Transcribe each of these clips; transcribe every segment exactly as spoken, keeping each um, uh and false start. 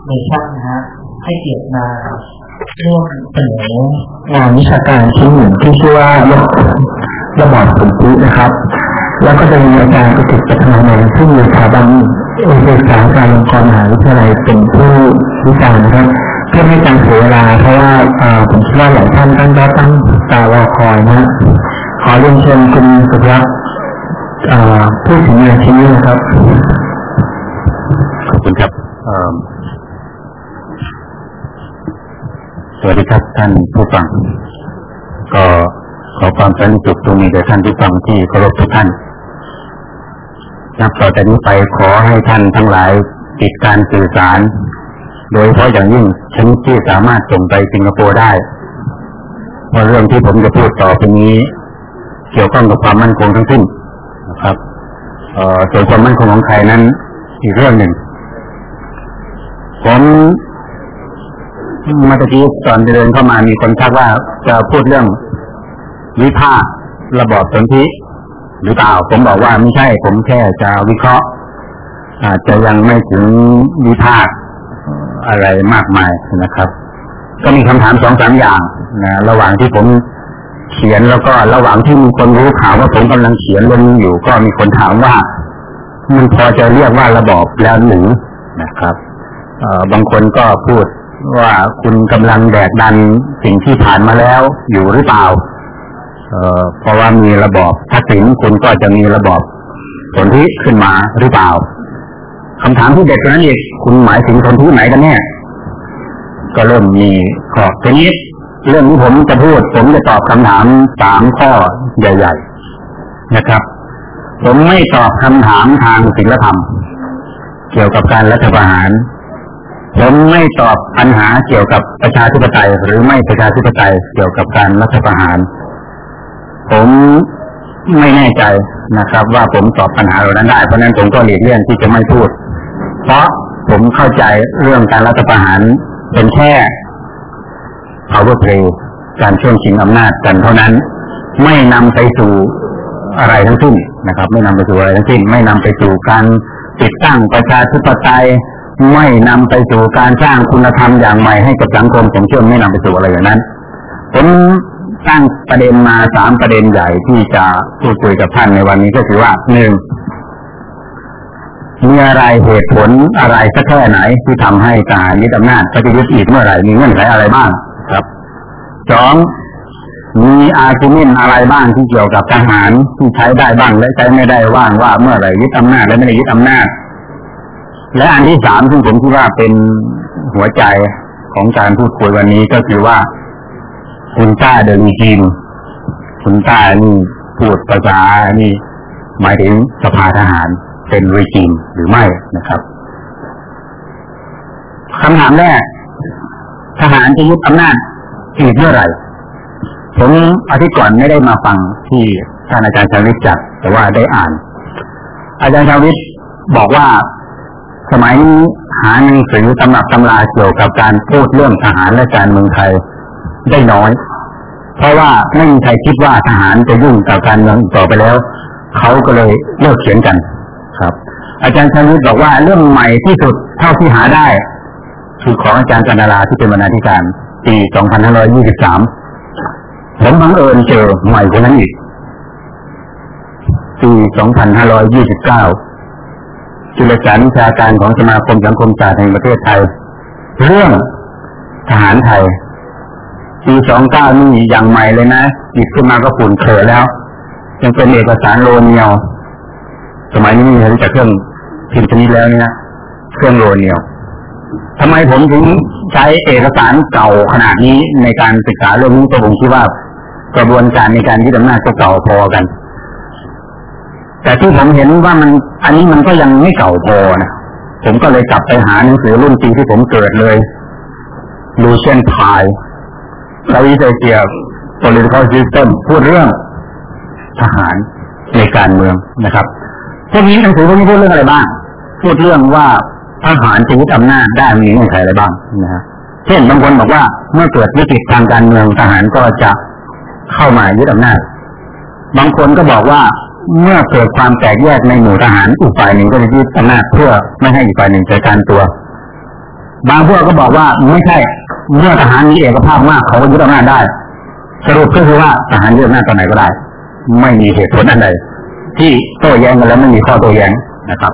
ในช่างนะฮะให้เกียรติมาร่วมเสนองานวิชาการชิ้นหนึ่งที่ชื่อว่าระบอบสนธินะครับแล้วก็จะมีอาจารย์ประสิทธิ์ปัฒนาในซึ่งมีสถาบันอุดมศึกษาการลงกรณ์มหาวิทยาลัยเป็นผู้วิจารณ์นะครับเพื่อให้การเสียเวลาเพราะว่าผมคิดว่าหลายท่านตั้งตั้งตารอคอยนะขอเรียนเชิญคุณสุรักษ์ผู้ถึงงานชิ้นนี้นะครับขอบคุณครับสวัสดีครับท่านผู้ฟังก็ขอความสันติสุขจงมีแด่ท่านผู้ฟังที่เคารพทุกท่านนับต่อจากนี้ไปขอให้ท่านทั้งหลายปิดการสื่อสารโดยเฉพาะอย่างยิ่งชนิดที่สามารถส่งไปสิงคโปร์ได้เพราะเรื่องที่ผมจะพูดต่อไปนี้เกี่ยวข้องกับความมั่นคงทั้งสิ้นนะครับเอ่อส่วนความมั่นคงของใครนั้นอีกเรื่องหนึ่งผมเมื่อกี้ตอนเดินเข้ามามีคนทักว่าจะพูดเรื่องวิพากษ์ระบอบสนธิหรือเปล่าผมบอกว่าไม่ใช่ผมแค่จะวิเคราะห์อาจจะยังไม่ถึงวิพากษ์อะไรมากมายนะครับก็มีคำถามสองสามอย่างนะระหว่างที่ผมเขียนแล้วก็ระหว่างที่มีคนรู้ข่าวว่าผมกำลังเขียนเรื่องนี้อยู่ก็มีคนถามว่ามันพอจะเรียกว่าระบอบแล้วหรือนะครับเอ่อบางคนก็พูดว่าคุณกำลังแดกดันสิ่งที่ผ่านมาแล้วอยู่หรือเปล่าเอ่อเพราะว่ามีระบอบทักษิณคุณก็จะมีระบอบสนธิขึ้นมาหรือเปล่าคำถามที่เด็ดกว่านั้นอีกคุณหมายถึงสนธิไหนกันแน่ก็เริ่มมีข้อทีนี้เรื่องที่ผมจะพูดผมจะตอบคำถามสามข้อใหญ่ๆนะครับผมไม่ตอบคำถามทางศีลธรรมเกี่ยวกับการรัฐประหารผมไม่ตอบปัญหาเกี่ยวกับประชาธิปไตยหรือไม่ประชาธิปไตยเกี่ยวกับการรัฐประหารผมไม่แน่ใจนะครับว่าผมตอบปัญหาเหล่านั้นได้เพราะนั้นผมก็หลีกเลี่ยงที่จะไม่พูดเพราะผมเข้าใจเรื่องการรัฐประหารเป็นแค่ power play การช่วงชิงอำนาจกันเท่านั้นไม่นำไปสู่อะไรทั้งสิ้นนะครับไม่นำไปสู่อะไรทั้งสิ้นไม่นำไปสู่การติดตั้งประชาธิปไตยไม่นำไปสู่การสร้างคุณธรรมอย่างใหม่ให้กับสังคมผมเชื่อไม่นำไปสู่อะไรอย่างนั้นผมตั้งประเด็นมาสามประเด็นใหญ่ที่จะพูดคุยกับท่านในวันนี้ก็คือว่าหนึ่งมีอะไรเหตุผลอะไรสักแค่ไหนที่ทำให้ทหารยึดอำนาจปฏิวัติอีกเมื่อไหร่มีเงื่อนไขอะไรบ้างครับสองมีอาร์กิวเมนต์อะไรบ้างที่เกี่ยวกับทหารที่ใช้ได้บ้างและใช้ไม่ได้บ้างว่าเมื่อไหร่ยึดอำนาจและไม่ได้ยึดอำนาจและอันที่สามซึ่งผมคิดว่าเป็นหัวใจของการพูดคุยวันนี้ก็คือว่าคุณต้าเดลีจีนคุณต้านี่พูดภาษานี่หมายถึงสภาทหารเป็นรีจีมหรือไม่นะครับคำถามแรกทหารจะยึดอำนาจอีกเมื่อไหร่ผมอาทิตย์ก่อนไม่ได้มาฟังที่ท่านอาจารย์ชาวิทย์จัดแต่ว่าได้อ่านอาจารย์ชาวิทย์บอกว่าสมัยนี้หาหนังสือตำรับตำราเกี่ยวกับการพูดเรื่องทหารและการเมืองไทยได้น้อยเพราะว่าไม่มีใครคิดว่าทหารจะยุ่งกับการเมืองต่อไปแล้วเขาก็เลยเลิกเขียนกันครับอาจารย์ชาวิทย์บอกว่าเรื่องใหม่ที่สุดเท่าที่หาได้คือของอาจารย์จันทราที่เป็นบรรณาธิการปีสองพันห้าร้อยยี่สิบสามผมบังเอิญเจอใหม่กว่านั้นอีกปีสองพันห้าร้อยยี่สิบเก้าจุลจารย์วิชาการของสมาคมสังคมศาสตร์แห่งประเทศไทยเรื่องทหารไทยปีสองเก้านี่อย่างใหม่เลยนะหยิบขึ้นมาก็ฝุ่นเขอะแล้วยังเป็นเอกสารโรเนียลสมัยนี้มีรู้จักเครื่องพิมพ์ชนิดแล้วเนี่ยเครื่องโรเนียลทำไมผมถึงใช้เอกสารเก่าขนาดนี้ในการศึกษาเรื่องนี้ก็ผมคิดว่ากระบวนการในการยึดอำนาจก็เก่าพอกันแต่ที่ผมเห็นว่ามันอันนี้มันก็ยังไม่เก่าพอนะผมก็เลยกลับไปหาหนังสือรุ่นปีที่ผมเกิดเลยลูเชียนพายแล้ววิจัยเกี่ยวกับ political system พูดเรื่องทหารในการเมืองนะครับพวกนี้หนังสือพวกนี้พูดเรื่องอะไรบ้างพูดเรื่องว่าทหารจะยึดอำนาจได้มีเงื่อนไขอะไรบ้างนะฮะเช่นบางคนบอกว่าเมื่อเกิดวิกฤตทางการเมืองทหารก็จะเข้ามายึดอำนาจบางคนก็บอกว่าเมื่อเกิดความแตกแยกในหมู่ทหารอีกฝ่ายหนึ่งก็จะยึดอำนาจเพื่อไม่ให้อีกฝ่ายหนึ่งจัดการตัวบางพวกก็บอกว่าไม่ใช่เมื่อทหารมีเอกภาพมากเขาก็ยึดอำนาจได้สรุปก็คือว่าทหารยึดอำนาจตอนไหนก็ได้ไม่มีเหตุผลอันใดที่โต้แย้งกันแล้วไม่มีข้อโต้แย้งนะครับ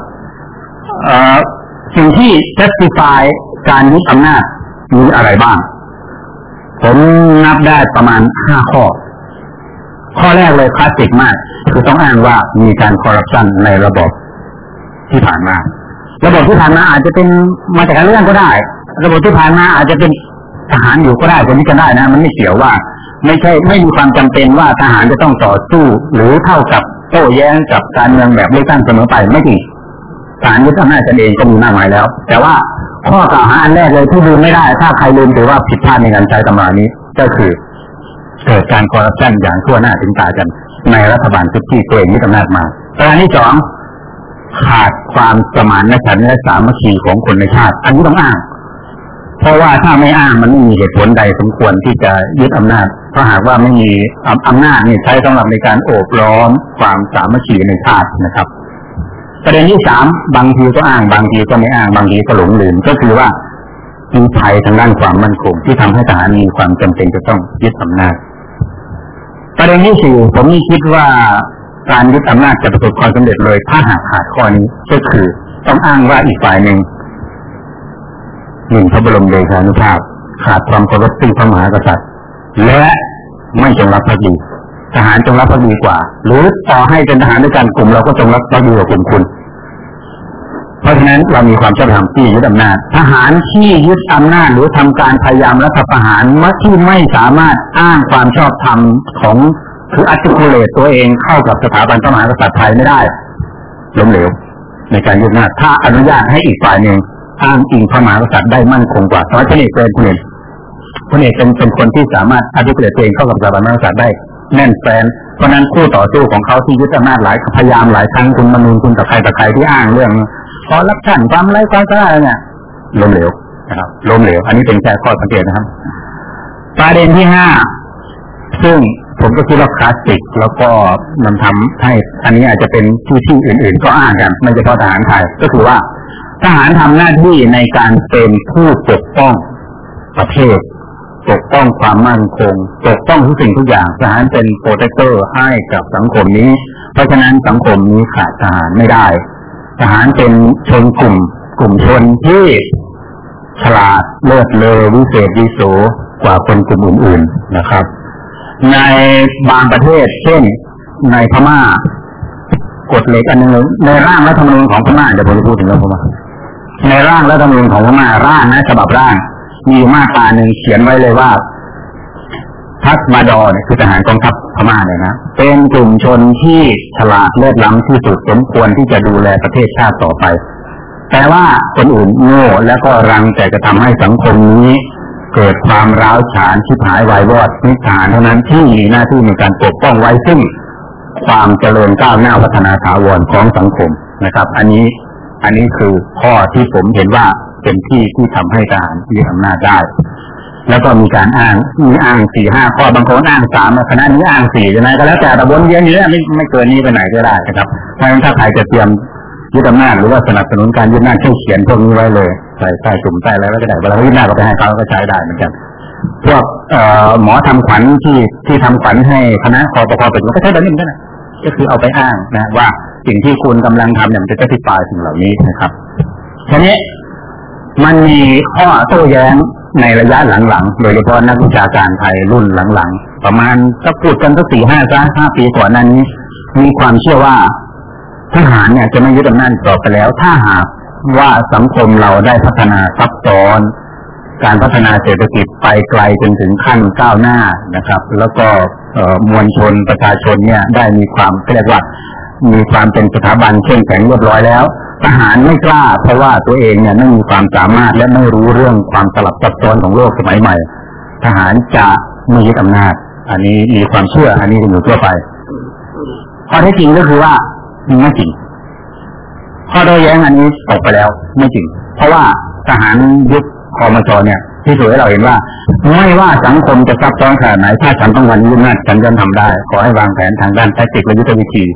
สิ่งที่ justify การยึดอำนาจมีอะไรบ้างผมนับได้ประมาณห้าข้อข้อแรกเลยคลาสสิกมากคือต้องอ้างว่ามีการคอร์รัปชันในระบบที่ผ่านมาระบบที่ผ่านมาอาจจะเป็นมาจากการเลือกก็ได้ระบบที่ผ่านมาอาจจะเป็นทหารอยู่ก็ได้คนนี้ก็ได้นะมันไม่เกี่ยวว่าไม่ใช่ไม่มีความจำเป็นว่าทหารจะต้องต่อสู้หรือเท่ากับโต้แย้งกับการเมืองแบบเลือกตั้งเสมอไปไม่จริงทหารยึดอำนาจกันเองก็มีมากมายแล้วแต่ว่าข้อกล่าวหาอันแรกเลยที่ลืมไม่ได้ถ้าใครลืมถือว่าผิดพลาดในการใช้ตำรานี้ก็คือเกิดการคอร์รัปชันอย่างทั่วหน้าถึงตากันในรัฐบาลชุดที่ตัวเองยึดอำนาจมาประการที่สองขาดความสมานฉันท์และสามัคคีของคนในชาติอันนี้ต้องอ้างเพราะว่าถ้าไม่อ้างมันไม่มีเหตุผลใดสมควรที่จะยึดอำนาจเพราะหากว่าไม่มีอำนาจนี่ใช้สำหรับในการโอบล้อมความสามัคคีในชาตินะครับประเด็นที่สามบางทีก็อ้างบางทีก็ไม่อ้างบางทีก็หลงลืมก็คือว่ามีภัยทางด้านความมั่นคงที่ทำให้ทหารมีความจำเป็นจะต้องยึดอำนาจประเด็นที่สี่ผมนี่คิดว่าการยึดอำนาจจะประสบความสำเร็จเลยถ้าหากขาดข้อนี้ก็คือต้องอ้างว่าอีกฝ่ายหนึ่งหนึ่งพระบรมเดชานุภาพขาดความเคารพต่อพระมหากษัตริย์และไม่จงรักภักดีทหารจงรักภักดีกว่าหรือต่อให้เป็นทหารด้วยกันกลุ่มเราก็จงรักภักดีกว่ากลุ่มคุณเพราะฉะนั้นเรามีความชอบธรรมที่ยึดอำนาจทหารที่ยึดอำนาจหรือทำการพยายามรัฐประหารมักที่ไม่สามารถอ้างความชอบธรรมของคืออัตติคูเลตตัวเองเข้ากับสถาบันพระมหากษัตริย์ไทยไม่ได้ล้มเหลวในการยึดอำนาจถ้าอนุญาตให้อีกฝ่ายหนึ่งอ้างอิงพระมหากษัตริย์ได้มั่นคงกว่าเพราะพระเอกเป็นพระเอกพระเอกเป็นเป็นคนที่สามารถอัตติคูเลตตัวเองเข้ากับสถาบันพระมหากษัตริย์ได้แน่นแฟ้นเพราะนั้นคู่ต่อสู้ของเขาที่ยึดอำนาจหลายพยายามหลายครั้งคุณมนูนคุณตะไคร้ตะไคร้ที่อ้างเรื่องขอรับฉันความไร้ความกล้าเนี่ยล้มเหลวนะครับล้มเหลวอันนี้เป็นแค่ข้อสังเกตนะครับประเด็นที่ห้าซึ่งผมก็คิดว่าคลาสสิกแล้วก็มันทำให้อันนี้อาจจะเป็นที่ที่อื่นๆก็อ้างกันไม่เฉพาะทหารไทยก็คือว่าทหารทำหน้าที่ในการเป็นผู้ปกป้องประเทศปกป้องความมั่นคงปกป้องทุกสิ่งทุกอย่างทหารเป็นโปรเทคเตอร์ให้กับสังคมนี้เพราะฉะนั้นสังคมนี้ขาดทหารไม่ได้ทหารเป็นชนกลุ่มกลุ่มชนที่ฉลาดเลิศเลอวิเศษวิโสกว่าคนกลุ่มอื่นๆนะครับในบางประเทศเช่นในพม่ากฎเหล็กอันนึงในร่างรัฐธรรมนูญของพม่าเดี๋ยวผมจะพูดถึงเรื่องพม่าในร่างรัฐธรรมนูญของพม่าร่างนะฉบับร่างมีมาตราหนึ่งเขียนไว้เลยว่าทัพมาดอเนี่ยคือทหารกองทัพพม่าเนี่ยนะเป็นกลุ่มชนที่ฉลาดเลิศล้ำที่สุดสมควรที่จะดูแลประเทศชาติต่อไปแต่ว่าคนอื่นโง่และก็รังแต่จะทำให้สังคมนี้เกิดความร้าวฉานชิบหายวายวอดนิทานเท่านั้นที่มีหน้าที่ในการปกป้องไว้ซึ่งความเจริญก้าวหน้าพัฒนาถาวรของสังคมนะครับอันนี้อันนี้คือข้อที่ผมเห็นว่าเป็นที่ที่ทำให้ทหารยึดอำนาจได้แล้วก็มีการอ้างมีอ้างสี่ห้าข้อบางคนอ้างสามคณะนี้อ้างสี่ใช่ไหมก็แล้วแต่แต่วนเวียนอยู่เนี่ยไม่ไม่เกินนี้ไปไหนก็ได้นะครับเพราะฉะนั้นถ้าใครจะเตรียมยึดอำนาจหรือว่าสนับสนุนการยึดอำนาจให้เขียนพวกนี้ไว้เลยใส่ใส่สุ่มใส่อะไรไว้ก็ได้เวลายึดอำนาจก็ไปให้เขาก็ใช้ได้เหมือนกันพวกหมอทำขวัญที่ที่ทำขวัญให้คณะคอปคเป็นก็ใช้แบบนี้เหมือนกันนะก็คือเอาไปอ้างนะว่าสิ่งที่คุณกำลังทำเนี่ยมันจะจะติดปลายสิ่งเหล่านี้นะครับทีนี้มันมีข้อโต้แย้งในระยะหลังๆโดยเฉพาะนักวิชาการไทยรุ่นหลังๆประมาณสักพูดกันสักสี่ห้าซะห้าปีก่อนนั้นนี้มีความเชื่อว่าทหารเนี่ยจะไม่ยึดอำนาจต่อไปแล้วถ้าหากว่าสังคมเราได้พัฒนาซับซ้อนการพัฒนาเศรษฐกิจไปไกลจนถึงขั้นก้าวหน้านะครับแล้วก็มวลชนประชาชนเนี่ยได้มีความเรียกว่ามีความเป็นสถาบันเข้มแข็งเรียบร้อยแล้วทหารไม่กล้าเพราะว่าตัวเองเนี่ยไม่มีความสามารถและไม่รู้เรื่องความสลับซับซ้อนของโลกสมัยใหม่ทหารจะไม่ยึดอำนาจอันนี้มีความเชื่ออันนี้อยู่ทั่วไปข้อเท็จจริงก็คือว่าไม่จริงข้อโต้แย้งอันนี้ตกไปแล้วไม่จริงเพราะว่าทหารยึดคมช.เนี่ยที่สุดให้เราเห็นว่าไม่ว่าสังคมจะซับซ้อนขนาดไหนถ้าฉันต้องการยึดอำนาจฉันจะทำได้ขอให้วางแผนทางด้านแทคติกและยุทธวิธี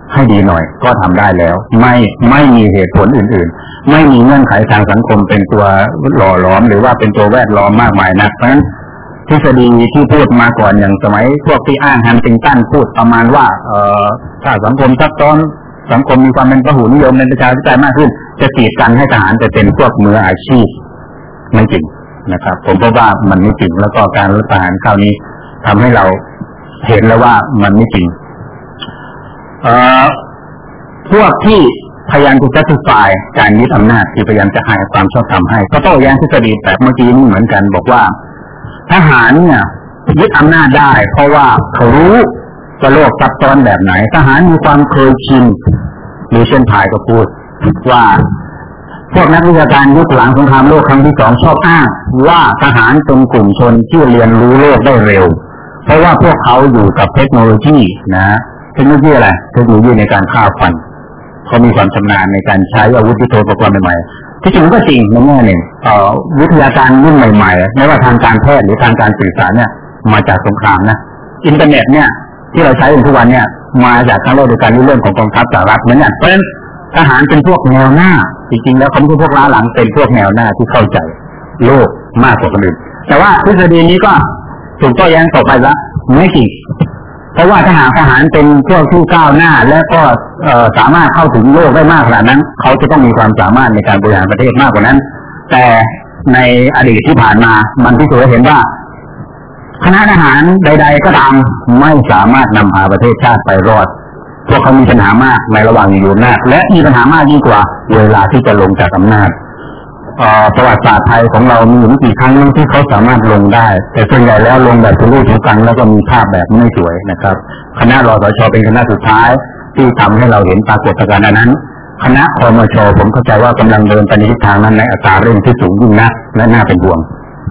ให้ดีหน่อยก็ทำได้แล้วไม่ไม่มีเหตุผลอื่นๆไม่มีเงื่อนไขทางสังคมเป็นตัวหล่อหลอมหรือว่าเป็นตัวแวดล้อมมากมายนักเพราะฉะนั้นทฤษฎีที่พูดมาก่อนอย่างสมัยพวกที่อ้างฮันติงตันพูดประมาณว่าเอ่อถ้าสังคมซับซ้อนสังคมมีความเป็นพหุนิยมเป็นประชาธิปไตยมากขึ้นจะกีดกันให้ทหารไปเป็นพวกมืออาชีพไม่จริงนะครับผมพบว่ามันไม่จริงแล้วก็การรัฐประหารคราวนี้ทำให้เราเห็นแล้วว่ามันไม่จริงเอ่อพวกที่พยายามจะ justify การยึดอำนาจที่พยายามจะให้ความชอบธรรมให้ก็โต้แย้งทฤษฎีแบบเมื่อกี้นี้เหมือนกันบอกว่าทหารเนี่ยยึดอำนาจได้เพราะว่าเขารู้ว่าโลกซับซ้อนแบบไหนทหารมีความเคยชินหรือเช่นพายก็พูดว่าพวกนักวิชาการยุคหลังสงครามโลกครั้งที่สองชอบอ้างว่าทหารเป็นกลุ่มชนที่เรียนรู้โลกได้เร็วเพราะว่าพวกเขาอยู่กับเทคโนโลยีนะเทคโนโลยีอะไรเทคโนโลยีในการฆ่าฟันเขามีความชำนาญในการใช้อาวุธยุทโธปกรณ์ใหม่ๆที่จริงก็จริงในแง่หนึ่งวิทยาการรุ่นใหม่ๆไม่ว่าทางการแพทย์หรือทางการสื่อสารเนี่ยมาจากสงครามนะอินเทอร์เน็ตเนี่ยที่เราใช้อยู่ทุกวันเนี่ยมาจากทั้งโลกด้วยกันเรื่องของกองทัพสหรัฐเหมือนกันเพราะฉะนั้นทหารเป็นพวกแนวหน้าจริงๆแล้วเขาไม่ใช่พวกล้าหลังเป็นพวกแนวหน้าที่เข้าใจโลกมากกว่าคนอื่นแต่ว่าทฤษฎีนี้ก็ถูกโต้แย้งต่อไปละไม่จริงเพราะว่าถ้าหากทหารเป็นพวกที่ก้าวหน้าและก็สามารถเข้าถึงโลกได้มากขนาดนั้นเขาจะต้องมีความสามารถในการบริหารประเทศมากกว่านั้นแต่ในอดีตที่ผ่านมามันพิสูจน์ให้เห็นว่าคณะทหารใดๆก็ตามไม่สามารถนำพาประเทศชาติไปรอดพวกเขามีปัญหามากในระหว่างอยู่อำนาจและมีปัญหามากยิ่งกว่าเวลาที่จะลงจากอำนาจประวัติศาสตร์ไทยของเรามีไม่กี่ครั้งที่เขาสามารถลงได้แต่ส่วนใหญ่แล้วลงแบบทุลุทุกังแล้วก็มีภาพแบบไม่สวยนะครับคณะรสช.เป็นคณะสุดท้ายที่ทำให้เราเห็นปรากฏการณ์นั้นคณะคมช.ผมเข้าใจว่ากำลังเดินไปในทิศทางนั้นในอัตราเร่งที่สูงยิ่งนักและน่าเป็นห่วง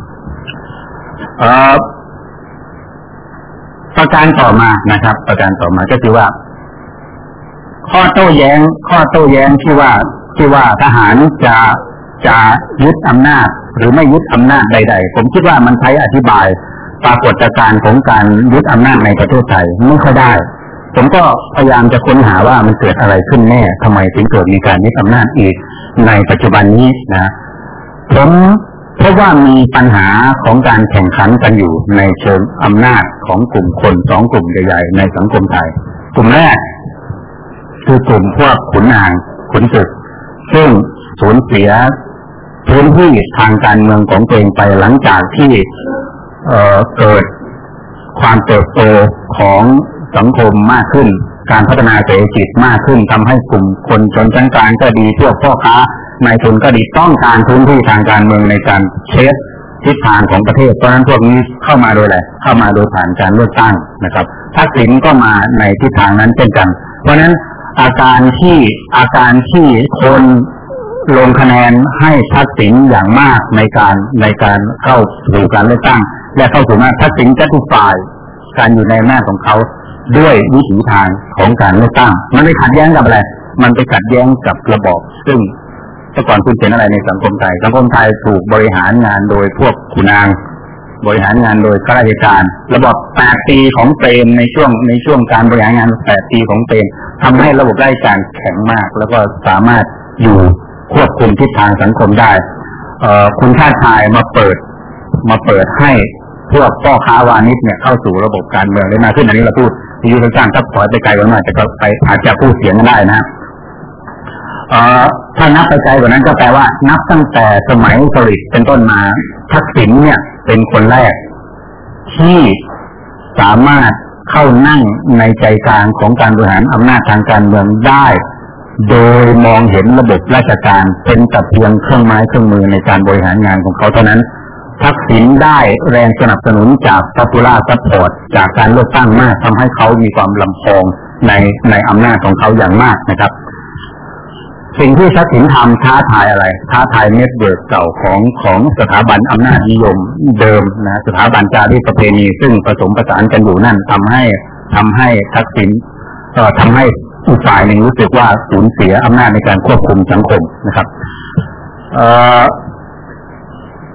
ประการต่อมานะครับประการต่อมาก็คือว่าข้อโต้แย้งข้อโต้แย้งที่ว่าที่ว่าทหารจะจะยึดอำนาจหรือไม่ยึดอำนาจใดๆผมคิดว่ามันใช้อธิบายปรากฏการณ์ของการยึดอำนาจในประเทศไทยไม่ค่อยได้ผมก็พยายามจะค้นหาว่ามันเกิดอะไรขึ้นแน่ทำไมถึงเกิดมีการยึดอำนาจอีกในปัจจุบันนี้นะผมเพราะว่ามีปัญหาของการแข่งขันกันอยู่ในเชิงอำนาจของกลุ่มคนสองกลุ่มใหญ่ๆในสังคมไทยกลุ่มแรกคือกลุ่มพวกขุนนางขุนศึกซึ่งสูญเสียพื้นที่ทางการเมืองของตัวเองไปหลังจากที่เอ่อเกิดความเติบโตของสังคมมากขึ้นการพัฒนาเศรษฐกิจมากขึ้นทำให้กลุ่มคนชนชั้นกลางก็ดีพวกพ่อค้านายทุนก็ดีต้องการพื้นที่ทางการเมืองในการเช็คทิศทางของประเทศเพราะฉะนั้นพวกนี้เข้ามาโดยอะไรเข้ามาโดยผ่านการเลือกตั้งนะครับทักษิณก็มาในทิศทางนั้นเช่นกันเพราะฉะนั้นอาการที่อาการที่คนลงคะแนนให้ทักษิณอย่างมากในการในการเข้าสู่การเลือกตั้งและเข้าสู่มาทักษิณจะถูกฝ่ายการอยู่ในอำนาจของเขาด้วยวิถีทางของการเลือกตั้งมันไม่ขัดแย้งกับอะไรมันไปขัดแย้งกับระบอบซึ่งแต่ก่อนคุณเห็นอะไรในสังคมไทยสังคมไทยถูกบริหารงานโดยพวกขุนนางบริหารงานโดยข้าราชการระบบแปดปีของเปรมในช่วงในช่วงการบริหารงานแปดปีของเปรมทำให้ระบบราชการแข็งมากแล้วก็สามารถอยู่ควบคุมทิศทางสังคมได้เอ่อคุณชาติชายมาเปิดมาเปิดให้พวกพ่อค้าวานิชเนี่ยเข้าสู่ระบบการเมืองได้มากขึ้นอันนี้เราพูดที่ยุทธศาสตร์ถ้าปล่อยไปไกลกว่านั้นจะก็ไปอาจจะพูดเสียงกันได้นะเอ่อถ้านับไปไกลกว่านั้นก็แปลว่านับตั้งแต่สมัยสฤษดิ์เป็นต้นมาทักษิณเนี่ยเป็นคนแรกที่สามารถเข้านั่งในใจกลางของการบริหารอำนาจทางการเมืองได้โดยมองเห็นระบบราชการเป็นแต่เพียงเครื่องไม้เครื่องมือในการบริหารงานของเขาเท่านั้นทักษิณได้แรงสนับสนุนจาก Popular Support จากการเลือกตั้งมากทำให้เขามีความลำพองในในอำนาจของเขาอย่างมากนะครับสิ่งที่ทักษิณทำท้าทายอะไรท้าทายเน็ตเวิร์กเก่าของของสถาบันอำนาจนิยมเดิมนะสถาบันจารีตประเพณีซึ่งผสมผสานกันอยู่นั่นทำให้ทำให้ทักษิณเอ่อทำให้อีกฝ่ายหนึ่งรู้สึกว่าสูญเสียอำนาจในการควบคุมสังคมนะครับเอ่อ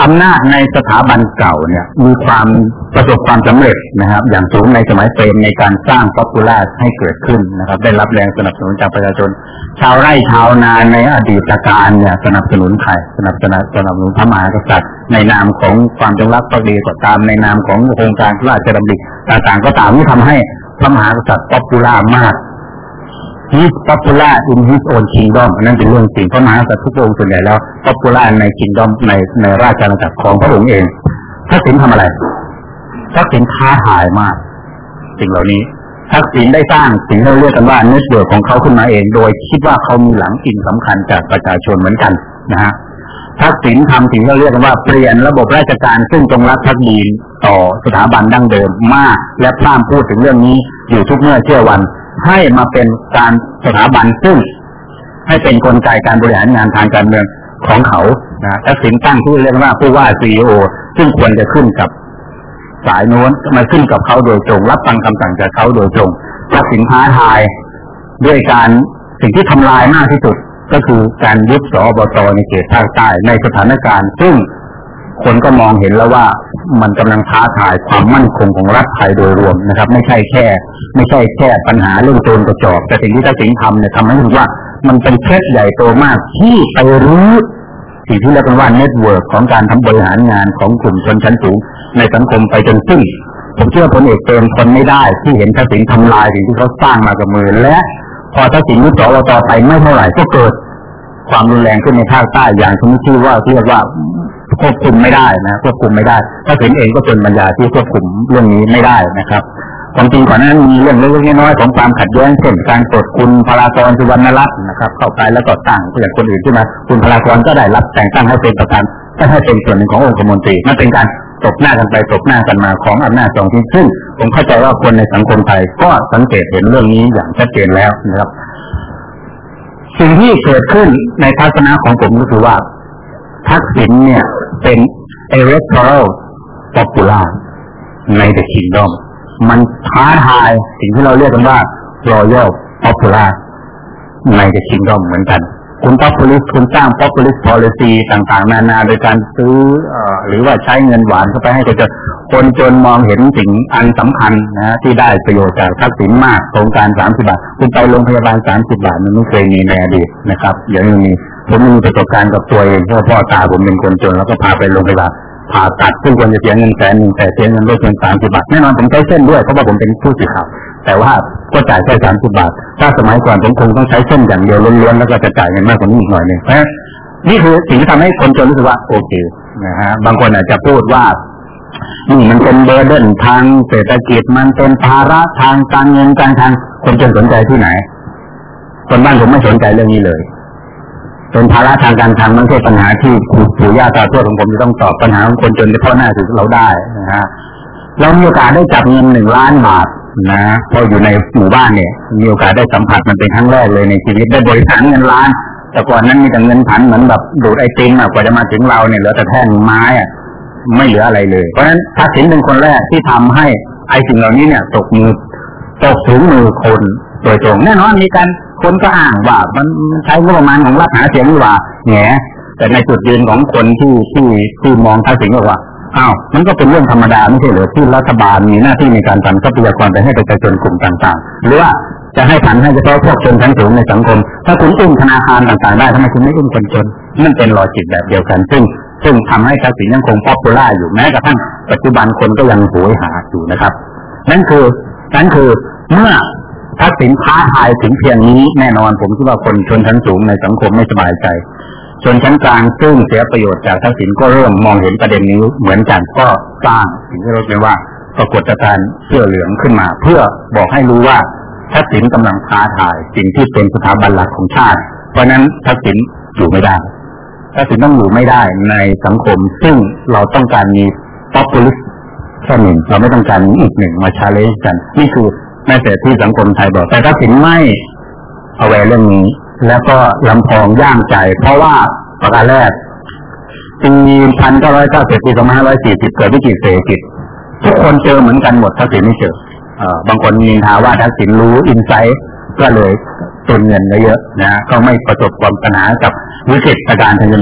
อำนาจในสถาบันเก่าเนี่ยมีความประสบความสำเร็จนะครับอย่างสูงในสมัยเฟรมในการสร้างป๊อปปูล่าให้เกิดขึ้นนะครับได้รับแรงสนับสนุนจากประชาชนชาวไร่ชาวนาในอดีตการเนี่ยสนับสนุนใครสนับสนุนสนับสนุนพระมหากษัตริย์ในนามของความจงรักภักดีก็ตามในนามของโครงการพระราชดำริต่างๆก็ตามที่ทำให้พระมหากษัตริย์ป๊อปปูล่ามาก He's popular in his own kingdom นั่นเป็นเรื่องจริงพระมหากษัตริย์ทุกองค์ส่วนใหญ่แล้ว popular ใน kingdom ในในราชอาณาจักรของพระองค์เองทักษิณทำอะไรทักษิณท้าทายมากสิ่งเหล่านี้ทักษิณได้สร้างสิ่งที่เรียกกันว่าเน็ตเวิร์คของเขาขึ้นมาเองโดยคิดว่าเขามีหลังอิงสำคัญจากประชาชนเหมือนกันนะฮะทักษิณทำสิ่งที่เรียกกันว่าเปลี่ยนระบบราชการซึ่งจงรักภักดีต่อสถาบันดั้งเดิมมากและพร่ำพูดถึงเรื่องนี้อยู่ทุกเมื่อเชื่อวันให้มาเป็นการสถาบันซึ่งให้เป็นกลไกการบริหารงานทางการเมืองของเขานะทักษิณตั้งชื่อเรียกว่าผู้ว่า ซี อี โอ ซึ่งควรจะขึ้นกับสายโน้นมาขึ้นกับเขาโดยตรงรับฟังคำสั่งจากเขาโดยตรงทักษิณท้าทายด้วยการสิ่งที่ทำลายมากที่สุดก็คือการยึดสอบต.ในเขตภาคใต้ในสถานการณ์ซึ่งคนก็มองเห็นแล้วว่ามันกำลังท้าทายความมั่นคงของรัฐไทยโดยรวมนะครับไม่ใช่แค่ไม่ใช่แค่ปัญหาเรื่องโจรกระจอกแต่สิ่งที่ทักษิณทำเนี่ยทำให้เห็นว่ามันเป็นเคสใหญ่โตมากที่ไปรู้สิ่งที่เรียกกันว่าเน็ตเวิร์คของการทำบริหารงานของกลุ่มชนชั้นสูงในสังคมไปจนสิ้นผมเชื่อพลเอกเปรมทนไม่ได้ที่เห็นทักษิณทำลายสิ่งที่เขาสร้างมากับมือและพอทักษิณยึดสวต.ไปไม่เท่าไหร่ก็เกิดความรุนแรงขึ้นในภาคใต้อย่างที่ชื่อว่าเรียกว่าควบคุมไม่ได้นะควบคุมไม่ได้ถ้าถึงเองก็เป็นปัญญาที่ควบคุมเรื่องนี้ไม่ได้นะครับความจริงก่อนหน้านั้นมีเรื่องเล็กๆน้อยๆของความขัดแย้งเช่นการปลดคุณพลากรสุวรรณรัตน์นะครับเข้าไปแล้วก็ตั้งอย่างคนอื่นขึ้นมาคุณพลากรก็ได้รับแต่งตั้งให้เป็นประธานก็ให้เป็นส่วนหนึ่งขององคมนตรีนั่นเป็นการตบหน้ากันไปตบหน้ากันมาของอำนาจสองที่ซึ่งผมเข้าใจว่าคนในสังคมไทยก็สังเกตเห็นเรื่องนี้อย่างชัดเจนแล้วนะครับสิ่งที่เกิดขึ้นในทัศนะของผมก็คือว่าทักษิณเนี่ยเป็น electoral popular ใน the kingdom มันท้าทายสิ่งที่เราเรียกกันว่า royal popular ใน the kingdom เหมือนกันคุณ populist คุณสร้าง populist policy ต่างๆนานาโดยการซื้อเอ่อหรือว่าใช้เงินหวานเข้าไปให้คนจนคนจนมองเห็นสิ่งอันสำคัญนะที่ได้ประโยชน์จากทักษิณมากโครงการสามสิบบาทคุณไปโรงพยาบาลสามสิบบาทมันไม่เคยมีในอดีตนะครับอย่างนี้ผมมีประสบการณ์กับตัวเองเพราะพ่อตาผมเป็นคนจนแล้วก็พาไปโรงพยาบาลผ่าตัดซึ่งควรจะเสียเงินแสนหนึ่งแต่เสียเงินด้วยเพียงสามสิบบาทแน่นอนผมใช้เส้นด้วยเพราะว่าผมเป็นผู้สื่อข่าวแต่ว่าก็จ่ายแค่สามสิบบาทถ้าสมัยก่อนผมคงต้องใช้เส้นอย่างเดียวล้วนๆแล้วก็จะจ่ายเงินมากกว่านี้อีกหน่อยนึงเพราะนี่คือสิ่งที่ทำให้คนจนรู้สึกว่าโอเคนะฮะบางคนอาจจะพูดว่านี่มันเป็นเบอร์เดนทางเศรษฐกิจมันเป็นภาระทางการเงินการทางคนจนสนใจที่ไหนคนบ้านผมไม่สนใจเรื่องนี้เลยเป็นภาระทางการทางมันแค่ปัญหาที่ปู่ย่าตาทวดของผมจะต้องตอบปัญหาของคนจนเฉพาะหน้าถึงเราได้นะฮะเรามีโอกาสได้จับเงินหนึ่งล้านบาทนะพออยู่ในหมู่บ้านเนี่ยมีโอกาสได้สัมผัสมันเป็นครั้งแรกเลยในชีวิตได้บริหารเงินล้านแต่ก่อนนั้นมีแต่เงินผันเหมือนแบบดูดไอติมกว่าจะมาถึงเราเนี่ยเหลือแต่แท่งไม้อะไม่เหลืออะไรเลยเพราะฉะนั้นทักษิณเป็นคนแรกที่ทำให้ไอสิ่งเหล่านี้เนี่ยตกมือตกถึงมือคนโดยตรงแน่นอนมีการคนก็อ้างว่ามันใช้งบประมาณของรัฐหาเสียงนี่ว่าแหงแต่ในจุดยืนของคนที่ที่ที่มองทักษิณก็ว่าอ้าวมันก็เป็นเรื่องธรรมดาไม่ใช่เหรอที่รัฐบาลมีหน้าที่ในการผันทรัพยากรไปให้ประชาชนกลุ่มต่างๆหรือว่าจะให้ผันให้เฉพาะพวกชนชั้นสูงในสังคมถ้าคุณอุ้มธนาคารต่างๆได้ทำไมคุณไม่อุ้มคนจนนั่นเป็นลอจิกแบบเดียวกันซึ่งซึ่งทำให้ทักษิณยังคงป๊อปปูล่าอยู่แม้กระทั่งปัจจุบันคนก็ยังโหยหาอยู่นะครับนั่นคือนั่นคือเมื่อทักษิณท้าทายถึงเพียงนี้แน่นอนผมคิดว่าคนชนชั้นสูงในสังคมไม่สบายใจชนชั้นกลางซึ่งเสียประโยชน์จากทักษิณก็เริ่มมองเห็นประเด็นนี้เหมือนกันก็สร้างสิ่งที่เราเรียกว่าปรากฏการณ์เสื้อเหลืองขึ้นมาเพื่อบอกให้รู้ว่าทักษิณกำลังท้าทายสิ่งที่เป็นสถาบันหลักของชาติเพราะนั้นทักษิณอยู่ไม่ได้ทักษิณต้องอยู่ไม่ได้ในสังคมซึ่งเราต้องการมี populist แค่หนึ่งเราไม่ต้องการมีอีกหนึ่งมาชาเลนจ์กันนี่คือแม้แต่ที่สังคมไทยบอกแต่ทักษิณไม่เอาไว้เรื่องนี้แล้วก็ลำพองย่างใจเพราะว่าประการแรกปีหนึ่งพันเก้าร้อยเก้าสิบ ปีสองพันห้าร้อยสี่สิบเกิดวิกฤตเศรษฐกิจทุกคนเจอเหมือนกันหมดทักษิณไม่เจอเอ่อบางคนนินทาว่าทักษิณรู้อินไซต์ก็เลยตุนเงินไว้เยอะนะก็ไม่ประสบความปัญหากับวิกฤตการทางเงินบาท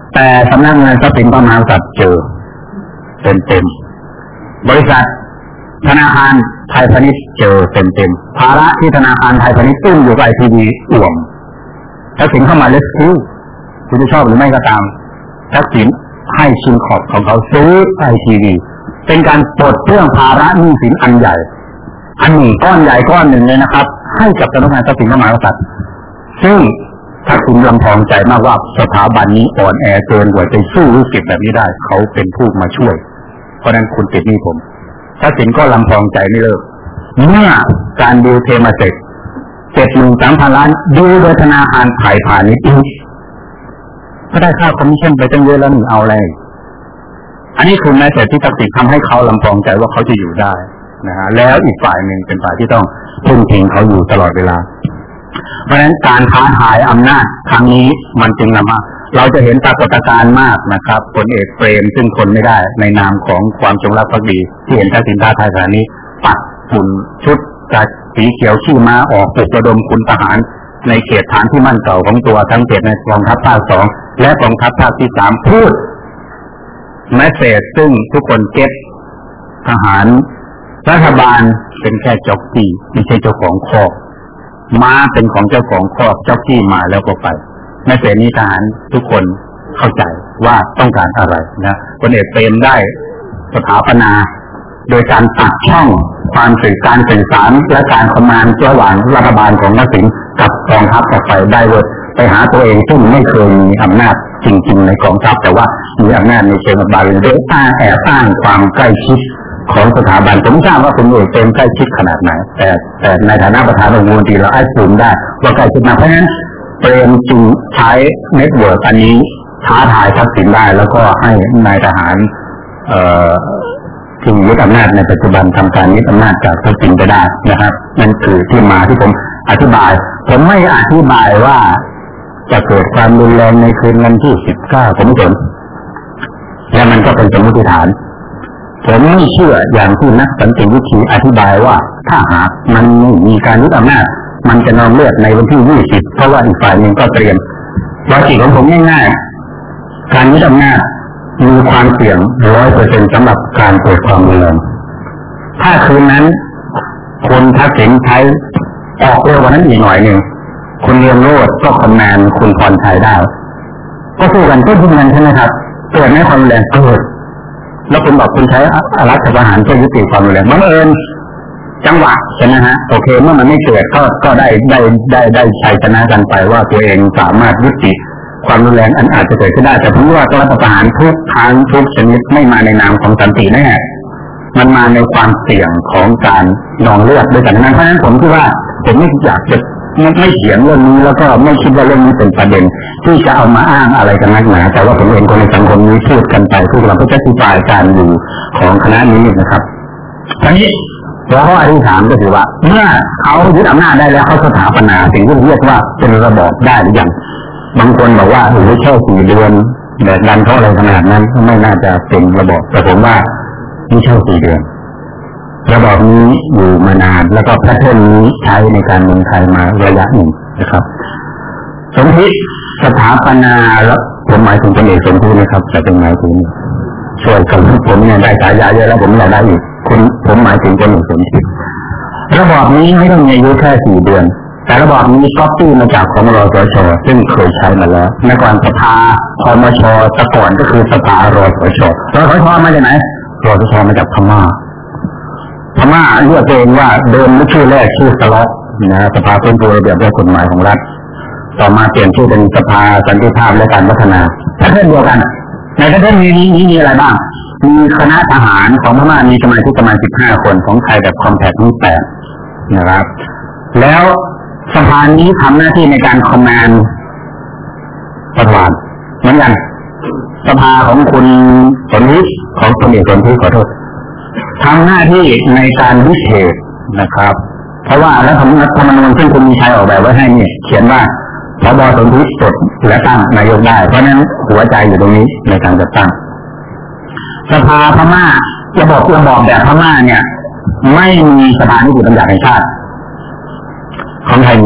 แต่สำนักงานทรัพย์สินพระมหากษัตริย์เจอเต็มเต็มบริษัทธนาคารไทยพาณิชย์เจอเต็มเต็มภาระที่ธนาคารไทยพาณิชย์ตุ้มอยู่กับไอทีวีอ่วมทักษิณเข้ามาเลสคิวคุณจะชอบหรือไม่ก็ตามทักษิณให้ชิงขอบของเขาซื้อไอทีวีเป็นการปลดเรื่องภาระหนี้สินอันใหญ่อันหนึ่งก้อนใหญ่ก้อนหนึ่งเลยนะครับให้กับสำนักงานทรัพย์สินพระมหากษัตริย์ซึ่งถ้าคุณลำพองใจมากว่าสถาบันนี้อ่อนแอเกินกว่าจะสู้วิกฤตแบบนี้ได้เขาเป็นผู้มาช่วยเพราะนั้นคุณติดหนี้ผมทักษิณก็ลำพองใจไม่เลิกเมื่อการดีลเทมาเสร็จเจ็ดหมื่นสามพันล้านดีลโดยธนาคารไทยพาณิชย์ก็ได้ค่าคอมมิชชั่นไปตั้งเยอะแล้วนี่เอาอะไรอันนี้คือแม้แต่ที่ทักษิณทำให้เขาลำพองใจว่าเขาจะอยู่ได้นะฮะแล้วอีกฝ่ายหนึ่งเป็นฝ่ายที่ต้องพึ่งพิงเขาอยู่ตลอดเวลาเพราะฉะนั้นการท้าทายอำนาจครั้งนี้มันจึงนำมาเราจะเห็นปรากฏการณ์มากนะครับพลเอกเปรมซึ่งทนไม่ได้ในนามของความจงรักภักดีที่เห็นทักษิณท้าทายขณะนี้ปัดฝุ่นชุดจากสีเขียวชี้ม้าออกปลุกระดมคุณทหารในเขตฐานที่มั่นเก่าของตัวทั้งเขตในกองทัพภาคสองและกองทัพภาคที่สามพูดแมสเสจซึ่งทุกคนเก็ตทหารรัฐบาลเป็นแค่จ็อกกี้ไม่ใช่เจ้าของคอกม้าเป็นของเจ้าของคอกจ็อกกี้มาแล้วก็ไปแม้แต่นี้ทหารทุกคนเข้าใจว่าต้องการอะไรนะพลเอกเปรมได้สถาปนาโดยการตัดช่องความสื่อการสื่อสารและการคอมมานด์ระหว่างรัฐบาลของทักษิณกับกองทัพออกไปได้เว้ยไปหาตัวเองซึ่งไม่เคยมีอำนาจจริงๆในกองทัพแต่ว่ามีอำนาจในเชิงบาลีโดยอ้างแอบอ้างความใกล้ชิดของสถาบันผมไม่ทราบว่าคุณเอกเต็มใกล้ชิดขนาดไหนแต่แต่ในฐานะประธานองค์กรตีเราอ้างสูงได้ว่าใกล้ชิดมากเพราะฉะนั้นเปรมจึงใช้เน็ตเวิร์กอันนี้ท้าทายทักษิณได้แล้วก็ให้นายทหารเอ่อที่ยึดอำนาจในปัจจุบันทำการยึดอำนาจจากทักษิณไปได้นะครับนั่นคือที่มาที่ผมอธิบายผมไม่อธิบายว่าจะเกิดความรุนแรงในคืนวันที่สิบเก้าผมไม่สนและมันก็เป็นสมมติฐานผมไม่เชื่ออย่างที่นักสันติวิธีอธิบายว่าถ้าหากมันมีการยึดอำนาจมันจะนองเลือดในวันที่ยี่สิบเพราะว่าอีกฝ่ายหนึ่งก็เตรียมลอจิกของผมง่ายๆการยึดอำนาจมีความเสี่ยงร้อยเปอร์เซ็นต์สำหรับการเกิดความรุนแรงถ้าคืนนั้นคนทักษิณใช้ออกเร็วกว่านั้นอีกหน่อยหนึ่งคุณเรียนโรดก็คอมแมนด์คุณพรชัยได้ก็สู้กันก็ยิงกันใช่ไหมครับเกิดไม่ความรุนแรงเกิดแล้วคุณบอกคุณใช้รัฐประหารเพื่อยุติความรุนแรงบังเอิญจังหวะใช่ไหมฮะโอเคเมื่อมันไม่เกิดก็ก็ได้ได้ได้ได้ชัยชนะกันไปว่าตัวเองสามารถยุติความรุนแรงอันอาจจะเกิดขึ้นได้แต่ผมว่ารัฐประหารทุกครั้งทุกชนิดไม่มาในนามของสันติแน่มันมาในความเสี่ยงของการนองเลือดด้วยกันนั้นเพราะฉะนั้นผมคิดว่าผมไม่อยากจะไม่ไม่เถียงเรื่องนี้แล้วก็ไม่คิดว่าเรื่องนี้เป็นประเด็นที่จะเอามาอ้างอะไรกันนักหนาแต่ว่าผมเองคนในสังคมนี้พูดกันไปพูดเราก็จะอธิบายการอยู่ของคณะนี้นะครับทีนี้หัวข้อที่สามก็คือว่าเมื่อเขายึดอำนาจได้แล้วเขาสถาปนาสิ่งที่เรียกว่าเป็นระบอบได้หรือยังบางคนบอกว่าโอ้โหแค่สี่เดือนแบบดันเขาอะไรขนาดนั้นไม่น่าจะเป็นระบอบแต่ผมว่าไม่ใช่สี่เดือนระบอบนี้อยู่มานานแล้วก็แพทเทิร์นนี้ใช้ในการเมืองไทยมาระยะหนึ่งนะครับสมคิดสถาปนาแล้วผมหมายถึงพลเอกสมคิดนะครับแต่เป็นหมายถึงช่วยกันผมเนี่ยได้ฉายาเยอะแล้วผมอยากได้อีกคุณผมหมายถึงพลเอกสมคิดระบอบนี้ไม่ต้องมีอายุแค่สี่เดือนแต่ระบอบนี้ก๊อปปี้มาจากของรสช.ซึ่งเคยใช้มาแล้วในก่อนสภาคมช.แต่ก่อนก็คือสภารสช.รสช.มาจากไหนรสช.มาจากพม่าพม่าเรียกเองว่าเดิมชื่อแรกชื่อสล็อตนะสภาฟื้นฟูระเบียบและกฎหมายของรัฐต่อมาเปลี่ยนชื่อเป็นสภาสันติภาพและการพัฒนาถ้าเช่นเดียวกันในประเทศนี้นี้มีอะไรบ้างมีคณะทหารของพม่ามีสมาชิกประมาณสิบห้าคนของไทยแบบคอมแพคมีแปดนะครับแล้วสภานี้ทำหน้าที่ในการคอมมานด์ประธานเหมือนกันสภาของคุณสนธิของพลเอกสนธิขอโทษทำหน้าที่ในการวิเศษนะครับเพราะว่ารัฐธรรมนูญซึ่งคุณมีชัยออกแบบไว้ให้เนี่ยเขียนว่าผบ.สนธิจดและตั้งนายกได้เพราะนั้นหัวใจอยู่ตรงนี้ในการจัดตั้งสภาพม่าระบบระบอบแบบพม่าเนี่ยไม่มีสภานิติบัญญัติแห่งชาติของไทยมี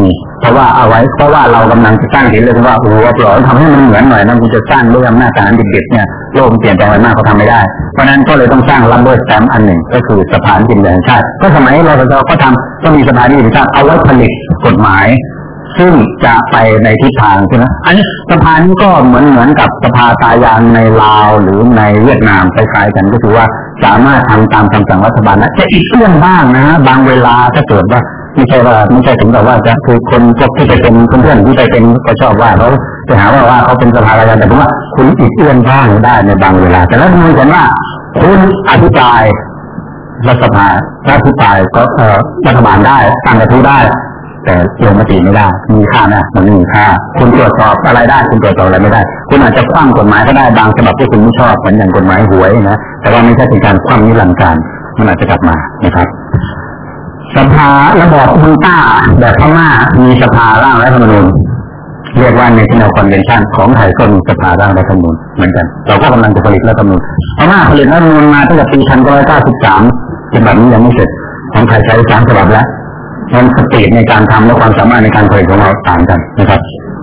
เพราะว่าเอาไว้เพราะว่าเรากำลังจะสร้างเห็นเลยว่าโอ้โหปล่อยทำให้มันเหมือนหน่อยนะกูจะสร้างด้วยอำนาจทหารดิบๆเนี่ยโลกเปลี่ยนแปลงไปมากเขาทำไม่ได้เพราะนั้นก็เลยต้องสร้างรับเบอร์สแตมป์อันหนึ่งก็คือสภานิติบัญญัติแห่งชาติก็สมัยเราเราก็ทำก็มีสภานิติบัญญัติแห่งชาติเอาไว้ผลิตกฎหมายซึ่งจะไปในทิศทางใช่ไหมอันนี้สภานี้ก็เหมือนเหมือนกับสภาตายางในลาวหรือในเวียดนามคล้ายๆกันก็คือว่าสามารถทำตามคำสั่งรัฐบาลนะจะอีกเรื่องบ้างนะฮะบางเวลาถ้าเกิดว่าไม่ใช่ว่าไม่ใช่ถึงกับว่าจะคือคนพวกที่ไปเป็นเพื่อนๆที่ไปเป็นก็ชอบว่าเขาจะหาว่าว่าเขาเป็นสภาอะไรกันแต่ผมว่าคุณอีกเอื้อนบ้างได้ในบางเวลาแต่แล้วดูกันว่าคุณอภิปรายรัฐสภารัฐสภาก็เอ่อรัฐบาลได้ตั้งกระทู้ได้แต่ลงมติไม่ได้มีค่านะมันไม่มีค่าคุณตรวจสอบอะไรได้คุณตรวจสอบอะไรไม่ได้คุณอาจจะคว่ำกฎหมายก็ได้บางฉบับที่คุณไม่ชอบเหมือนอย่างกฎหมายหวยนะแต่ว่าไม่ใช่เป็นการคว่ำนิรันดร์การมันอาจจะกลับมานะครับสภาระบอบอุลตร้าแบบพม่ามีสภาร่างรัฐธรรมนูญเรียกว่า National Convention ของไทยก็มีสภาร่างรัฐธรรมนูญเหมือนกันเราก็กำลังจะผลิตรัฐธรรมนูญพม่าผลิตรัฐธรรมนูญมาตั้งแต่ปีหนึ่งพันเก้าร้อยเก้าสิบสามฉบับนี้ยังไม่เสร็จของไทยใช้สามฉบับแล้วมันสปีดในการทำและความสามารถในการผลิตของเราต่างกันนะครับ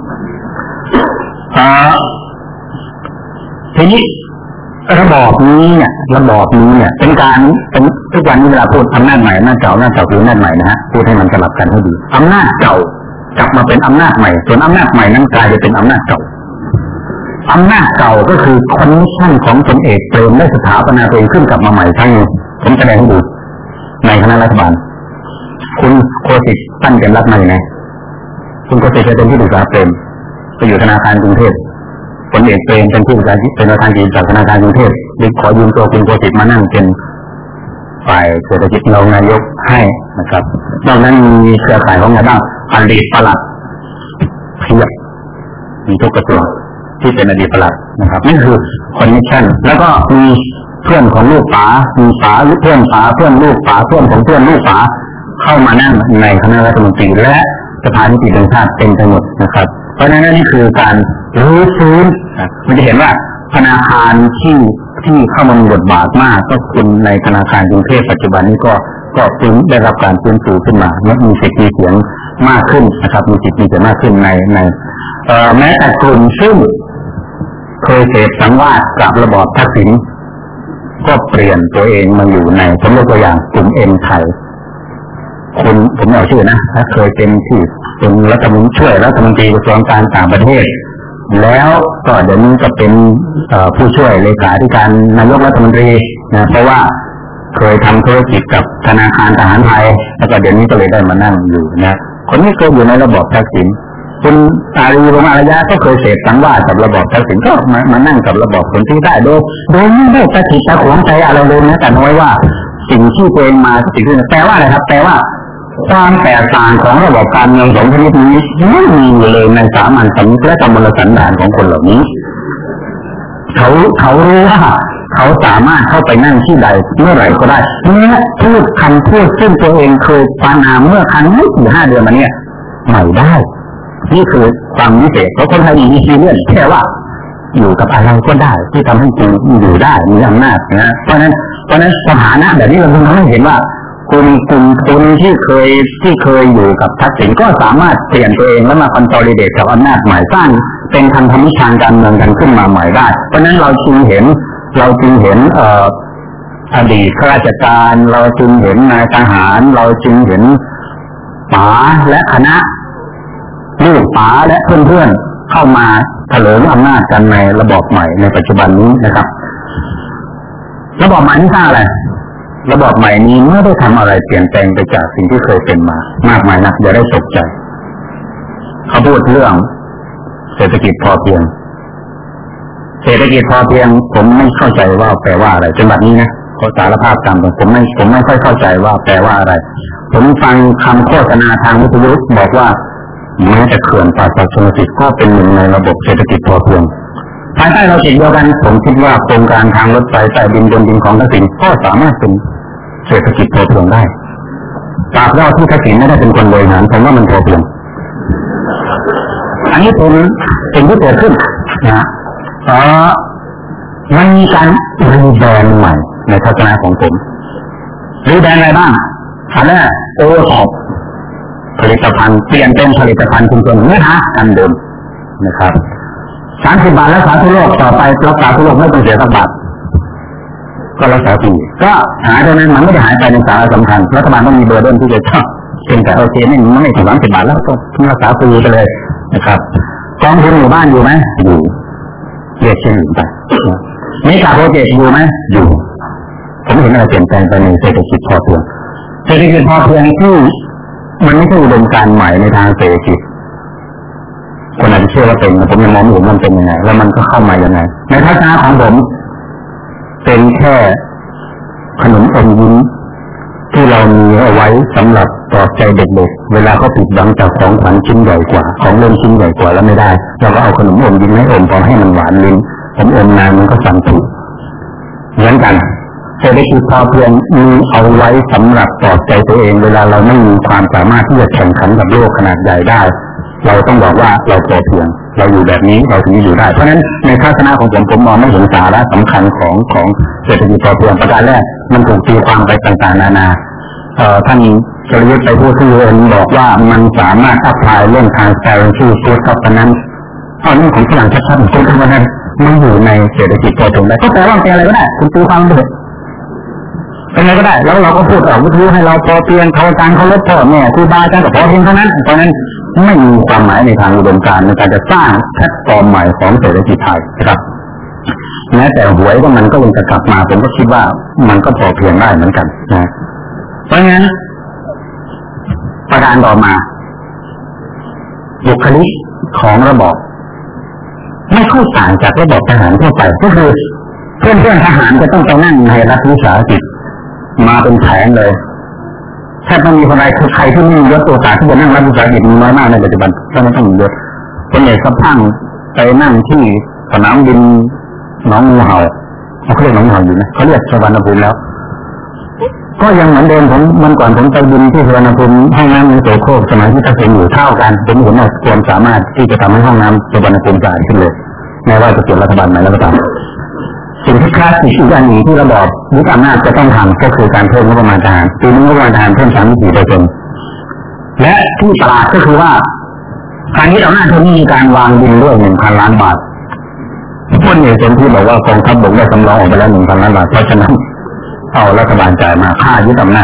ทีนี้ระบอบนี้เนี่ยระบอบนี้เนี่ยเป็นการเป็นทุกวันนี้เวลาพูดอำนาจใหม่อำนาจเก่าอำนาจเก่าคืออำนาจใหม่นะฮะพูดให้มันสลับกันให้ดีอำนาจเก่ากลับมาเป็นอำนาจใหม่ส่วนอำนาจใหม่นั้นกลายไปเป็นอำนาจเก่าอำนาจเก่าก็คือคอนมิชชั่นของพลเอกเปรมได้สถาปนาตัวเองขึ้นกลับมาใหม่ทั้งผมแสดงให้ดูในคณะรัฐบาลคุณโคสิตตั้งเกมรัฐมาอยู่ไหนคุณโคสิตเป็นที่ปรึกษาเปรมไปอยู่ธนาคารกรุงเทพผลเอกเปรมเป็นที่ปรึกษาเป็นประธานยืนจากธนาคารกรุงเทพดิขอยืมตัวคุณโคสิตมานั่งเป็นฝ่ายเศรษฐกิจเรานายกให้นะครับนอกนั้นมีเครือข่ายของไหนบ้างอดีตปลัดเพียบมีทุกกระทรวงที่เป็นอดีตปลัดนะครับนี่คือคอนเนคชั่นแล้วก็มีเพื่อนของลูกป๋ามีป๋าหรือเพื่อนป๋าเพื่อนลูกป๋าเพื่อนของเพื่อนลูกป๋าเข้ามานั่งในคณะรัฐมนตรีและสภานิติบัญญัติแห่งชาติเป็นไปหมดนะครับเพราะฉะนั้นนี่คือการรื้อฟื้นมันจะเห็นว่าธนาคารที่ที่เข้ามามีบทบาทมากก็คุณในธนาคารกรุงเทพปัจจุบันนี้ก็ก็ฟื้นได้รับการฟื้นฟูขึ้นมาและมีสิทธิ์มีเสียงมากขึ้นนะครับมีสิทธิ์มีเสียงมากขึ้นในในเอ่อแม้แต่กลุ่มซึ่งเคยเสพสังวาสกับระบอบทักษิณก็เปลี่ยนตัวเองมาอยู่ในผมยกตัวอย่างกลุ่มเอ็นไทยคุณผมไม่เอาชื่อนะถ้าเคยเป็นที่เป็นรัฐมนตรีช่วยรัฐมนตรีกระทรวงการต่างประเทศแล้วก็เดี๋ยวนี้ก็เป็นผู้ช่วยเลขาธิการนายกรัฐมนตรีนะเพราะว่าเคยทำธุรกิจกับธนาคารทหารไทยแล้วก็เดี๋ยวนี้ก็เลยได้มานั่งอยู่นะคนนี้เคยอยู่ในระบอบทักษิณคุณอารีวงศ์อารยะก็เคยเสพสังวาสกับระบอบทักษิณก็มามานั่งกับระบอบคนที่ได้โดยโดยไม่ได้ตะขิดตะขวงใจอะไรเลยนะแต่น้อยว่าสิ่งที่ตัวเองมาสิ่งที่แปลว่าอะไรครับแปลว่าความแตกต่างของระบบการเมืองสองชนิดนี้ไม่มีเลยในสามัญสำนึกและกำมลสันดานของคนเหล่านี้เขาเขารู้ว่าเขาสามารถเข้าไปนั่งที่ใดเมื่อไหร่ก็ได้แม้พูดคำพูดซึ่งตัวเองเคยปานาเมื่อครั้งไม่กี่ห้าเดือนมาเนี่ยใหม่ได้นี่คือความพิเศษเพราะคนไทยมีซีเรียสแค่ว่าอยู่กับอะไรก็ได้ที่ทำให้จริงอยู่ได้มีอำนาจนะเพราะฉะนั้นเพราะฉะนั้นสถานะแบบนี้เราต้องให้เห็นว่ากลุ่มกลุ่มคนที่เคยที่เคยอยู่กับทักษิณก็สามารถเปลี่ยนตัวเองแล้วมาคอนโซลิเดตกับอำนาจใหม่สร้างเป็นพันธมิตรทางการเมืองกันขึ้นมาใหม่ได้เพราะฉะนั้นเราจึงเห็นเราจึงเห็นเอ่ออดีตข้าราชการเราจึงเห็นนายทหารเราจึงเห็นป๋าและคณะลูกป๋าและเพื่อนๆเข้ามาเถลิงอำนาจกันในระบอบใหม่ในปัจจุบันนี้นะครับระบอบใหม่นี่สร้างอะไรระบอบใหม่นี้ไม่ได้ทำอะไรเปลี่ยนแปลงไปจากสิ่งที่เคยเป็นมามากมายนักอย่าได้ตกใจเขาพูดเรื่องเศรษฐกิจพอเพียงเศรษฐกิจพอเพียงผมไม่เข้าใจว่าแปลว่าอะไรเป็นแบบนี้นะขอสารภาพตามตรงผมไม่ผมไม่ค่อยเข้าใจว่าแปลว่าอะไรผมฟังคำโฆษณาทางวิทยุบอกว่าแม้แต่เขื่อนป่าสักชลสิทธิ์ก็เป็นหนึ่งในระบบเศรษฐกิจพอเพียงภายใต้เราสิ่งเดียวกันผมคิดว่าโครงการทางรถไฟใต้ดินบนดินของทักษิณก็สามารถเป็นเศรษฐกิจพอเพียงได้ตราบใดที่ทักษิณไม่ได้เป็นคนบริหารผมว่ามันพอเพียงอันนี้เป็นสิ่งที่เกิดขึ้นนะเพราะมันมีการรีแบรนด์ใหม่ในทัศนะของผมรีแบรนด์อะไรบ้างอันแรกโอท็อปผลิตภัณฑ์เปลี่ยนเป็นผลิตภัณฑ์ชุมชนเนื้อหาอันเดิมนะครับสามสิบบาทรักษาทุกโรคต่อไปรักษาทุกโรคไม่ต้องเสียสักบาทก็รักษาฟรีก็หายเท่านั้นมันไม่ได้หายไปในสาระสำคัญรัฐบาลต้องมีเบอร์เดินที่จะชอบเป็นแต่โอเคนี่มันไม่ถึงสามสิบบาทแล้วก็รักษาฟรีไปเลยนะครับกองทุนหมู่บ้านอยู่ไหมอยู่เรียกชื่อไปมีการโปรเจกต์อยู่ไหมอยู่ผมเห็นอะไรเปลี่ยนแปลงไปในเศรษฐกิจพอเพียงเศรษฐกิจพอเพียงที่มันไม่ใช่อุดมการณ์ใหม่ในทางเศรษฐกิจคนอาจจะเชื่อว่าเป็นผมยังมองไม่เห็นมันเป็นยังไงแล้วมันก็เข้ามายังไงในทัศนะของผมเป็นแค่ขนมอมยิ้มที่เรามีเอาไว้สำหรับปลอบใจเด็กๆเวลาเขาผิดหวังจากของขวัญชิ้นใหญ่กว่าของเล่นชิ้นใหญ่กว่าแล้วไม่ได้เราก็เอาขนมอมยิ้มให้อมพอให้มันหวานลิ้นผมอมนานมันก็สั่นถูกเหมือนกันเศรษฐกิจพอเพียงมีเอาไว้สำหรับปลอบใจตัวเองเวลาเราไม่มีความสามารถที่จะแข่งขันกับโลกขนาดใหญ่ได้เราต้องบอกว่าเราพอเพียงเราอยู่แบบนี้เราถึงอยู่ได้เพราะฉะนั้นในทัศนะของผมผมมองไม่เห็นสาระสำคัญของของเศรษฐกิจพอเพียงประการแรกมันถูกตีความไปต่างๆนานาเอ่อท่านจริยศไปพูดที่เอ็นบอกว่ามันสามารถอัพพลายเรื่อง transparency food governance เอาเรื่องของฝรั่งชัดๆ food governance มันอยู่ในเศรษฐกิจพอเพียงได้ก็แปลว่าเป็นอะไรก็ได้คุณตีความด้วยเป็นอะไรก็ได้แล้วเราก็พูดออกวิทยุให้เราพอเพียงเขาการเขาลดพ่อแม่ครูบาอาจารย์ก็พอเพียงเท่านั้นเพราะนั้นไม่มีความหมายในทางอุดมการณ์ในการจะสร้างแพลตฟอร์มใหม่ของเศรษฐกิจไทยนะครับแม้แต่หวยก็มันก็ยังจะกลับมาผมก็คิดว่ามันก็พอเพียงได้เหมือนกันนะเพราะงั้นประการต่อมาบุคลิกของระบอบไม่ค่อยต่างจากระบอบทหารทั่วไปก็คือเพื่อนเพื่อนทหารจะต้องไปนั่งในรัฐวิสาหกิจมาเป็นแผนเลยแทบไม่มีคนใดคือใครที่ไม่มียศตัวตาที่จะนั่งรัฐวิสาหกิจมีน้อยมากในปัจจุบันก็ไม่ต้องมียศคนใหญ่สับพังไปนั่งที่สนามบินหนองงูเห่าเขาเรียกหนองงูเห่าอยู่นะเขาเรียกสุวรรณภูมิแล้วก็ยังเหมือนเดิมผมมันก่อนผมไปบินที่สุวรรณภูมิห้องน้ำมีโสโครกสมัยที่ทักษิณอยู่เท่ากันผมเห็นว่าความสามารถที่จะทำให้ห้องน้ำสุวรรณภูมิสะอาดขึ้นเลยแม้ว่าจะเปลี่ยนรัฐบาลใหม่แล้วก็ตามสิ่งที่คลาสสิกอีกอันหนึ่งที่ระบอบยึดอำนาจจะต้องทำก็คือการเพิ่มงบประมาณทหารปีนี้งบประมาณทหารเพิ่ม สามสิบสี่เปอร์เซ็นต์ และที่ประหลาดก็คือว่าการยึดอำนาจที่มีการวางบินด้วย หนึ่งพัน ล้านบาทคนเอกชนที่บอกว่ากองทัพบกได้สำรองออกไปแล้ว หนึ่งพัน ล้านบาทเพราะฉะนั้นเอารัฐบาลจ่ายมาค่ายึดอำนาจ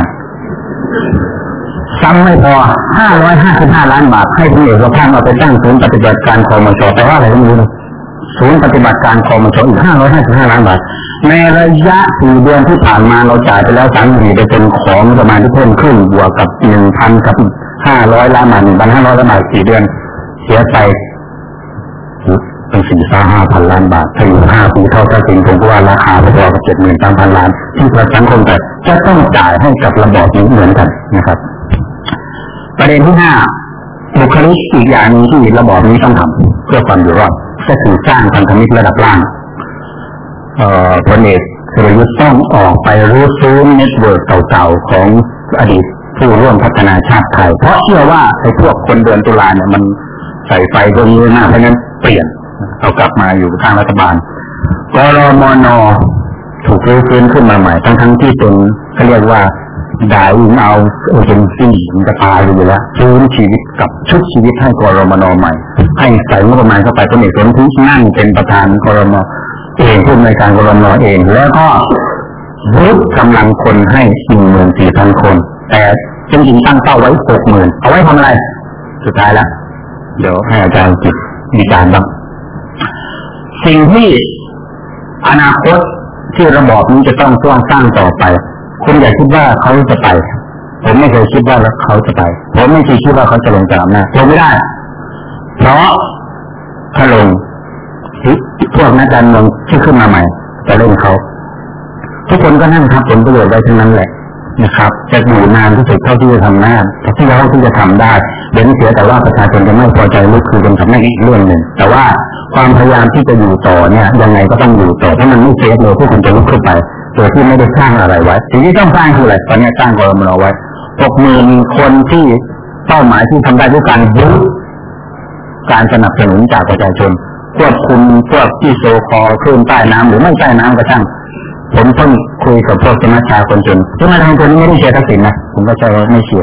ซ้ำไม่พอห้าร้อยห้าสิบห้าล้านบาทให้พลเอกประยุทธ์เอาไปตั้งศูนย์ปฏิบัติการคมช.แต่ว่าอะไรไม่รู้ศูนย์ปฏิบัติการคมช.อีกห้าร้อยห้าสิบห้าล้านบาทในระยะสี่เดือนที่ผ่านมาเราจ่ายไปแล้ว สามสิบสี่เปอร์เซ็นต์ ของประมาณที่เพิ่มขึ้นบวกกับ หนึ่งพัน กับห้าร้อยล้านบาท หนึ่งพันห้าร้อยล้านบาทสี่เดือนเสียไปเป็น สี่ถึงห้าพัน ล้านบาทถ้าอยู่ห้าปีเท่ากับจริงผมว่าราคาพอๆกับ เจ็ดหมื่นสามพัน ล้านที่ประชาสังคมแต่จะต้องจ่ายให้กับระบอบนี้เหมือนกันนะครับประเด็นที่ห้าบุคลิกอีกอย่างนึงที่ระบอบนี้ต้องทำเพื่อความอยู่รอดก็คือสร้างพันธมิตรระดับล่างเอ่อพลเอกสุรยุทธ์ต้องออกไปรื้อฟื้นเน็ตเวิร์กเก่าๆของอดีตผู้ร่วมพัฒนาชาติไทยเพราะเชื่อว่าไอ้พวกคนเดือนตุลาเนี่ยมันใส่ไฟตรงนี้มากเพราะนั้นเปลี่ยนเอากลับมาอยู่ข้างรัฐบาลกรมน.ถูกรื้อฟื้นขึ้นมาใหม่ทั้งๆที่เป็นเขาเรียกว่าด่าอิงเอาเอเจนซี่มันจะตายไปอยู่แล้วฟื้นชีวิตกับชุดชีวิตให้กรมน.ใหม่ให้ใส่งบประมาณเข้าไปพลเอกสนธินั่งเป็นประธานกรมน.เองผู้อำนวยการกรมน.เองแล้วก็ลดกำลังคนให้ หนึ่งหมื่นสี่พัน คนแต่จริงๆตั้งเป้าไว้ หกหมื่น เอาไว้ทำอะไรสุดท้ายแล้วเดี๋ยวให้อาจารย์จิตวิจารณ์บ้างสิ่งที่อนาคตที่ระบอบนี้จะต้องสร้างสร้างต่อไปคุณอย่าคิดว่าเขาจะไปผมไม่เคยคิดว่าเขาจะไปผมไม่เคยคิดว่าเขาจะลงจากอำนาจลงไม่ได้เพราะถ้าลงพวกนักการเมืองที่ขึ้นมาใหม่จะเล่นเขาทุกคนก็นั่งทับผลประโยชน์ได้ทั้งนั้นแหละนะครับจะอยู่นานที่สุดเท่าที่จะทำได้ที่เราที่จะทำได้เดี๋ยวนี้เสียแต่ว่าประชาชนจะไม่พอใจลุกคือเป็นทำได้อีกเรื่องหนึ่งแต่ว่าความพยายามที่จะอยู่ต่อเนี่ยยังไงก็ต้องอยู่ต่อถ้ามันไม่เซฟเลยพวกคุณจะลุกขึ้นไปโดยที่ไม่ได้สร้างอะไรไว้สิ่งที่ต้องสร้างคืออะไรตอนนี้สร้างกรมน.ไว้หกหมื่นคนที่เป้าหมายที่ทำได้ด้วยการยึดการสนับสนุนจากประชาชนควบคุมพวกที่โซคอขึ้นใต้น้ำหรือไม่ใต้น้ำก็ช่างผมต้องคุยกับพวกสมัชชาคนจนสมัชชาคนนี้ไม่ได้เชียร์ทักษิณนะผมก็ใช่ว่าไม่เชียร์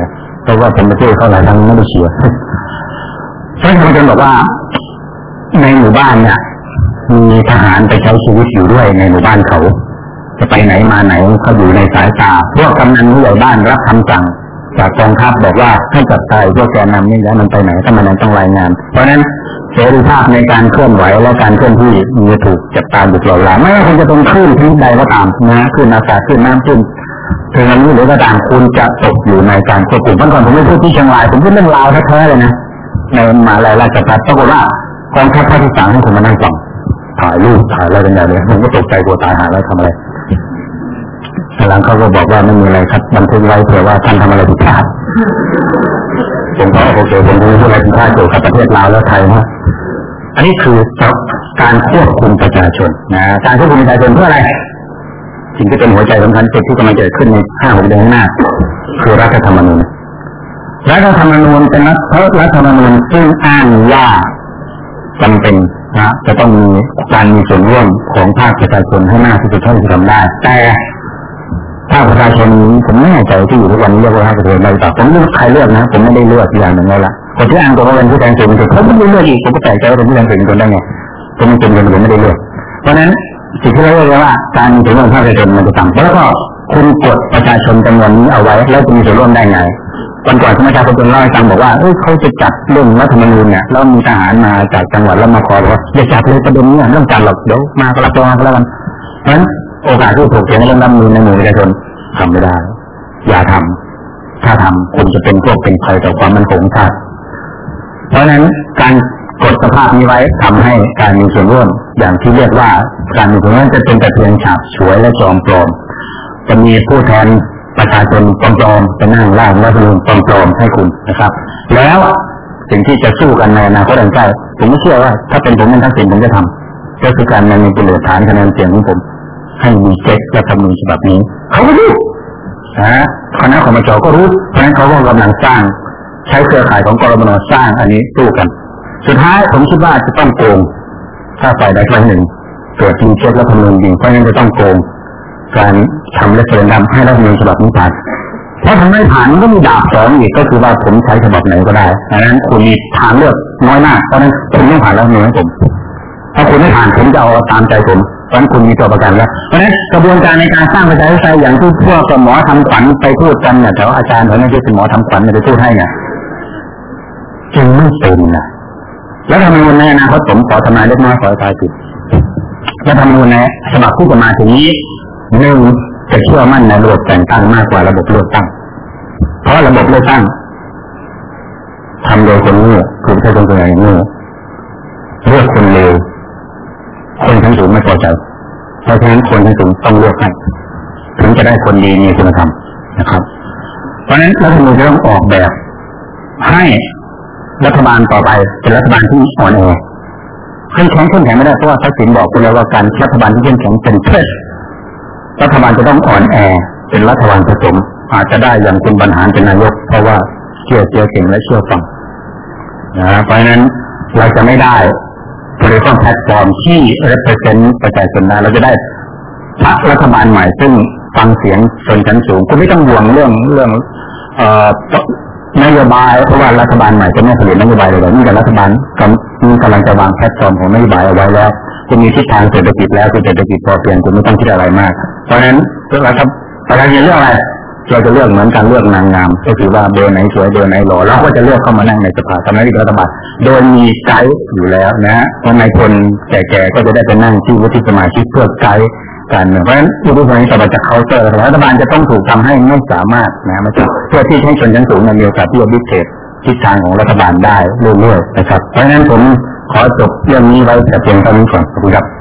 เพราะว่าผมไปเที่ยวเขาหลายครั้งไม่ได้เชียร์ท่านอาจารย์บอกว่าในหมู่บ้านเนี่ยมีทหารไปใช้ชีวิตอยู่ด้วยในหมู่บ้านเขาจะไปไหนมาไหนเขาอยู่ในสายตาพวกกำนันผู้ใหญ่บ้านรับคำสั่งจากกองทัพบอกว่าให้จับตายพวกแกนนำนี่แล้วมันไปไหนถ้ามันต้องรายงานเพราะนั้นเสรีภาพในการเคลื่อนไหวและการเคลื่อนที่มีถูกจับตามบุกหลอกหลานไม่ว่าคุณจะเป็นคลื่นที่ใดก็ตามนะคลื่นอากาศคลื่นน้ำคลื่นถึงอันนี้หรือก็ตามคุณจะตกอยู่ในการควบคุมเมื่อก่อนผมไม่พูดที่เชียงรายผมพูดเรื่องราวแท้ๆเลยนะในมหาวิทยาลัยราชภัฏปรากฏว่ากองทัพภาคที่สามให้ผมมานั่งฟังถ่ายรูปถ่ายอะไรกันอย่างนี้ผมก็ตกใจกลัวตายหาแล้วทำอะไรหลังเขาก็บอกว่าไม่มีอะไรครับบันทึกไว้เผื่อว่าท่านทำอะไรผิดพลาดผมก็โอเคผมรู้ว่าอะไรผิดพลาดเกี่ยวกับประเทศลาวและไทยนะอันนี้คือการควบคุมประชาชนนะการควบคุมประชาชนเพื่ออะไรสิ่งที่เป็นหัวใจสำคัญสุดที่กำลังเกิดขึ้นในห้าหกเดือนข้างหน้าคือรัฐธรรมนูญรัฐธรรมนูญเป็นรัฐธรรมนูญซึ่งอ้างว่าจำเป็นนะจะต้องมีการมีส่วนร่วมของภาคประชาชนให้มากที่สุดเท่าที่ทำได้แต่ภาคประชาชนผมไม่แน่ใจที่อยู่ทุกวันนี้เรียกว่าภาคประชาชนอะไรต่างผมไม่รู้ใครเลือกนะผมไม่ได้เลือกอย่างหนึ่งเลยล่ะคนที่อ้างตัวว่าเป็นผู้แทนสื่อมวลชนเขาไม่ได้เลือกอีกผมก็แปลกใจว่าเป็นผู้แทนสื่อมวลชนได้ไงผมเป็นคนผมไม่ได้เลือกเพราะนั้นสิ่งที่เราเรียกว่าการมีส่วนร่วมภาคประชาชนมันจะต่ำแล้วก็คุณกดประชาชนจำนวนนี้เอาไว้แล้วจะมีส่วนร่วมได้ไงวันก่อนที่ประชาชนเล่าให้ฟังบอกว่าเอ้ยเขาจะจัดเรื่องรัฐธรรมนูญเนี่ยแล้วมีทหารมาจากจังหวัดแล้วมาขอว่าอย่าจัดเลยประเด็นนี้เรื่องจัดหรอกเดี๋ยวมาก็รับรองกันแล้วกันเพราะฉะนั้นโอกาสที่ถูกเถียงเรื่องรัฐธรรมนูญในหมู่ประชาชนทำไม่ได้อย่าทำถ้าทำคุณจะเป็นพวกเป็นภัยต่อความมั่นคงของชาติเพราะฉะนั้นการกดสภาพนี้ไว้ทำให้การมีส่วนร่วมอย่างที่เรียกว่าการมีส่วนร่วมจะเป็นแต่เพียงฉาบฉวยและจอมปลอมจะมีผู้แทนประชาชนปลอมๆจะนั่งร่างรัฐธรรมนูญปลอมๆให้คุณนะครับแล้วสิ่งที่จะสู้กันในอนาคตอันใกล้ผมไม่เชื่อว่าถ้าเป็นผมเป็นทักษิณผมจะทำก็คือการมีประโยชน์ฐานคะแนนเสียงของผมให้มีเซ็กรัฐธรรมนูญฉบับนี้เขาก็รู้นะคณะคมจก็รู้เพราะฉะนั้นเขาก็กำลังสร้างใช้เครือข่ายของกรมนสร้างอันนี้สู้กันสุดท้ายผมคิดว่าจะต้องโกงถ้าฝ่ายใดฝ่ายหนึ่งเกิดมีเซ็กรัฐธรรมนูญจริงเพราะฉะนั้นจะต้องโกงการทำและเสนอให้รัฐธรรมนูญฉบับนี้ผ่านเพราะทำไม่ผ่านก็มีดาบสองอีกก็คือว่าผมใช้ฉบับไหนก็ได้ดังนั้นคุณมีทางเลือกน้อยมากเพราะฉะนั้นคุณต้องผ่านรัฐธรรมนูญให้ผมถ้าคุณไม่ผ่านผมจะเอาตามใจผมเพราะฉะนั้นคุณมีตัวประกันแล้วเพราะฉะนั้นกระบวนการในการสร้างประชาธิปไตยอย่างที่พวกหมอทำขวัญไปพูดกันเนี่ยแต่ว่าอาจารย์เขาไม่ใช่เป็นหมอทำขวัญไปพูดให้เนี่ยจึงไม่เป็นนะแล้วทำไมวันในอนาคตผมขอทำนายเล็กน้อยขอทายผิดแล้วทำไมวันในฉบับที่จะมาถึงนี้หนึ่งจะเชื่อมั่นในระบบแต่งตั้งมากกว่าระบบเลือกตั้งเพราะระบบเลือกตั้งทำโดยคนโง่ถูกใช้คนส่วนใหญ่โง่เลือกคนเลวคนชั้นสูงไม่พอใจเพราะฉะนั้นคนชั้นสูงต้องเลือกให้ถึงจะได้คนดีมีคุณธรรมนะครับเพราะฉะนั้นรัฐธรรมนูญจะต้องออกแบบให้รัฐบาลต่อไปเป็นรัฐบาลที่อ่อนแอเข้มแข็งเข้มแข็งไม่ได้เพราะว่าทักษิณบอกคุณแล้วว่าการรัฐบาลที่เข้มแข็งเป็นเพศรัฐบาลจะต้องอ่อนแอเป็นรัฐบาลผสมอาจจะได้อย่างคุณบรรหารเป็นนายกเพราะว่าเชื่อเชื่อเก่งและเชื่อฟังนะเพราะฉะนั้นเราจะไม่ได้บริการแพลตฟอร์มที่ represent ประชาชนได้เราจะได้พรรครัฐบาลใหม่ซึ่งฟังเสียงชนชั้นสูงคุณไม่ต้องห่วงเรื่องเรื่องเอ่อนโยบายเพราะว่ารัฐบาลใหม่จะไม่ผลิตนโยบายเลยนี่แต่รัฐบาลกำลังจะวางแพลตฟอร์มของนโยบายเอาไว้แล้วคุณมีทิศทางเศรษฐกิจแล้วคือเศรษฐกิจพอเพียงคุณไม่ต้องคิดอะไรมากเพราะฉะนั้นรัฐประชาชนเลือกอะไรเราจะเลือกเหมือนการเลือกนางงามก็คือว่าเบอร์ไหนสวยเบอร์ไหนหล่อเราก็จะเลือกเข้ามานั่งในสภาทำหน้าที่รัฐบาลโดยมีไกด์อยู่แล้วนะฮะวันในคนแก่ๆก็จะได้ไปนั่งที่วุฒิสมาชิกเพื่อไกด์การเพราะฉะนั้นวุฒิสมาชิกต่อไปจากเคาน์เตอร์รัฐบาลจะต้องถูกทำให้ไม่สามารถนะไม่ใช่เพื่อที่ให้ชนชั้นสูงมีโอกาสที่จะดิสเทตทิศทางของรัฐบาลได้เรื่อยๆนะครับเพราะฉะนั้นผมขอจบเรื่องนี้ไว้แต่เพียงเท่านี้ก่อนขอบคุณครับ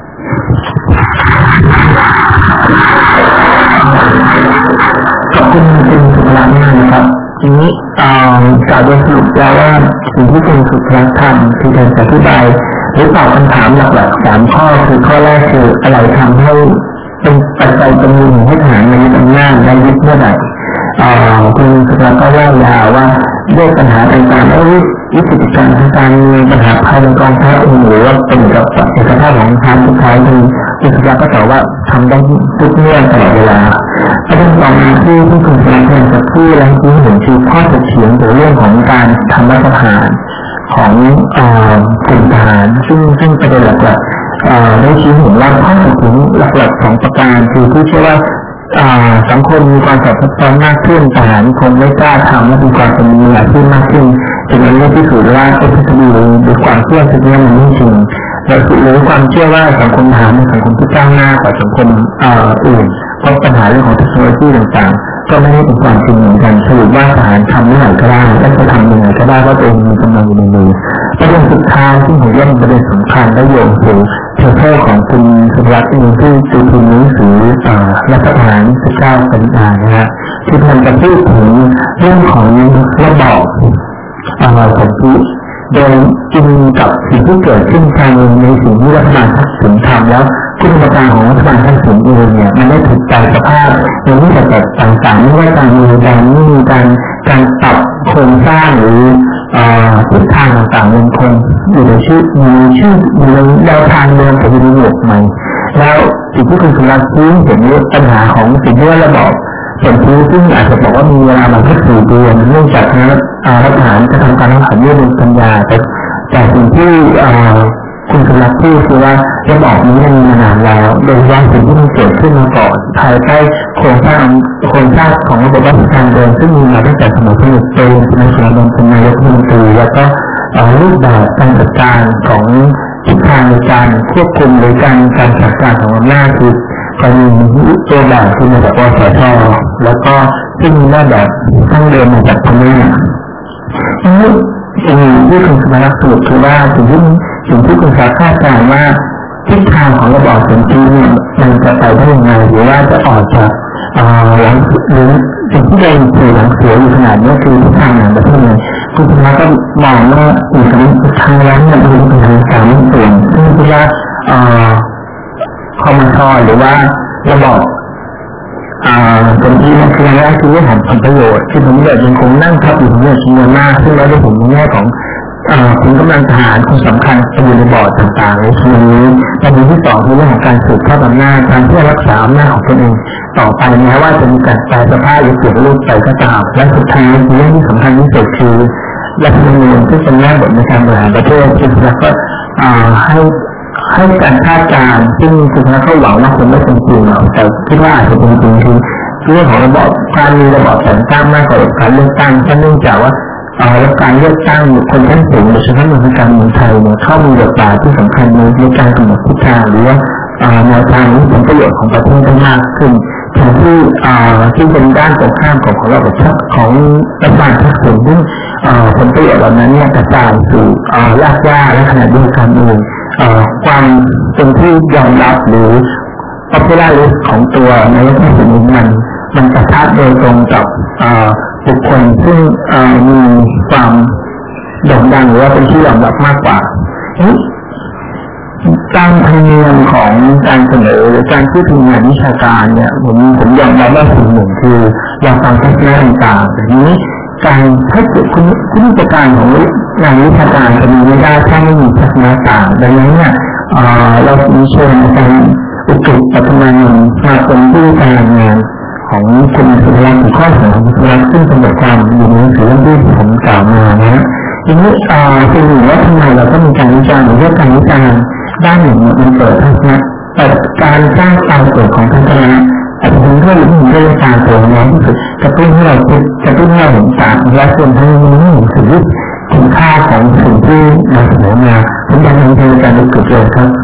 ขอบคุณคุณสุภลักษณ์มากนะครับทีนี้กล่าวโดยสรุปแล้วว่าสิ่งที่คุณสุภลักษณ์ทำคือการอธิบายหรือตอบคำถามหลักๆสามข้อคือข้อแรกคืออะไรทำให้เป็นปัจจัยเป็นมูลให้ทหารมายึดอำนาจได้ยึดเมื่อไหร่คุณสุภลักษณ์ก็เล่ายาวว่าด้วยปัญหาต่างๆแล้ววิกฤตการณ์ทางการเมืองปัญหาภายในกองทัพหรือว่าเป็นกับเอกภาพของทางสุดท้ายคือคุณสุภลักษณ์ก็ตอบว่าทำได้ทุกเรื่องตลอดเวลาประเด็นต่อมาที่ที่คุณสมบัติจะพูดและที่เห็นคือข้อถกเถียงเกี่ยวกับเรื่องของการทำรัฐประหารของกลุ่มทหารซึ่งซึ่งประเด็นหลักๆได้ชี้เห็นว่าข้อถกเถียงหลักๆของประการคือที่เชื่อว่าสังคมมีความสับสนมากขึ้นทหารคงไม่กล้าทำและมีความเป็นมืออาชีพมากขึ้นจึงเป็นเรื่องที่สุดว่าทฤษฎีหรือความเชื่อสิ่งนี้มันไม่จริงและหรือความเชื่อว่าสังคมทหารเป็นสังคมที่ก้าวหน้ากว่าสังคมอื่นเพราะปัญหาเรื่องของเทคโนโลยีต่างๆก็ไม่ได้เป็นความจริงเหมือนกันสรุปว่าทหารทำเมื่อไหร่ก็ได้และจะทำยังไงก็ได้ว่าตัวเองมีกำลังอยู่ในมือประเด็นสุดท้ายที่ผมว่าเป็นประเด็นสำคัญและโยงถึงเทอร์ของคุณสุรัตน์เองที่ตีพิมพ์หนังสือรัฐประหารสิบเก้าปริญญานะฮะที่มันจะพูดถึงเรื่องของระบอบสันติโดยจริงกับสิ่งที่เกิดขึ้นภายในสิ่งที่รัฐบาลทักษิณทำแล้วคุณประการของรัฐบาลทักษิณเองเนี่ยมันได้ถูกใจสภาพในรูปแบบต่างๆไม่ว่าการมีการมีการการปรับโครงสร้างหรือทิศทางต่างๆมันคงอยู่ในชื่อมีชื่อมีแนวทางเดิมแต่มีระบบใหม่แล้วสิ่งที่คุณสุรัตน์ชี้เห็นว่าปัญหาของสิ่งที่ว่าระบอบส่วนที่ซึ่งอาจจะบอกว่ามีเวลามาแค่สี่เดือนเนื่องจากคณะรัฐประหารจะทำการรัฐประหารเมื่อเดือนกันยายนแต่แต่สิ่งที่คุณสุรัตน์พูดคือว่าระบอบนี้มีมานานแล้วโดยเฉพาะสิ่งที่มันเกิดขึ้นมาก่อนภายใต้โครงสร้างโครงสร้างของระบบราชการเดิมซึ่งมีมาตั้งแต่สมัยพลเอกเปรมเป็นนายกเป็นนายกรัฐมนตรีแล้วก็รูปแบบการจัดการของทิศทางในการควบคุมหรือการการจัดการของอำนาจคือจะมีตัวแบบคือมาจากกสชแล้วก็ซึ่งมีหน้าแบบตั้งเดิมมาจากพม่านี่สิ่งที่คุณสมรักษ์สรุปคือว่าสิ่งที่สิ่งที่คุณสาคาดการว่าทิศทางของระบอบสันติเนี่ยมันจะไปได้ยังไงหรือว่าจะออกจากหลังหรือสิ่งที่ได้สื่อหลังเสืออยู่ขนาดนี้คือทิศทางไหนประเทศไหนคุณสมรักษ์ก็มองว่าอีกทางนั้นเนี่ยมันเป็นทางสามส่วนซึ่งคือว่าคอมมานด์หรือว่าระบอบตรงนี้มันคือแรกคือเรื่องของผลประโยชน์ที่ผมอยากยังคงนั่งทับอยู่ในเรื่องนี้มากซึ่งเราได้เห็นในแง่ของคุณกำลังทหารคนสำคัญอยู่ในบอร์ดต่างๆในทีนี้ประเด็นที่สองคือเรื่องของการสืบทอดอำนาจการเพื่อรักษาอำนาจของตนเองต่อไปแม้ว่าจะมีการแปรสภาพหรือเปลี่ยนรูปไปก็ตามและสุดท้ายเรื่องที่สำคัญที่สุดคือรัฐธรรมนูญที่เป็นแง่บทในการบริหารประเทศที่แล้วก็ให้ให้การคาดการณ์ซึ่งคุณนักเขาหวังว่าคงไม่เป็นจริงหรอกแต่คิดว่าอาจจะเป็นจริงคือเรื่องของระบอบการมีระบอบแต่งตั้งมากกว่าการเลือกตั้งเพราะเนื่องจากว่าการเลือกตั้งคนชั้นสูงโดยเฉพาะในการเมืองไทยเนี่ยเข้ามีบทบาทที่สำคัญในการกำหนดทิศทางหรือว่าแนวทางนี้ผลประโยชน์ของประเทศได้มากขึ้นทางที่ที่เป็นด้านตรงข้ามของของระบบของรัฐบาลทักษิณซึ่งผลประโยชน์เหล่านั้นเนี่ยกระจายสู่รากหญ้าและขณะเดียวกันเองความเป็นที่ยอมรับหรือ popularity ของตัวนายกทักษิณมันมันกระทบโดยตรงกับบุคคลซึ่งมีความโด่งดังหรือว่าเป็นที่ยอมรับมากกว่าตามธรรมเนียมของการเสนอหรือการพูดถึงงานวิชาการเนี่ยผมผมยอมรับว่าสิ่งหนึ่งคืออยากฟังทัศนะต่างๆแต่นี้การถ้าเกิดคุณคุณประการของงานวิชาการจะมีไม่ได้ถ้าไม่มีทัศนะต่างดังนั้นเนี่ยเรามีเชิญอาจารย์อุกฤษปัทมานนท์มาเป็นผู้การงานของคุณสุรัตน์ข้อสองคุณสุรัตน์ซึ่งเป็นบทความอยู่ในหนังสือที่ผมกล่าวมานะทีนี้สิ่งหนึ่งว่าทำไมเราต้องมีการวิจารณ์หรือว่าการวิจารณ์ด้านหนึ่งมันเปิดทัศนะแต่การสร้างการเกิดของทัศนะอาจจะเป็นเรื่องที่มีเรื่องการเกิดน้อยที่สุดกระตุ้นให้เราคิดกระตุ้นให้เราเห็นต่างและส่วนทั้งนี้เห็นสิ่งที่คุณค่าของสิ่งที่มาเสนอมาผมอยากให้ท่านอาจารย์ได้เกิดเลยครับ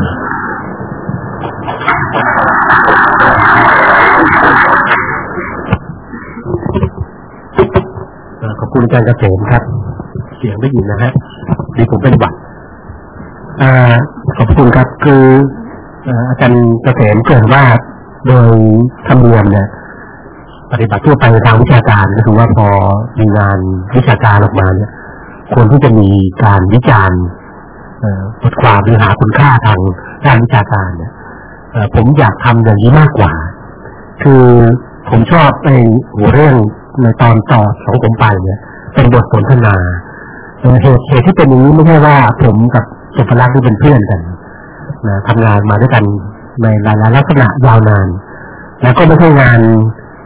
ขอบคุณอาจารย์เกษมครับเสียงได้ยินนะฮะดีผมเป็นหวัดขอบคุณครับคืออาจารย์เกษมเกริ่นว่าโดยธรรมเนียมเนี่ยปฏิบัติทั่วไปในทางวิชาการก็คือว่าพอมีงานวิชาการออกมาเนี่ยควรที่จะมีการวิจารณ์บทความหรือหาคุณค่าทางด้านวิชาการเนี่ยผมอยากทำอย่างนี้มากกว่าคือผมชอบในหัวเรื่องในตอนต่อของผมไปเนี่ยเป็นบทสนทนาเหตุเหตุที่เป็นอย่างนี้ไม่ใช่ว่าผมกับสุภลักษณ์ที่เป็นเพื่อนกันนะทำงานมาด้วยกันในหลายๆลักษณะยาวนานแล้วก็ไม่ใช่งาน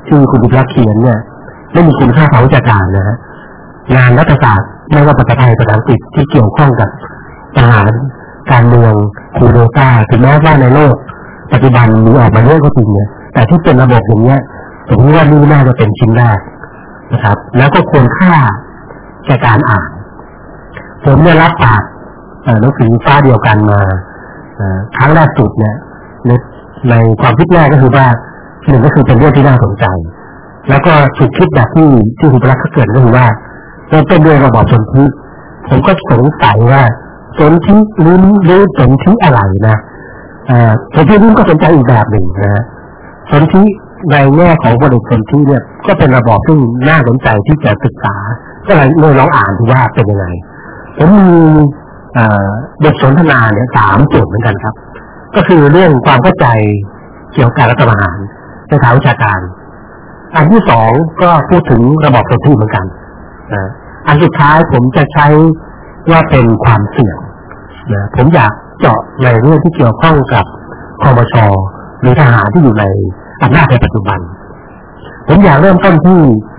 ที่คุณบุญรักเขียนเนี่ยไม่มีคุณค่าทางวิชาการนะฮะงานรัฐศาสตร์ไม่ว่าภาษาไทยภาษาอังกฤษที่เกี่ยวข้องกับทหารการเมืองคูโดต้าถึงแม้ว่าในโลกปัจจุบันมีออกมาเยอะก็จริงเนี่ยแต่ที่เป็นระบบอย่างเงี้ยผมว่านี่น่าจะเป็นชิ้นแรกนะครับแล้วก็ควรค่าแก่การอ่านผมได้รับปากหนังสือฟ้าเดียวกันมาครั้งแรกสุดเนี่ยในในความคิดแรกก็คือว่าหนึ่งก็คือเป็นเรื่องที่น่าสนใจแล้วก็ถูกคิดแบบที่ที่คุณประลักษณ์เขาเกิดก็คือว่าเราเป็นด้วยระบอบสนธิผมก็สงสัยว่าสนธิลุ้นหรือสนธิอะไรนะสนธิลุ้นก็สนใจอีกแบบหนึ่งนะสนธิในแง่ของบริบทสนธิเนี่ยก็เป็นระบอบที่น่าสนใจที่จะศึกษาก็เลยเลยลองอ่านดูว่าเป็นยังไงผมมีบทสนทนาเนี่ยสามจุดเหมือนกันครับก็คือเรื่องความเข้าใจเกี่ยวกับรัฐประหารในทางวิชาการอันที่สองก็พูดถึงระบอบสนธิเหมือนกันอันสุดท้ายผมจะใช้ว่าเป็นความเสี่ยงนะผมอยากเจาะในเรื่องที่เกี่ยวข้องกับคมช.หรือทหารที่อยู่ในอำนาจในปัจจุบันผมอยากเริ่มต้นที่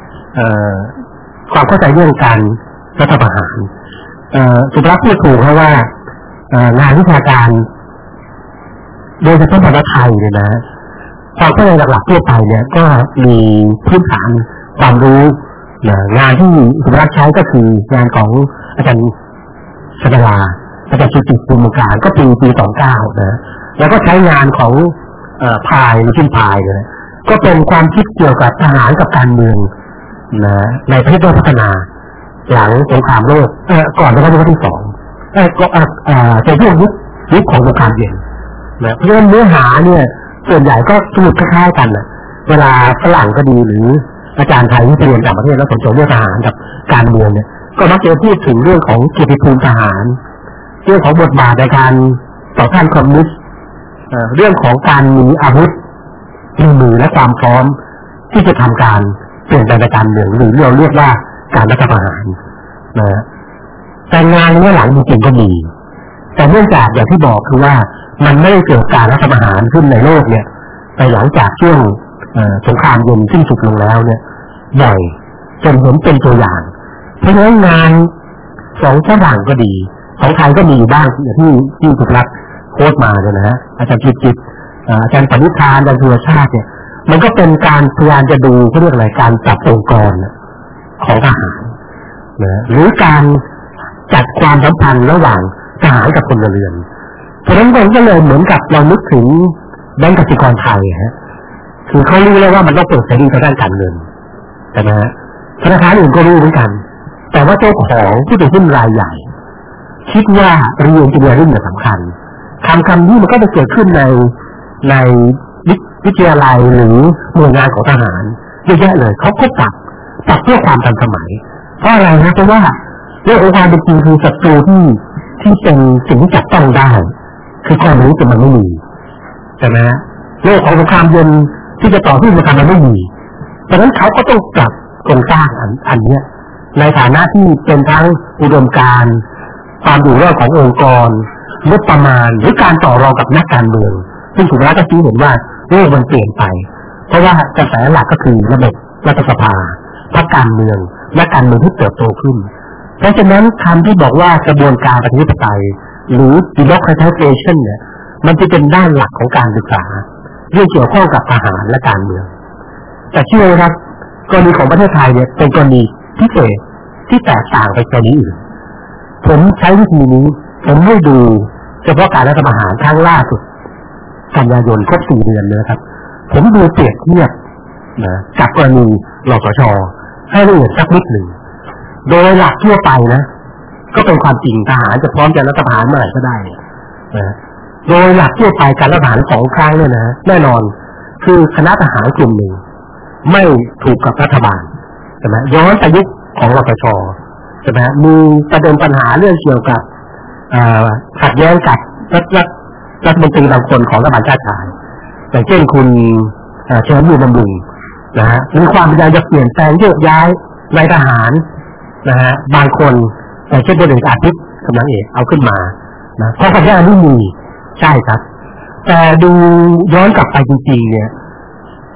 ความเข้าใจเรื่องการรัฐประหารสุภาพพูดถูกเพราะว่างานวิชาการโดยเฉพาะภาษาไทยเนี่ยนะความเข้าใจหลักๆทั่วไปเนี่ยก็มีพื้นฐานความรู้งานที่สุภาพใช้ก็คืองานของอาจารย์ชดาราอาจารย์สุติภูมิการก็ปีปีสองเก้านะแล้วก็ใช้งานของพายหรือชิมพายเนี่ยก็เป็นความคิดเกี่ยวกับทหารกับการเมืองนะในประเทศพัฒนาหลังสงครามโลกเอ่อก่อนสงครามโลกที่สองเอ่อก็เอ่อในช่วงยุคยุคของสงครามเย็นนะเพราะฉะนั้นเนื้อหาเนี่ยส่วนใหญ่ก็สรุปคล้ายๆกันนะเวลาฝรั่งก็ดีหรืออาจารย์ไทยที่เรียนต่างประเทศแล้วสนใจเรื่องทหารกับการเมืองเนี่ยก็มักจะพูดถึงเรื่องของเกียรติภูมิทหารเรื่องของบทบาทในการต่อต้านคอมมิวนิสต์เรื่องของการมีอาวุธมีมือและความพร้อมที่จะทำการเปลี่ยนแปลงการเมืองหรือเราเรียกว่าการรัฐประหารนะแต่งานเมื่อหลังจริงๆก็มีแต่เนื่องจากอย่างที่บอกคือว่ามันไม่ได้เกิดการรัฐประหารขึ้นในโลกเนี่ยไปหลังจากช่วงสงครามเย็นสิ้นสุดลงแล้วเนี่ยบ่อยจนเห็นเป็นตัวอย่างเพราะฉะนั้นงานสองฝรั่งก็ดีของไทยก็มีอยู่บ้างที่ที่ถูกรับโค้ดมาเนี่ยนะฮะอาจารย์จิตจิตอาจารย์ปณิธานอาจารย์สุรชาติเนี่ยมันก็เป็นการพยายามจะดูเขาเรียกอะไรการจัดองค์กรของทหารนะหรือการจัดความสัมพันธ์ระหว่างทหารกับพลเรือนเพราะฉะนั้นมันก็เลยเหมือนกับเรานึกถึงแบงก์กสิกรไทยฮะคือเขารู้แล้วว่ามันต้องเปิดเสรีทางด้านการเงินแต่นะฮะธนาคารอื่นก็รู้เหมือนกันแต่ว่าเจ้าของผู้ถือหุ้นรายใหญ่คิดว่าเรียนจิตวิทยาเนี่ยสำคัญคำคำนี้มันก็จะเกิดขึ้นในในวิทยาลัยหรือหน่วยงานของทหารเยอะแยะเลยเขาก็ปรับปรับเพื่อความทันสมัยเพราะอะไรนะเพราะว่าเรื่องของความเป็นจริงคือศัตรูที่ที่เป็นสิ่งที่จับต้องได้คือความรู้แต่มันไม่มีใช่ไหมโลกของสงครามเย็นที่จะต่อสู้สงครามมันไม่มีดังนั้นเขาก็ต้องปรับโครงสร้างอันอันนี้ในฐานะที่เป็นทั้งอุดมการณ์ความอยู่รอดขององค์กรงบประมาณหรือการต่อรองกับนักการเมืองซึ่งถูกแล้วก็ชี้เห็นว่าโลกมันเปลี่ยนไปเพราะว่ากระแสหลักก็คือระบบรัฐสภาพรรคการเมืองและการเมืองที่เติบโตขึ้นเพราะฉะนั้นคำที่บอกว่ากระบวนการประชาธิปไตยหรือ democratization เนี่ยมันจะเป็นด้านหลักของการศึกษาเรื่องเกี่ยวข้องกับทหารและการเมืองแต่เชื่อไหมครับกรณีของประเทศไทยเนี่ยเป็นกรณีพิเศษที่แตกต่างไปจากนี้อื่นผมใช้วิธีนี้ผมไม่ดูเฉพาะการรัฐประหารครั้งล่าสุดกันยายนครบสี่เดือนเลยครับผมดูเปรียบเทียบนะกับกรณีรสช.ให้ละเอียดสักนิดหนึ่งโดยหลักทั่วไปนะก็เป็นความจริงทหารจะพร้อมจะรัฐประหารเมื่อไหร่ก็ได้นะโดยหลักทั่วไปการรัฐประหารสองครั้งเนี่ยนะแน่นอนคือคณะทหารกลุ่มหนึ่งไม่ถูกกับรัฐบาลใช่ไหมย้อนไปยุคของรสช.ใช่ไหมมีประเด็นปัญหาเรื่องเกี่ยวกับขัดแย้งกับรัฐรัฐมนตรีบางคนของรัฐบาลชาติไทยอย่างเช่นคุณเชิญอยู่บำรุงนะฮะมีความพยายามจะเปลี่ยนแปลงโยกย้ายนายทหารนะฮะบางคนอย่างเช่นพลเอกอาทิตย์กำลังเอกเอาขึ้นมานะเพราะขัดแย้งนี่มีใช่ครับแต่ดูย้อนกลับไปจริงๆเนี่ย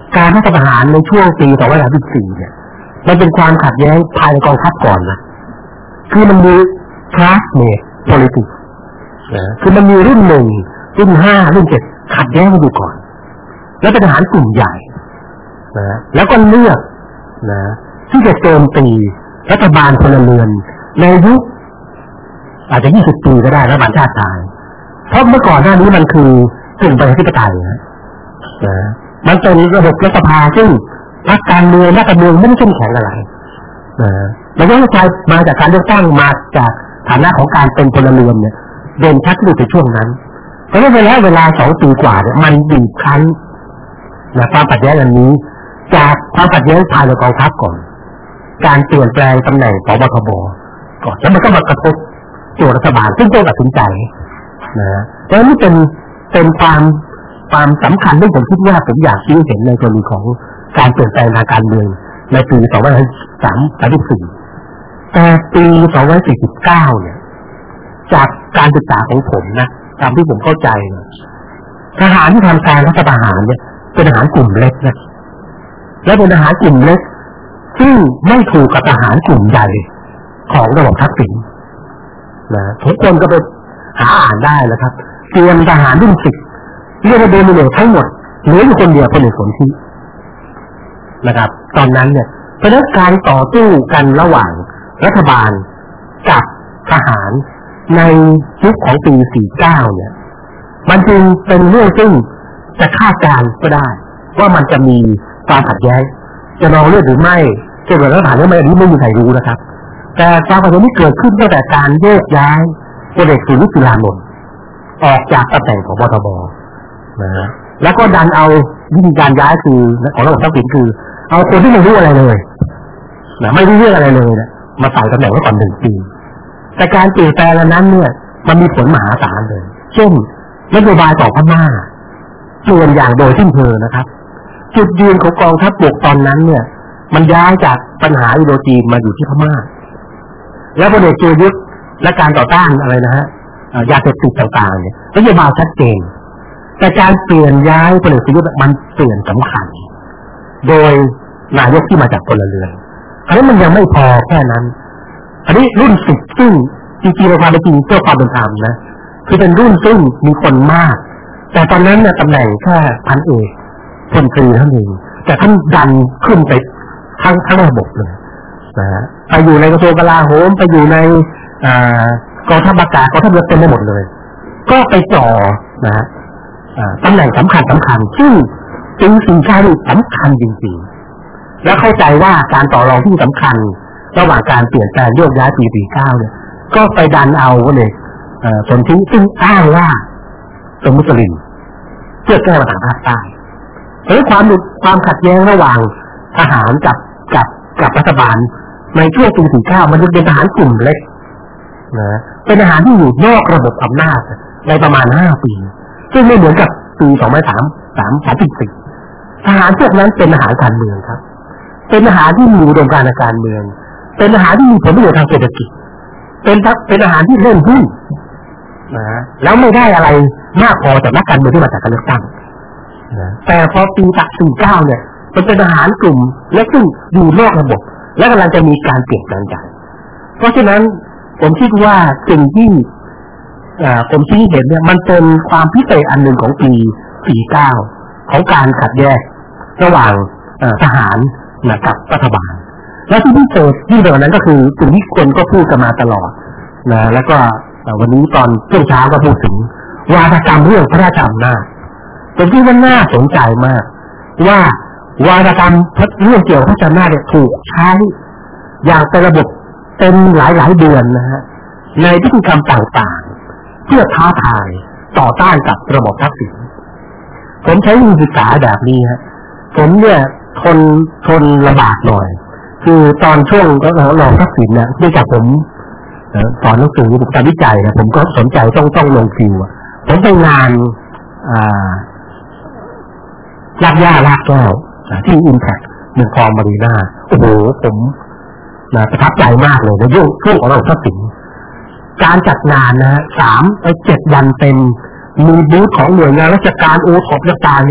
การรัฐประหารในช่วงปีสองพันสิบสี่เนี่ยมันเป็นความขัดแย้งภายในกองทัพก่อนนะคือมันมีคลาสเมท politics นะคือมันมีรุ่นหนึ่งรุ่นห้ารุ่นเจ็ดขัดแย้งกันอยู่ก่อนแล้วเป็นทหารกลุ่มใหญ่นะแล้วก็เลือกนะที่จะโจมตีรัฐบาลพลเรือนในยุคอาจจะยี่สิบปีก็ได้รัฐบาลชาติไทยเพราะเมื่อก่อนหน้านี้มันคือกึ่งประชาธิปไตยนะนะมันเป็นระบบรัฐสภาซึ่งพรรคการเมืองนักการเมืองไม่ได้เข้มแข็งอะไรนะมันก็ใช้มาจากการเลือกตั้งมาจากฐานะของการเป็นพลเรือนเนี่ยเด่นชัดที่สุดในช่วงนั้นเพราะฉะนั้นเวลาเวลาสองปีกว่าเนี่ยมันบีบคั้นนะความขัดแย้งอันนี้จากความขัดแย้งภายในกองทัพก่อนการเปลี่ยนแปลงตำแหน่งผบ.ทบ.ก่อนแล้วมันก็มากระทบตัวรัฐบาลซึ่งต้องตัดสินใจนะเพราะฉะนั้นนี่เป็นเป็นความความสำคัญที่ผมคิดว่าผมอยากชี้เห็นในกรณีของการเปลี่ยนแปลงทางการเมืองในปีสองพันสามสิบสี่แต่ปีสองพันสี่สิบเก้าเนี่ยจากการศึกษาของผมนะตามที่ผมเข้าใจทหารที่ทำการรัฐประหารเนี่ยเป็นทหารกลุ่มเล็กนะและเป็นทหารกลุ่มเล็กซึ่งไม่ถูกกับทหารกลุ่มใหญ่ของระบบทักษิณนะทุกคนก็ไปหาอ่านได้แล้วครับเตรียมทหารรุ่นสิบเรียกว่าโดมิเนตทั้งหมดเหลืออยู่คนเดียวคนหนึ่งคนที่นะครับตอนนั้นเนี่ยเพราะฉะนั้นการต่อสู้กันระหว่างรัฐบาลกับทหารในยุคของปีสี่สิบเก้าเนี่ยมันจึงเป็นเรื่องซึ่งจะคาดการณ์ก็ได้ว่ามันจะมีความขัดแย้งจะนองเลือดหรือไม่จะเกิดรัฐประหารหรือไม่อันนี้ไม่มีใครรู้นะครับแต่ความขัดแย้งที่เกิดขึ้นตั้งแต่การโยกย้ายพลเอกสุริยุทธ์จุลานนท์ออกจากตำแหน่งของผบ.ทบ.นะแล้วก็ดันเอาวิธีการย้ายคือของระบบทักษิณคือเอาคนที่ไม่รู้อะไรเลยนะไม่รู้เรื่องอะไรเลยนะมาใส่ตำแหน่งไว้ก่อนหนึ่งปีแต่การเปลี่ยนแปลงนั้นเนี่ยมันมีผลมหาศาลเลยเช่นนโยบายต่อพม่าเปลี่ยนอย่างโดยสิ้นเชิงนะครับจุดยืนของกองทัพบกตอนนั้นเนี่ยมันย้ายจากปัญหาอินโดจีนมาอยู่ที่พม่าแล้วพลเอกชยุทธและการต่อต้านอะไรนะฮะยาเสพติดต่างๆเนี่ยนโยบายชัดเจนแต่การเปลี่ยนย้ายพลเอกชยุทธมันเปลี่ยนสำคัญโดยนายกที่มาจากพลเรือนอันนี้มันยังไม่พอแค่นั้นอันนี้รุ่นสิบซึ่งจริงๆในความเป็นจริงเพื่อความเป็นธรรมนะคือเป็นรุ่นซึ่งมีคนมากแต่ตอนนั้นเนี่ยตำแหน่งแค่พันเอกพลตรีเท่านั้นแต่ท่านดันขึ้นไปทั้งทั้งระบบเลยนะไปอยู่ในกระทรวงกลาโหมไปอยู่ในกองทัพอากาศกองทัพเรือเต็มไปหมดเลยก็ไปจ่อนะตำแหน่งสำคัญสำคัญซึ่งเป็นสิ่งที่สำคัญจริงๆและเข้าใจว่าการต่อรองที่สำคัญระหว่างการเปลี่ยนแปลงโยกย้ายปีสี่สิบเก้าเนี่ยก็ไปดันเอาเลยสนธิซึ่งอ้างว่าเป็นมุสลิมเพื่อแก้ปัญหาภาคใต้เพราะความความขัดแย้งระหว่างทหารกับกับกับรัฐบาลในช่วงปีสี่สิบเก้ามันเป็นทหารกลุ่มเล็กนะเป็นทหารที่อยู่นอกระบบอำนาจในประมาณห้าปีซึ่งไม่เหมือนกับปีสองพันสามสิบสี่ทหารพวกนั้นเป็นทหารการเมืองครับเป็นทหารที่มีอุดมการณ์ทางการเมืองเป็นทหารที่มีผลประโยชน์ทางเศรษฐกิจเป็นเป็นทหารที่เล่นหุ้นนะแล้วไม่ได้อะไรมากพอจากนักการเมืองที่มาจากการเลือกตั้งนะแต่พอปีสี่สิบเก้าเนี่ยมันเป็นทหารกลุ่มเล็กซึ่งอยู่นอกระบบและกำลังจะมีการเปลี่ยนแปลงใหญ่เพราะฉะนั้นผมคิดว่าสิ่งที่ผมที่เห็นเนี่ยมันเป็นความพิเศษอันหนึ่งของปีสี่สิบเก้าของการขัดแย้งระหว่างทหารกับรัฐบาลและที่พิเศษที่เดียวนั้นก็คือสิ่งที่คนก็พูดกันมาตลอดนะแล้วก็วันนี้ตอนช่วงเช้าก็พูดถึงวาทกรรมเรื่องพระราชอำนาจผมคิดว่าน่าสนใจมากว่าวาทกรรมเรื่องเกี่ยวกับพระราชอำนาจถูกใช้อย่างเป็นระบบเป็นหลายๆเดือนนะฮะในพิธีกรรมต่างๆเพื่อท้าทายต่อต้านกับระบบทักษิณผมใช้วิธีศึกษาแบบนี้ฮะผมเนี่ยทนทนลำบากหน่อยคือตอนช่วงก็รอทักษิณเนี่ยเนื่องจากผมสอนหนังสือผมทำวิจัยนะผมก็สนใจต้องต้องลงคิวอ่ะผมไปงานอ่าลากย่าลากแก้วที่อิมแพคเมืองทองมารีนาโอ้โหผมนะประทับใจมากเลยในช่วงช่วงของเราทักษิณการจัดงานนะฮะสามไปเจ็ดวันเต็มมีบูธของหน่วยงานราชการโอท็อปต่างๆเนี่ย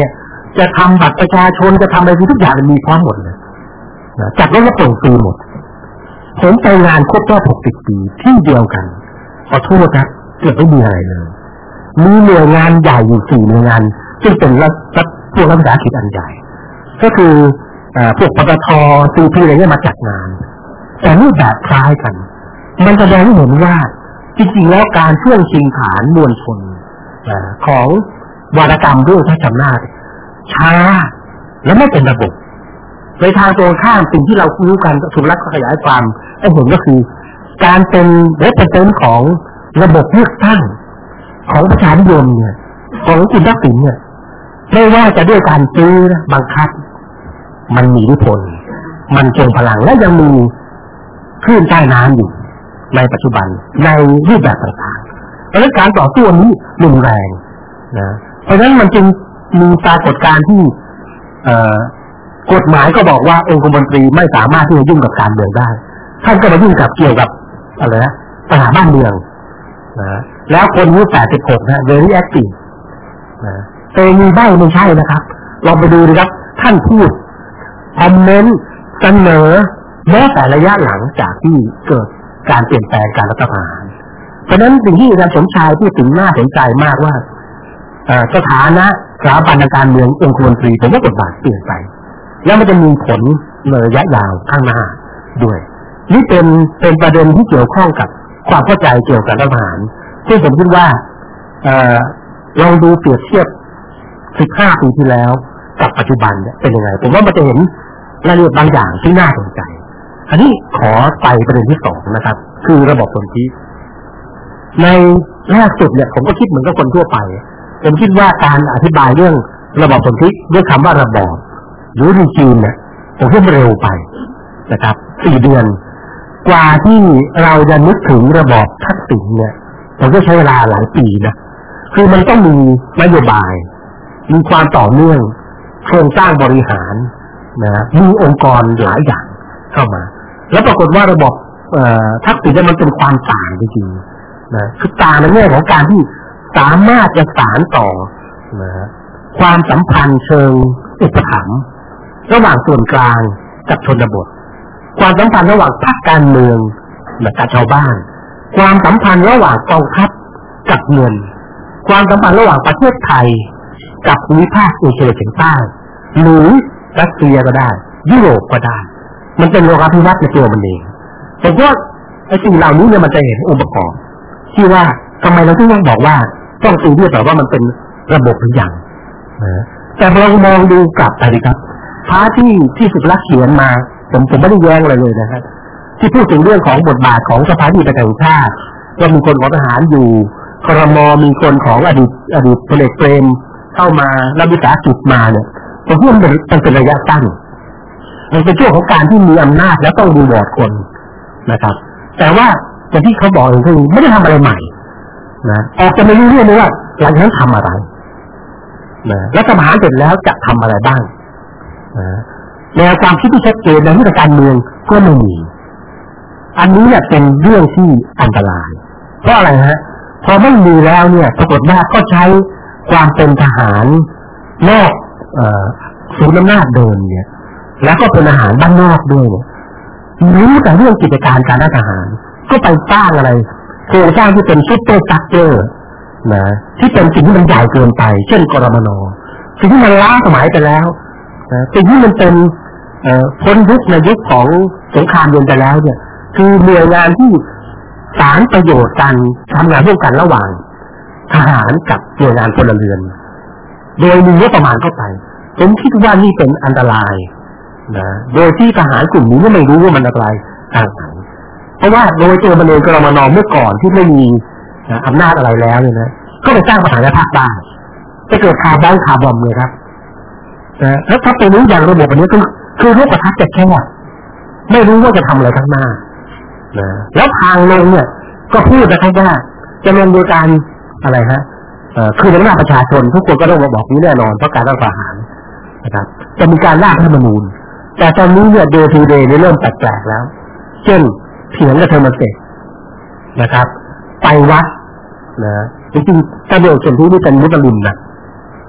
จะทำบัตรประชาชนจะทำอะไรทุกอย่างมีพร้อมหมดเลยจัดรถรับส่งฟรีหมดผมไปงานครบรอบหกสิบปีที่เดียวกันขอโทษนะเกือบไม่มีอะไรเลยมีหน่วยงานใหญ่อยู่สี่หน่วยงานซึ่งเป็นรัฐรัฐพวกรัฐวิสาหกิจอันใหญ่ก็คือพวกปตท.ซี พี อะไรเงี้ยมาจัดงานแต่รูปแบบคล้ายกันมันแสดงให้เห็นว่าจริงๆแล้วการช่วงชิงฐานมวลชนของวาทกรรมด้วยพระจำนาจช้าและไม่เป็นระบบในทางตรงข้ามสิ่งที่เรารู้กันถูกรัฐขยายความให้เห็นก็คือการเป็นเรปเปอร์เซนต์ของระบบเลือกตั้งของประชานิยมเนี่ยของคุณทักษิณเนี่ยไม่ว่าจะด้วยการซื้อบังคับมันมีอิทธิพลมันทรงพลังและยังมีคลื่นใต้น้ำอยู่ในปัจจุบันในรูปแบบต่างๆเพราะฉะนั้นการต่อสู้นี้รุนแรงนะเพราะฉะนั้นมันจึงมีปรากฏการณ์ที่กฎหมายก็บอกว่าองคมนตรีไม่สามารถที่จะยุ่งกับการเมืองได้ท่านก็มายุ่งกับเกี่ยวกับอะไรนะปัญหาบ้านเมืองนะแล้วคนอายุแปดสิบหกนะ very active นะแต่มีใบ้ไม่ใช่นะครับลองไปดูนะครับท่านพูดคอมเมนต์เสนอแม้แต่ระยะหลังจากที่เกิดการเปลี่ยนแปลงการรัฐประหารเพราะฉะนั้นสิ่งที่อาจารย์สมชายพูดถึงน่าสนใจมากว่าสถานะสถาบันการเมืององคมนตรีผมว่าบทบาทเปลี่ยนไปแล้วมันจะมีผลในระยะยาวข้างหน้าด้วยนี่เป็นเป็นประเด็นที่เกี่ยวข้องกับความเข้าใจเกี่ยวกับรัฐประหารซึ่งผมคิดว่าลองดูเปรียบเทียบสิบห้าปีที่แล้วกับปัจจุบันเนี่ยเป็นยังไงผมว่ามันจะเห็นรายละเอียดบางอย่างที่น่าสนใจอันนี้ขอไปประเด็นที่สองนะครับคือระบบสนธิในแรกสุดเนี่ยผมก็คิดเหมือนกับคนทั่วไปผมคิดว่าการอธิบายเรื่องระบบสนธิด้วยคำว่าระบอบหรือรีจิมเนี่ยผมคิดเร็วไปนะครับสี่เดือนกว่าที่เราจะนึกถึงระบอบทักษิณเนี่ยผมก็ใช้เวลาหลายปีนะคือมันต้องมีนโยบายมีความต่อเนื่องโครงสร้างบริหารนะมีองค์กรหลายอย่างเข้ามาแล้วปรากฏว่าระบบทักษิณเนี่ยมันเป็นความต่างจริงๆนะคือต่างในแง่ของการที่สามารถจะสานต่อนะความสัมพันธ์เชิงอุปถัมภ์ระหว่างส่วนกลางกับชนบทความสัมพันธ์ระหว่างพรรคการเมืองกับชาวบ้านความสัมพันธ์ระหว่างกองทัพกับเงินความสัมพันธ์ระหว่างประเทศไทยกับภูมิภาคเอเชียเฉียงใต้หรือรัสเซียก็ได้ยุโรปก็ได้มันเป็นโลกาภิวัตน์ในตัวมันเองแต่ว่าไอ้สิ่งเหล่านี้เนี่ยมันจะเห็นองค์ประกอบที่ว่าทำไมเราถึงต้องบอกว่าต้องตีเรียกแต่ว่ามันเป็นระบบหรือยังนะแต่เรามองดูกลับไปดีครับพาร์ทที่ที่สุดลักเขียนมาผมผมไม่ได้แย้งอะไรเลยนะครับที่พูดถึงเรื่องของบทบาทของสภาที่ประชาชาติว่ามีคนของทหารอยู่ครม.มีคนของอดีตอดีตพลเอกเปรมเข้ามารับวิสาหกิจมาเนี่ยผมว่ามันเป็นมันเป็นระยะสั้นมันเป็นช่วงของการที่มีอำนาจแล้วต้องดูบอร์ดคนนะครับแต่ว่าอย่างที่เขาบอกคือไม่ได้ทำอะไรใหม่นะออกจะไม่รู้เรื่องเลยว่าหลังจากนั้นทำอะไรนะรัฐประหารเสร็จแล้วจะทำอะไรบ้างนะแนวความคิดที่ชัดเจนในเรื่องการเมืองก็ไม่มีอันนี้เนี่ยเป็นเรื่องที่อันตรายเพราะอะไรฮะพอไม่มีแล้วเนี่ยปรากฏว่าก็ใช้ความเป็นทหารนอกศูนย์อำนาจเดิมเนี่ยแล้วก็เป็นทหารบ้านนอกด้วยเนี่ยรู้แต่เรื่องกิจการการทหารก็ไปสร้างอะไรโครงสร้างที่เป็นซุปเปอร์สตรัคเจอร์นะที่เป็นสิ่งที่มันใหญ่เกินไปเช่นกรมน.สิ่งที่มันล้าสมัยไปแล้วนะสิ่งที่มันเป็นพ้นยุคในยุคของสงครามเย็นไปแล้วเนี่ยคือหน่วยงานที่สานประโยชน์กันทำงานร่วมกันระหว่างทหารกับหน่วยงานพลเรือนโดยมีงบประมาณเข้าไปผมคิดว่านี่เป็นอันตรายนะโดยที่ทหารกลุ่มนี้ก็ไม่รู้ว่ามันอันตรายทางไหนเพราะว่าโดยตัวมันเองกรมน.เมื่อก่อนที่ไม่มีอำนาจอะไรแล้วเนี่ยนะก็ไปสร้างปัญหาในภาคใต้จะเกิดคาร์บอนคาร์บอมเลยครับนะแล้วถ้าเป็นรู้อย่างระบบอันนี้คือคือรูปประทัดจะแค่ไม่รู้ว่าจะทำอะไรข้างหน้านะแล้วทางลงเนี่ยก็พูดนะครับว่าจะลงโดยการอะไรฮะคือในหน้าประชาชนทุกคนก็ต้องมาบอกนี้แน่นอนเพราะการรัฐประหารนะครับจะมีการร่างรัฐธรรมนูญแต่ตอนนี้เนี่ย day to day เนี่ยเริ่มแปลกๆแล้วเช่นเถียงกับเทอร์มาเซนะครับไปวัดนะจริงๆถ้าเดี๋ยวส่วนที่นี่เป็นมุสลิมนะ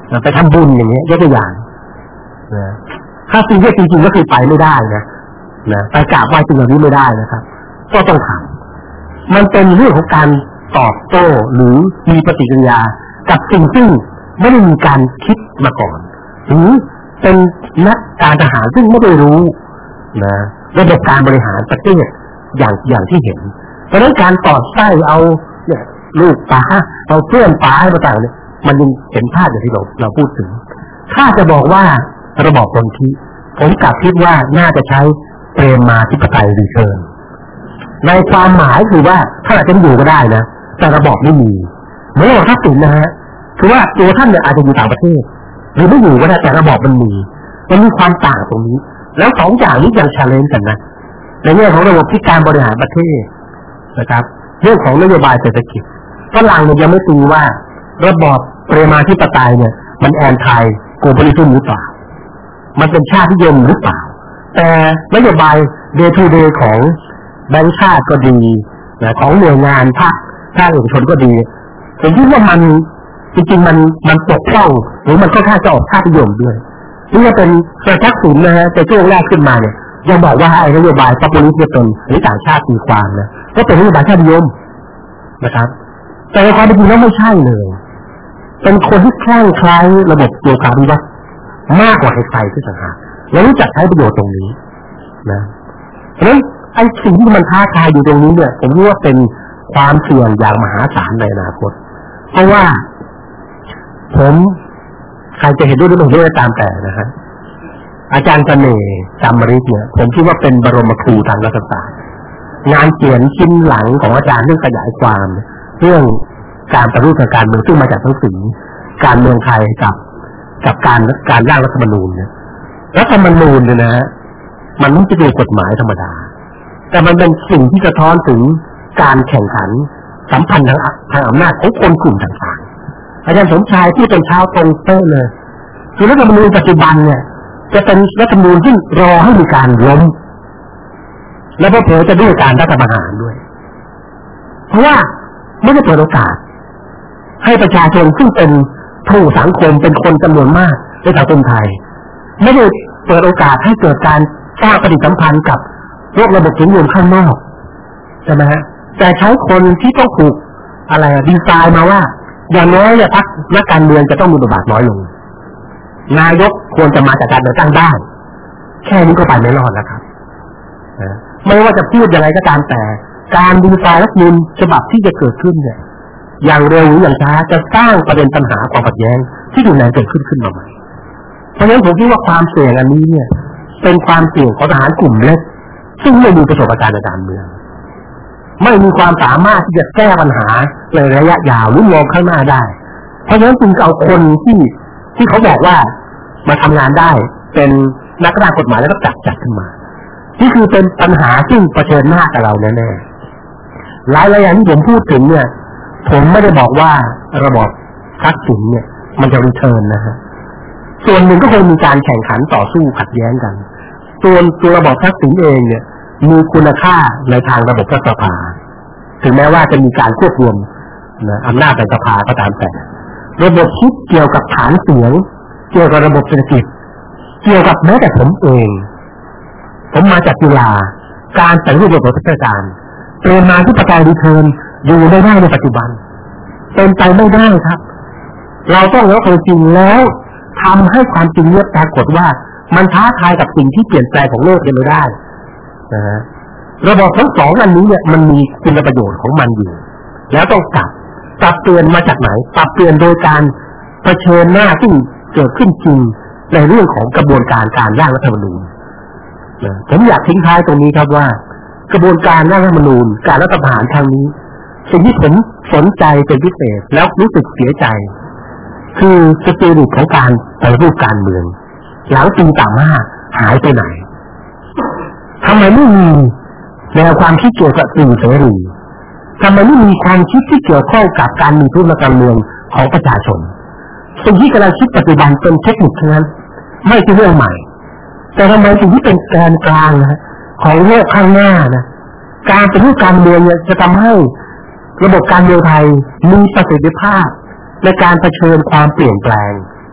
ไปทำบุญอย่างเงี้ยยกตัวอย่างนะถ้าซีเรียสจริงๆก็คือไปไม่ได้นะนะไปกราบไหว้สิ่งเหล่านี้ไม่ได้นะครับก็ต้องทำมันเป็นเรื่องของการตอบโต้หรือมีปฏิกิริยากับสิ่งซึ่งไม่ได้มีการคิดมาก่อนหรือเป็นนักการทหารซึ่งไม่ได้รู้นะระบบการบริหารประเทศอย่างอย่างที่เห็นเพราะฉะนั้นการตอดไส้เอาเนี่ยลูกป๋าเอาเพื่อนป๋าให้มาต่างเนี่ยมันยังเห็นภาพอย่างที่เราเราพูดถึงถ้าจะบอกว่าระบอบคนที่ผมกลับคิดว่าน่าจะใช้เปรมาธิปไตยรีเทิร์นในความหมายคือว่าถ้าอาจจะอยู่ก็ได้นะแต่ระบอบไม่มีไม่ใช่ทักษิณนะฮะคือว่าตัวท่านเนี่ยอาจจะอยู่ต่างประเทศหรือไม่อยู่ก็ได้แต่ระบอบมันมีมันมีความต่างตรงนี้แล้วสองอย่างนี้ยัง challenge กันนะในเรื่องของระบบที่การบริหารประเทศนะครับเรื่องของนโยบายเศรษฐกิจฝรั่งเนี่ยยังไม่ตีว่าระบอบเปรมาธิปไตยเนี่ยมันแอนไทโกลบอลิซึมหรือเปล่ามันเป็นชาตินิยมหรือเปล่าแต่นโยบาย day to day ของแบงก์ชาติก็ดีนะของหน่วยงานภาคภาคเอกชนก็ดีผมคิดว่ามันจริงๆมันมันปกป้องหรือมันค่อนข้างจะออกชาตินิยมด้วยนี่จะเป็นกระทักษิณนะฮะแต่ช่วงแรกขึ้นมาเนี่ยยังบอกว่าไอ้นโยบายป๊อปปูลิสต์เป็นหรือต่างชาติตีความนะก็เป็นนโยบายชาตินิยมนะครับแต่ในความเป็นจริงแล้วไม่ใช่เลยเป็นคนที่คลั่งไคล้ระบบโยคะวิวัฒน์มากกว่าใครๆที่ต่างหากและรู้จักใช้ประโยชน์ตรงนี้นะเพราะฉะนั้นไอ้สิ่งที่มันท้าทายอยู่ตรงนี้เนี่ยผมว่าเป็นความเสี่ยงอย่างมหาศาลในอนาคตเพราะว่าผมใครจะเห็นด้วยหรือไม่เห็นด้วยตามแต่นะฮะอาจารย์เสน่ห์จำมริกเนี่ยผมคิดว่าเป็นบรมครูทางรัฐศาสตร์งานเขียนชิ้นหลังของอาจารย์เรื่องขยายความเรื่องการปฏิรูปทางการเมืองซึ่งมาจากหนังสือการเมืองไทยกับกับการการร่างรัฐธรรมนูญเนี่ยรัฐธรรมนูญเนี่ยนะฮะมันไม่ใช่เป็นกฎหมายธรรมดาแต่มันเป็นสิ่งที่สะท้อนถึงการแข่งขันสัมพันธ์ทางทางอำนาจของคนกลุ่มต่างๆอาจารย์สมชายที่เป็นชาวตรงเต้เลยคือรัฐธรรมนูญปัจจุบันเนี่ยจะเป็นรัฐธรรมนูญที่รอให้มีการล้มและเผลอจะด้วยการรัฐประหารด้วยเพราะว่าไม่ได้เปิดโอกาสให้ประชาชนซึ่งเป็นผู้สังคมเป็นคนจำนวนมากในสังคมไทยไม่ได้เปิดโอกาสให้เกิดการสร้างปฏิสัมพันธ์กับโลกระบบทุนนิยมข้างนอกใช่ไหมฮะแต่ใช้คนที่ต้องถูกอะไรดีไซน์มาว่าอย่างน้อยเนี่ยพรรคนักการเมืองจะต้องมีบทบาทน้อยลงนายกควรจะมาจากการเลือกตั้งได้แค่นี้ก็ไปไม่รอดแล้วครับไม่ว่าจะพูดยังไงก็ตามแต่การดีไซน์รัฐธรรมนูญฉบับที่จะเกิดขึ้นเนี่ยอย่างเร็วหรืออย่างช้าจะสร้างประเด็นปัญหาความขัดแย้งที่รุนแรงเกิดขึ้นขึ้นมาใหม่เพราะฉะนั้นผมคิดว่าความเสี่ยงอันนี้เนี่ยเป็นความเสี่ยงของทหารกลุ่มเล็กซึ่งไม่มีประสบการณ์ในการเมืองไม่มีความสามารถที่จะแก้ปัญหาในระยะยาวหรือมองข้างหน้าได้เพราะฉะนั้นจึงเอาคนที่ที่เขาบอกว่ามาทำงานได้เป็นนักร่างกฎหมายแล้วก็จัดจัดขึ้นมานี่คือเป็นปัญหาซึ่งเผชิญหน้ากับเราแน่ๆหลายๆอย่างที่ผมพูดถึงเนี่ยผมไม่ได้บอกว่าระบบทักษิณเนี่ยมันจะรีเทิร์นนะฮะส่วนหนึ่งก็คงมีการแข่งขันต่อสู้ขัดแย้งกันส่วนตัวระบบทักษิณเองเนี่ยมีคุณค่าในทางระบบรัฐสภาถึงแม้ว่าจะมีการควบรวมนะอำนาจในสภาก็ตามแต่ระบบคิดเกี่ยวกับฐานเสียงเกี่ยวกับระบบเศรษฐกิจเกี่ยวกับแม้แต่ผมเองผมมาจากจุฬาการแต่งรูประบบราชการเปรมาธิปไตยรีเทิร์นอยู่ไม่ได้ในปัจจุบันเป็นไปไม่ได้ครับเราต้องรับความจริงแล้วทำให้ความจริงเนี่ยปรากฏว่ามันท้าทายกับสิ่งที่เปลี่ยนแปลงของโลกยังไม่ได้นะฮะระบบทั้งสองอันนี้เนี่ยมันมีคุณประโยชน์ของมันอยู่แล้วต้องกลับปรับเปลี่ยนมาจากไหนปรับเปลี่ยนโดยการเผชิญหน้าซึ่งเกิดขึ้นจริงในเรื่องของกระบวนการการร่างรัฐธรรมนูญผมอยากทิ้งท้ายตรงนี้ครับว่ากระบวนการร่างรัฐธรรมนูญการรัฐประหารครั้งนี้สิ่งที่ผมสนใจเป็นพิเศษแล้วรู้สึกเสียใจคือสปิริตของการปฏิรูปการเมืองหลังปีสามห้าหายไปไหนทำไมไม่มีแนวความคิดเกี่ยวกับสื่อเสรีทำไมไม่มีความคิดที่เกี่ยวข้องกับการมีผู้นำการเมืองของประชาชนสิ่งที่กำลังคิดปัจจุบันเป็นเทคนิคทั้งนั้นไม่ใช่เรื่องใหม่แต่ทำไมสิ่งที่เป็นแกนกลางนะของโลกข้างหน้านะการเป็นผู้การเมืองเนี่ยจะทำให้ระบบการเมืองไทยมีประสิทธิภาพในการเผชิญความเปลี่ยนแปลง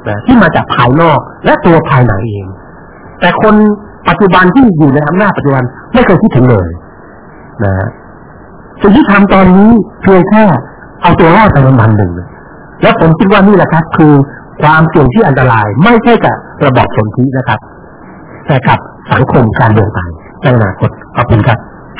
นะที่มาจากภายนอกและตัวภายในเองแต่คนปัจจุบันที่อยู่ในอำนาจปัจจุบันไม่เคยคิดถึงเลยนะสิ่งที่ทำตอนนี้เพียงแค่เอาตัวรอดไปวันหนึ่งและผมคิดว่านี่แหละครับคือความเสี่ยงที่อันตรายไม่ใช่กับระบอบสนธินะครับแต่กับสังคมการเมืองไทยในอนาคตขอบคุณครับ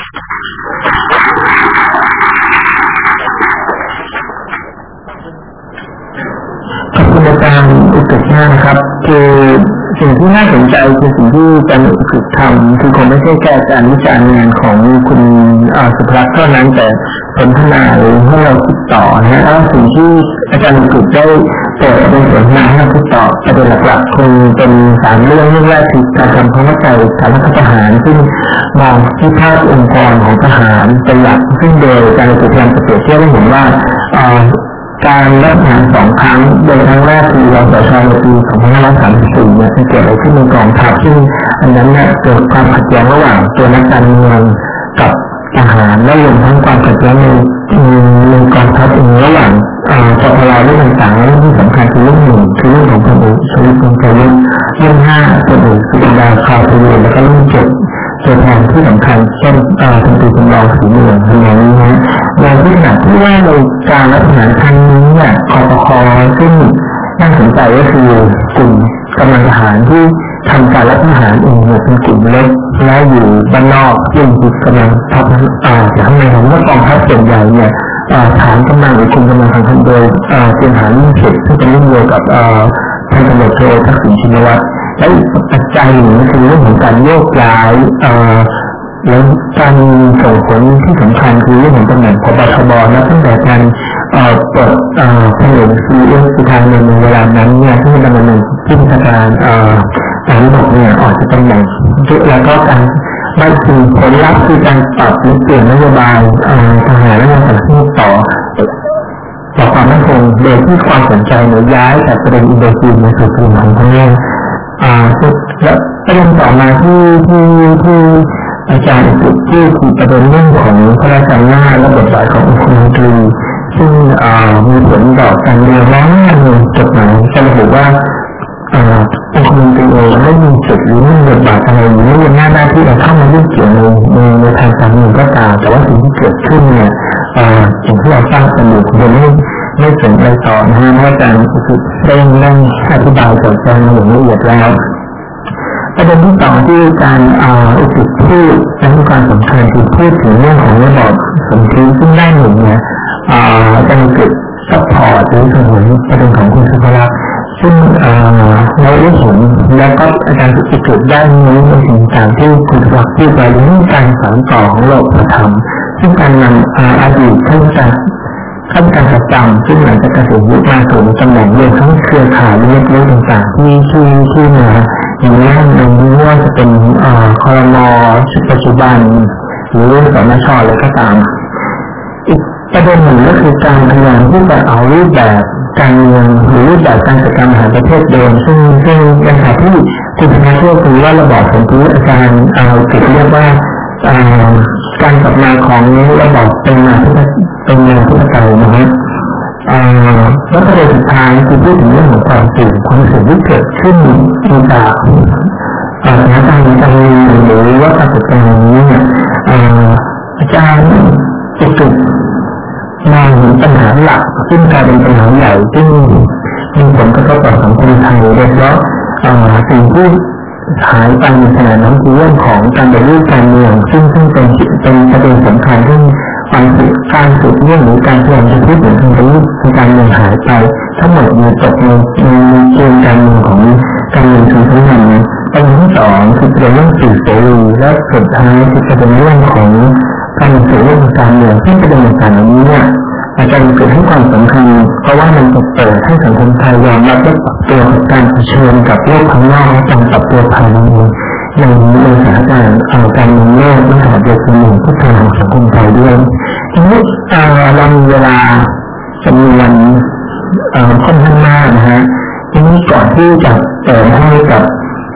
ขอบคุณอาจารย์อุตมะนะครับคือสิ่งที่น่าสนใจคือสิ่งที่อาจารย์อุตมะทำคือคงไม่ใช่แค่การวิจารณ์งานของคุณสุภรัตน์เท่านั้นแต่ผลทนาหรือให้เราคิดต่อนะแล้วสิ่งที่อาจารย์อุตมะได้เปิดเป็นผลงานให้เราคิดต่อประเด็นหลักๆคงเป็นสามเรื่องเรื่องแรกคือการทำความเข้าใจการรัฐประหารซึ่งมองที่ภาพองค์กรของทหารเป็นหลักซึ่งโดยอาจารย์อุตมะเปรียบเทียบให้เห็นว่าการรัฐประหารสองครั้งโดยครั้งแรกคือรสช.ในปีสองพันห้าร้อยสามสิบสี่เนี่ยเกิดอะไรขึ้นในกองทัพซึ่งอันนั้นเนี่ยเกิดความขัดแย้งระหว่างตัวนักการเมืองกับทหารและรวมทั้งความขัดแย้งในในกองทัพเองระหว่างจปลเรื่องต่างๆและเรื่องที่สำคัญคือเรื่องหนึ่งคือเรื่องของพลเอกชวลิต พงษ์ชวลิตเรื่องห้าพลเอกสุรินทร์ คาวประยูรแล้วก็เรื่องเจ็ดตัวแทนที่สำคัญเช่นพันตรีจำลองศรีเมืองอย่างนี้นะในที่ขณะที่ว่าในการรัฐประหารครั้งนี้เนี่ยคปค.ซึ่งน่าสนใจก็คือกลุ่มกำลังทหารที่ทำการรัฐประหารเองเนี่ยเป็นกลุ่มเล็กและอยู่บ้านนอกซึ่งกำลังทัพจากในของกองทัพส่วนใหญ่เนี่ยฐานกำลังหรือกลุ่มกำลังทางโดยเตรียมฐานยิ่งเขตซึ่งเป็นเรื่องเดียวกับพันตำรวจโททักษิณชินวัตรและอีกปัจจัยหนึ่งก็คือเรื่องของการโยกย้ายแล้วการส่งผลที่สำคัญคือเรื่องของตำแหน่งพบทบและตั้งแต่การเปิดผลิตซีเอสสุดท้ายในเวลานั้นเนี่ยที่ดำเนินที่ราชการการระบบเนี่ยออกจากตำแหน่งแล้วก็การไม่ถึงผลลัพธ์คือการปรับหรือเปลี่ยนนโยบายทหารและงานต่างๆต่อต่อความมั่นคงโดยที่ความสนใจเนี่ยย้ายจากประเด็นอินโดจีนมาสู่กลุ่มของพม่าและประเด็นต่อมาที่ที่ที่อาจารย์พูดที่คือประเด็นเรื่องของพระราชอำนาจและบทบาทขององคมนตรีซึ่งมีผลต่อการเรียนรู้ในกฎหมายจะระบุว่าองคมนตรีเองไม่มีสิทธิ์หรือไม่มีบทบาทอะไรหรือไม่มีหน้าหน้าที่จะเข้ามายุ่งเกี่ยวในในในทางการเมืองก็ตามแต่ว่าสิ่งที่เกิดขึ้นเนี่ยสิ่งที่เราสร้างกันอยู่คือไม่ไม่สนใจต่อนะฮะว่าอาจารย์คือเร่งนั่งอธิบายต่อใจอย่างละเอียดแล้วประเด็นที่สองที่การอุติพูดและมีความสำคัญคือพูดถึงเรื่องของระบอบสนธิซึ่งได้หนึ่งเนี่ยจะมีเกิดซัพพอร์ตหรือสนับสนุนประเด็นของคุณสุภรัตน์ซึ่งเราได้เห็นแล้วก็อาจารย์สุติเกิดได้นี้ในสิ่งต่างที่คุณสุภรัตน์พูดไปเรื่องการสานต่อของโลกธรรมซึ่งการนำอดีตข้าราชการข้าราชการประจำซึ่งหลังจากเกษียณอายุมาสู่ตำแหน่งเรื่องทั้งเครือข่ายเล็กๆต่างๆที่ที่ที่มาอย่างแรกในนี้ว่าจะเป็นครม.ชุดปัจจุบันหรือสนช.อะไรก็ตามอีกประเด็นหนึ่งก็คือการพยายามที่จะเอารูปแบบการเมืองหรือรูปแบบการจัดการมหาประเทศเดิมซึ่งซึ่งในขณะที่คุณธนาเชื่อคือว่าระบอบสนธิอาจารย์เอาติดเรียกว่าการกลับมาของระบอบเป็นมาเป็นมาที่ประการนะฮะแล้วประเด็นสุดท้ายคือพูดถึงเรื่องของความเสี่ยงความเสี่ยงที่เกิดขึ้นจากสถานการณ์การเมืองหรือว่าการจัดการนี้เนี่ยอาจารย์จะจุดมาเห็นปัญหาหลักซึ่งกลายเป็นปัญหาใหญ่ซึ่งมีผลกระทบต่อสังคมไทยโดยเฉพาะสิ่งที่หายไปในขณะนั้นคือเรื่องของการปฏิรูปการเมืองซึ่งซึ่งเป็นเป็นประเด็นสำคัญที่การการสืบเรื่องหรือการพยายามจะพูดถึงการปฏิรูปการเมืองหายไปทั้งหมดมีตกในในเกณฑ์การเมืองของการเมืองชุมชนนั้นประเด็นที่สองคือประเด็นเรื่องสื่อเสรีและสุดท้ายคือประเด็นเรื่องของการสืบเรื่องการเมืองที่ประเด็นต่างๆนี้เนี่ยอาจารย์เกิดให้ความสำคัญเพราะว่ามันจะเปิดให้สังคมไทยยอมรับและปรับตัวกับการเผชิญกับโลกภายนอกและการปรับตัวภายในในในสถานการณ์การเมืองโลกและขณะเดียวกันพุทธศาสนาของสังคมไทยด้วยทีนี้เรามีเวลาจำนวนค่อนข้างมากนะฮะทีนี้ก่อนที่จะเปิดให้กับ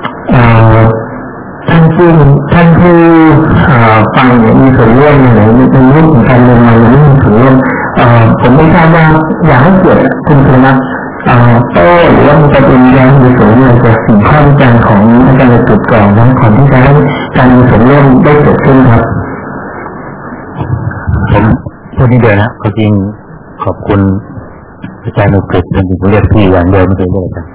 ท่านผู้ท่านผู้ฟังเนี่ยมีส่วนร่วมในในเรื่องของการเมืองในเรื่องของส่วนร่วมผมไม่ทราบว่าอยากให้เกิดคุณธนัทโต้หรือว่ามีประเด็นแย้งหรือสวนอะไรจากสิ่งข้อวิจารณ์ของอาจารย์จุดก่อนนั้นก่อนที่จะให้การมีส่วนร่วมได้เกิดขึ้นครับผมพูดนิดเดียวนะจริงขอบคุณอาจารย์นุกฤษเป็นผู้เรียกพี่อย่างเดียวไม่เคยเรียกกัน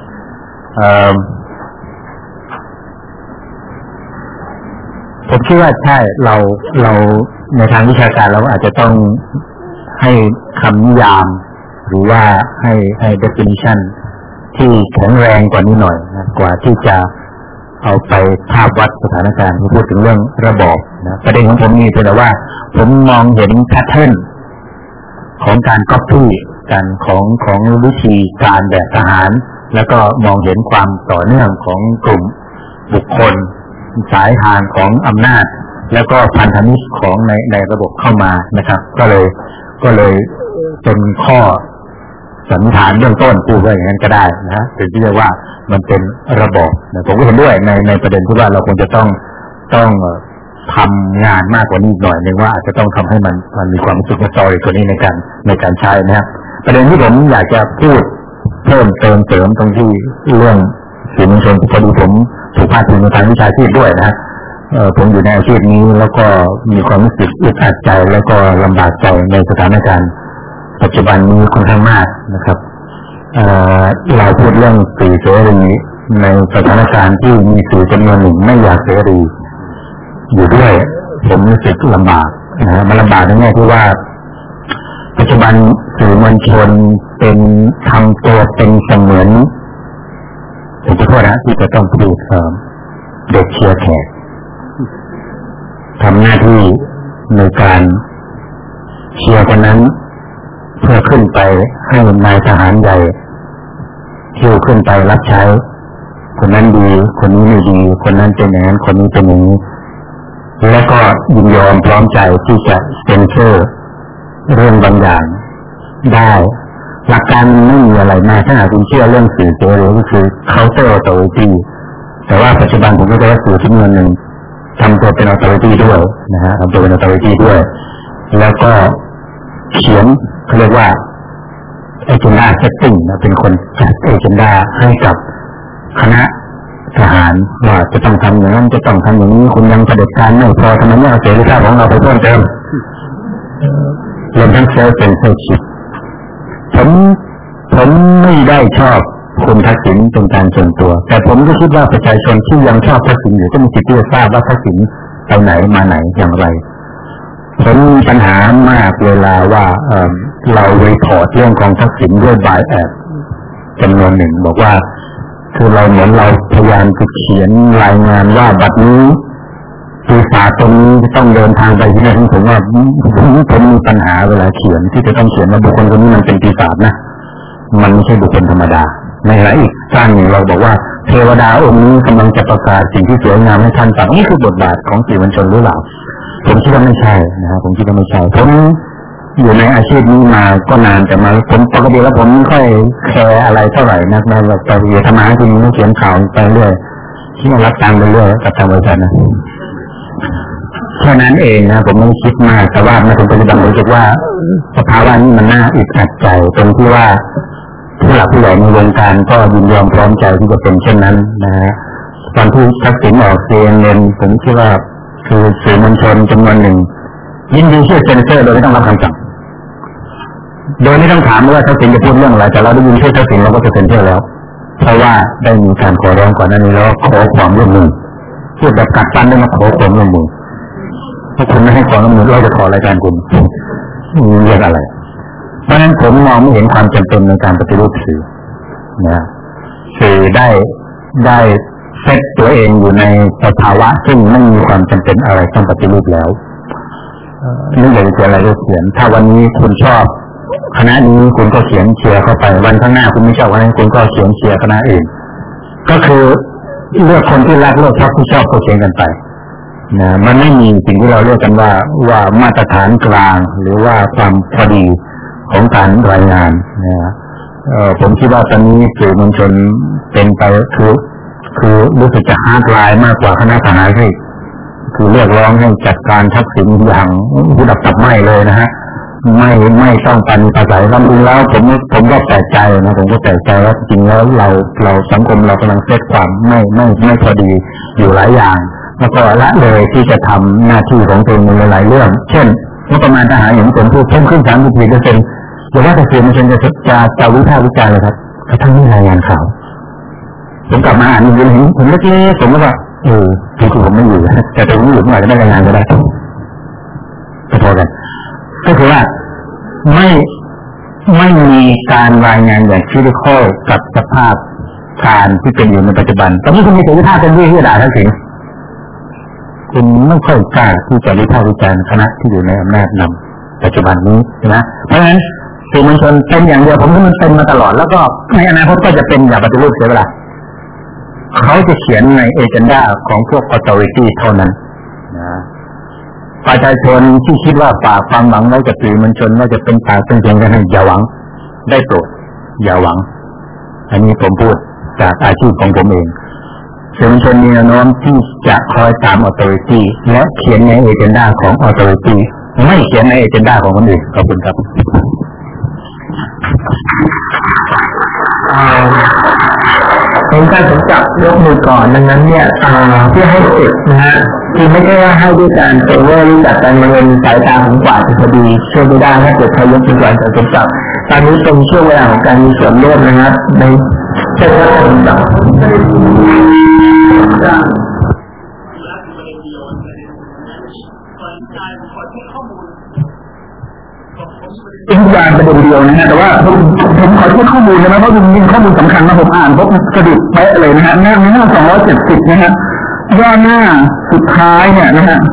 ผมคิดว่าใช่เราเราในทางวิชาการเราอาจจะต้องให้คำนิยามหรือว่าให้ให้ definition ที่แข็งแรงกว่านี้หน่อยนะกว่าที่จะเอาไปภาพวัดสถานการณ์ที่พูดถึงเรื่องระบอบนะประเด็นของผมนี่คือว่าผมมองเห็นแพทเทิร์นของการก๊อปปี้กันของของวิธีการแบบทหารแล้วก็มองเห็นความต่อเนื่องของกลุ่มบุคคลสายทางของอำนาจแล้วก็พันธมิตรของในในระบบเข้ามานะครับก็เลยก็เลยเป็นข้อสันนิษฐานเบื้องต้นพูดว่าอย่างนั้นก็ได้นะถึงที่เรียกว่ามันเป็นระบอบนะผมก็เห็นด้วยในในประเด็นที่ว่าเราควรจะต้องต้องทำงานมากกว่านี้หน่อยนึงว่าอาจจะต้องทำให้มันมันมีความรู้สึกว่าสตอรี่ตัวนี้ในการในการใช้นะครับประเด็นที่ผมอยากจะพูดเพิ่มเติมเสริมตรงที่เรื่องสื่อมวลชนพอดีผมถูกพาดพิงในทางวิชาชีพด้วยนะเอ่อผมอยู่ในอาชีพนี้แล้วก็มีความรู้สึกอึดอัดใจแล้วก็ลำบากใจในสถานการณ์ปัจจุบันนี้ค่อนข้างมากนะครับเอ่อเราพูดเรื่องสื่อเสรีในสถานการณ์ที่มีสื่อจำนวนหนึ่งไม่อยากเสรีอยู่ด้วยผมรู้สึกลำบากนะมันลำบากในแง่ที่ว่าปัจจุบันสื่อมวลชนเป็นทำตัวเป็นเสมือนผมจะโทษนะที่จะต้องพูดเด็กเชียร์แขกทำหน้าที่ในการเชียร์คนนั้นเพื่อขึ้นไปให้นายทหารใหญ่เที่ยวขึ้นไปรับใช้คนนั้นดีคนนี้ไม่ดีคนนั้นเป็นอย่างนั้นคนนี้เป็นอย่างนี้แล้วก็ยินยอมพร้อมใจที่จะเซ็นเซอร์เรื่องบางอย่างได้หลักการไม่มีอะไรมากถ้าหากคุณเชื่อเรื่องสื่อเสรีก็คือ counter authority แต่ว่าปัจจุบันผมก็จะว่าสื่อจำนวนหนึ่งทำตัวเป็น authority ด้วยนะฮะทำตัวเป็น authority ด้วยแล้วก็เขียนเขาเรียกว่า agenda setting นะเป็นคนจัด agenda ให้กับคณะทหารว่าจะต้องทำอย่างนั้นจะต้องทำอย่างนี้คุณยังเผด็จการไม่พอทำไมไม่เอาเสรีภาพของเราไปเพิ่มเติมรวมทั้ง self censorship ผมผมไม่ได้ชอบคุณทักษิณเป็นการส่วนตัวแต่ผมก็คิดว่าประชาชนที่ยังชอบทักษิณอยู่ก็มีสิทธิ์ที่จะทราบว่าทักษิณไปไหนมาไหนอย่างไรผมมีปัญหามากเวลาว่าเอ่อเรารีพอร์ตเรื่องของทักษิณด้วยบายแอดจำนวนหนึ่งบอกว่าคือเราเหมือนเราพยายามจะเขียนรายงานว่าบัดนี้ปีศาจตรงนี้ต้องเดินทางไปที่นั่นผมว่าผมผมมีปัญหาเวลาเขียนที่จะต้องเขียนว่าบุคคลคนนี้มันเป็นปีศาจนะมันไม่ใช่บุคคลธรรมดาในหลายอีกด้านหนึ่งเราบอกว่าเทวดาองค์นี้กำลังจะประกาศสิ่งที่สวยงามให้ท่านฟังนี่คือบทบาทของสื่อมวลชนหรือเปล่าผมคิดว่าไม่ใช่นะครับผมคิดว่าไม่ใช่ผมอยู่ในอาชีพนี้มาก็นานแต่มาผมปกติแล้วผมไม่ค่อยแคร์อะไรเท่าไหร่นักนะแบบแต่เดี๋ยวทำมาให้คุณนี่เขียนข่าวไปเรื่อยที่รับตังค์ไปเรื่อยกับทางบริษัทนะแค่นั้นเองนะผมไม่คิดมากแต่ว่าในปัจจุบันผมรู้สึกว่าสภาวะนี้มันน่าอึดอัดใจตรงที่ว่าผู้หลักผู้ใหญ่ในวงการก็ยินยอมพร้อมใจที่จะเป็นเช่นนั้นนะฮะตอนที่ทักษิณออกเซียนเงินผมคิดว่าคือสื่อมวลชนจำนวนหนึ่งยินดีช่วยเซ็นเซอร์โดยไม่ต้องรับคำสั่งโดยไม่ต้องถามว่าทักษิณจะพูดเรื่องอะไรแต่เราได้ยินชื่อทักษิณเราก็จะเซ็นเซอร์แล้วเพราะว่าได้มีการขอร้องก่อนหน้านี้แล้วขอความร่วมมือพูดแบบกัดฟันได้มาขอความร่วมมือถ้าคุณไม่ให้ความร่วมมือเราจะขอรายการคุณเรียกอะไรเพราะฉะนั้นผมมองไม่เห็นความจำเป็นในการปฏิรูปสื่อนะสื่อได้ได้เซตตัวเองอยู่ในสภาวะซึ่งไม่มีความจำเป็นอะไรต้องปฏิรูปแล้วนี่เลยจะอะไรก็เขียนถ้าวันนี้คุณชอบคณะนี้คุณก็เขียนเชียร์เข้าไปวันข้างหน้าคุณไม่ชอบคณะนี้คุณก็เขียนเชียร์คณะอื่นก็คือเลือกคนที่รักเลือกชอบที่ชอบก็เขียนกันไปนะมันไม่มีสิ่งที่เราเรียกกันว่าว่ามาตรฐานกลางหรือว่าความพอดีของการรายงานนะเอ่อผมคิดว่าตอนนี้สื่อมวลชนเป็นไปคือคือรู้สึกจะฮาร์ดไลน์มากกว่าคณะทหารที่คือเรียกร้องให้จัดการทักษิณอย่างผู้ดับตับไหม้เลยนะฮะไม่ไม่ต้องปฏิภาษาคำอื่นแล้วผมผมก็แปลกใจนะผมก็แปลกใจว่าจริงแล้วเราเราสังคมเรากำลังเซตความไม่ไม่ไม่พอดีอยู่หลายอย่างแล้วก็ละเลยที่จะทำหน้าที่ของตัวเองในหลายเรื่องเช่นงบประมาณทหารอย่างผมพูดเพิ่มขึ้นสามสิบสี่เปอร์เซ็นต์อย่าว่าแต่เสียมันจะจะจะวิพากษ์วิจารณ์เลยครับกระทั่งนี่รายงานข่าวผมกลับมาอ่านอีกทีเห็นผมเล็กๆผมก็ว่าเออที่ผมไม่อยู่แต่ผมไม่อยู่เมื่อไหร่จะได้รายงานก็ได้ก็พอกันก็คือว่าไม่ไม่มีการรายงานอย่างที่ได้ข้อกับสภาพการที่เป็นอยู่ในปัจจุบันตอนนี้คุณมีเสรีภาพเป็นที่ที่ด่าทักษิณคุณไม่ค่อยกล้าที่จะวิพากษ์วิจารณ์คณะที่อยู่ในอำนาจนำปัจจุบันนี้ใช่ไหมเพราะฉะนั้นสื่อมวลชนเป็นอย่างเดียวผมว่ามันเป็นมาตลอดแล้วก็ในอนาคตก็จะเป็นอย่าปฏิรูปเสียเวลาเขาจะเขียนในเอเจนดาของพวก authority เท่านั้นนะประชาชนที่คิดว่าฝากความหวังไว้กับสื่อมวลชนว่าจะเป็นปากเป็นเสียงกันให้อย่าหวังได้โปรดอย่าหวังอันนี้ผมพูดจากอาชีพของผมเองสื่อมวลชนมีแนวโน้มที่จะคอยตาม authority และเขียนในเอเจนดาของ authority ไม่เขียนในเอเจนดาของคนอื่นขอบคุณครับเป็นการผมจับยกมือก่อนดังนั้นเนี่ยเพื่อให้เสร็จนะฮะคือไม่ใช่ว่าให้ด้วยการเซเวอร์รู้จักการมาเงินสายตาของกว่าจะพอดีช่วยไม่ได้ถ้าเกิดใครยกมือก่อนจะผมจับตอนนี้เป็นช่วงเวลาของการมีส่วนร่วมนะครับในเชิญท่านผมจับเป็นทุกอย่างประเด็นเดียวนะฮะแต่ว่าผมผมขอเช็คข้อมูลนะเพราะมันมีข้อมูลสำคัญนะผมอ่านพบกระดิกเป๊ะเลยนะฮะหน้าหน้าสองร้อยเจ็ดสิบนะฮะย่อหน้าสุดท้ายเนี่ยนะฮะ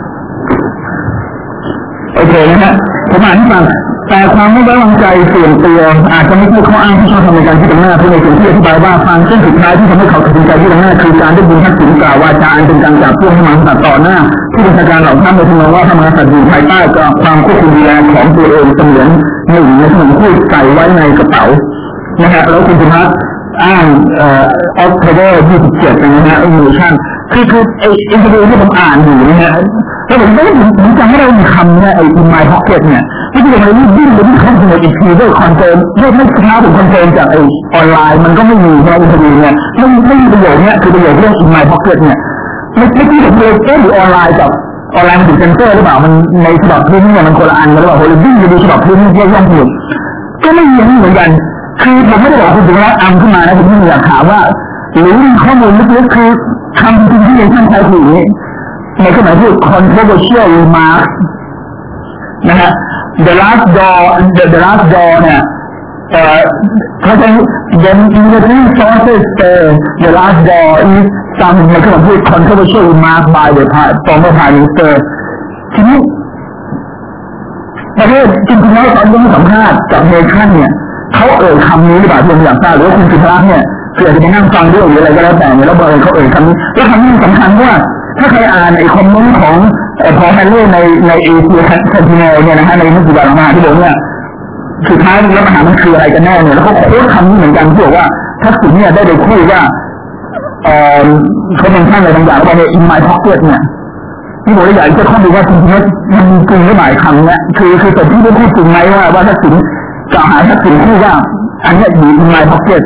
โอเคนะฮะผมอ่านให้ฟังแต่ความไม่ไว้วางใจส่วนตัวอาจจะไม่ใช่ข้ออ้างที่ชอบทำในการที่ตรงหน้าเพราะในสิ่งที่อธิบายว่าฟังเส้นสุดท้ายที่ทำให้เขาตัดสินใจที่ตรงหน้าคือการได้บุญทักษิณกล่าววาจาอันเป็นการจับพวกให้มันตัดต่อหน้าที่บัญชาการเหล่าทัพในทางว่าพระมหากษัตริย์อยู่ภายใต้กับความควบคุมดูแลของตัวเองเสมือนหนึ่งในสมุนพูดใส่ไว้ในกระเป๋านะฮะแล้วคุณสุภัสอ้างเอ่อออกเทเดอร์ยี่สิบเจ็ดนะฮะอินโนเวชั่นคือคือไออินเทอร์วิวที่ผมอ่านอยู่นะฮะแล้วผมก็ผมผมจำไม่ได้มีคำเนี่ยไอ in my pocket เนี่ยที่เป็นอะไรที่ดิ้นไปที่ข้อมูลอีกทีด้วยคอนเฟิร์มไม่ไม่ท้าผมคอนเฟิร์มจากไอออนไลน์มันก็ไม่มีในอินเทอร์วิวเนี่ยไม่ไม่มีประโยชน์เนี่ยคือประโยชน์เรื่อง in my pocket เนี่ยไม่ไม่ที่ผมเลยเอ๊ะหรือออนไลน์กับออนไลน์มันถูกเซ็นเซอร์หรือเปล่ามันในฉบับพื้นเนี่ยมันคนละอันกันหรือเปล่าผมเลยดิ้นไปดูฉบับพื้นที่ย่อมผิดก็ไม่มีเหมือนกันคือผมไม่ได้บอกคุณถึงว่าอัมขึ้นมานะผมอยากถามว่าหรือข้อมูลลึกๆคือคำจริงที่ท่านใช้ถูกนี้ในขณะที่ controversial remark นะฮะ the last door the, the last door เนี่ยเอ่อเขาใช้ the military sources say the last door is some ในขณะที่ controversial remark by the former prime minister ทีนี้ประเทศจริงๆแล้วตอนที่สัมภาษณ์กับเนชั่นเนี่ยเขาเอ่ยคำนี้หรือเปล่าผมอยากทราบหรือว่าคุณสุภาพเนี่ยเกิดจะไปนั่งฟังด้วยหรืออะไรก็แล้วแต่เนี่ยแล้วบอกเขาเอ่ยคำนี้แล้วคำนี้สำคัญว่าถ้าใครอ่านไอ้คอมเมนต์ของพอแฮนเล่ในในเอเชียเซนติเนลเนี่ยนะฮะในนักศึกษามาที่บอกเนี่ยสุดท้ายแล้วปัญหามันคืออะไรกันแน่เนี่ยแล้วเขาโค้ดคำนี้เหมือนกันที่บอกว่าทักษิณเนี่ยได้ไปคุยว่าเอ่อเขาเป็นท่านอะไรบางอย่างว่าใน in my pocket เนี่ยที่ผมอยากจะข้อมูลว่าจริงๆมันมีจริงหรือไม่คำเนี่ยคือคือแต่ที่ได้พูดจริงไหมว่าว่าทักษิณกล่าวหาทักษิณที่ว่าอันนี้อยู่ in my pocket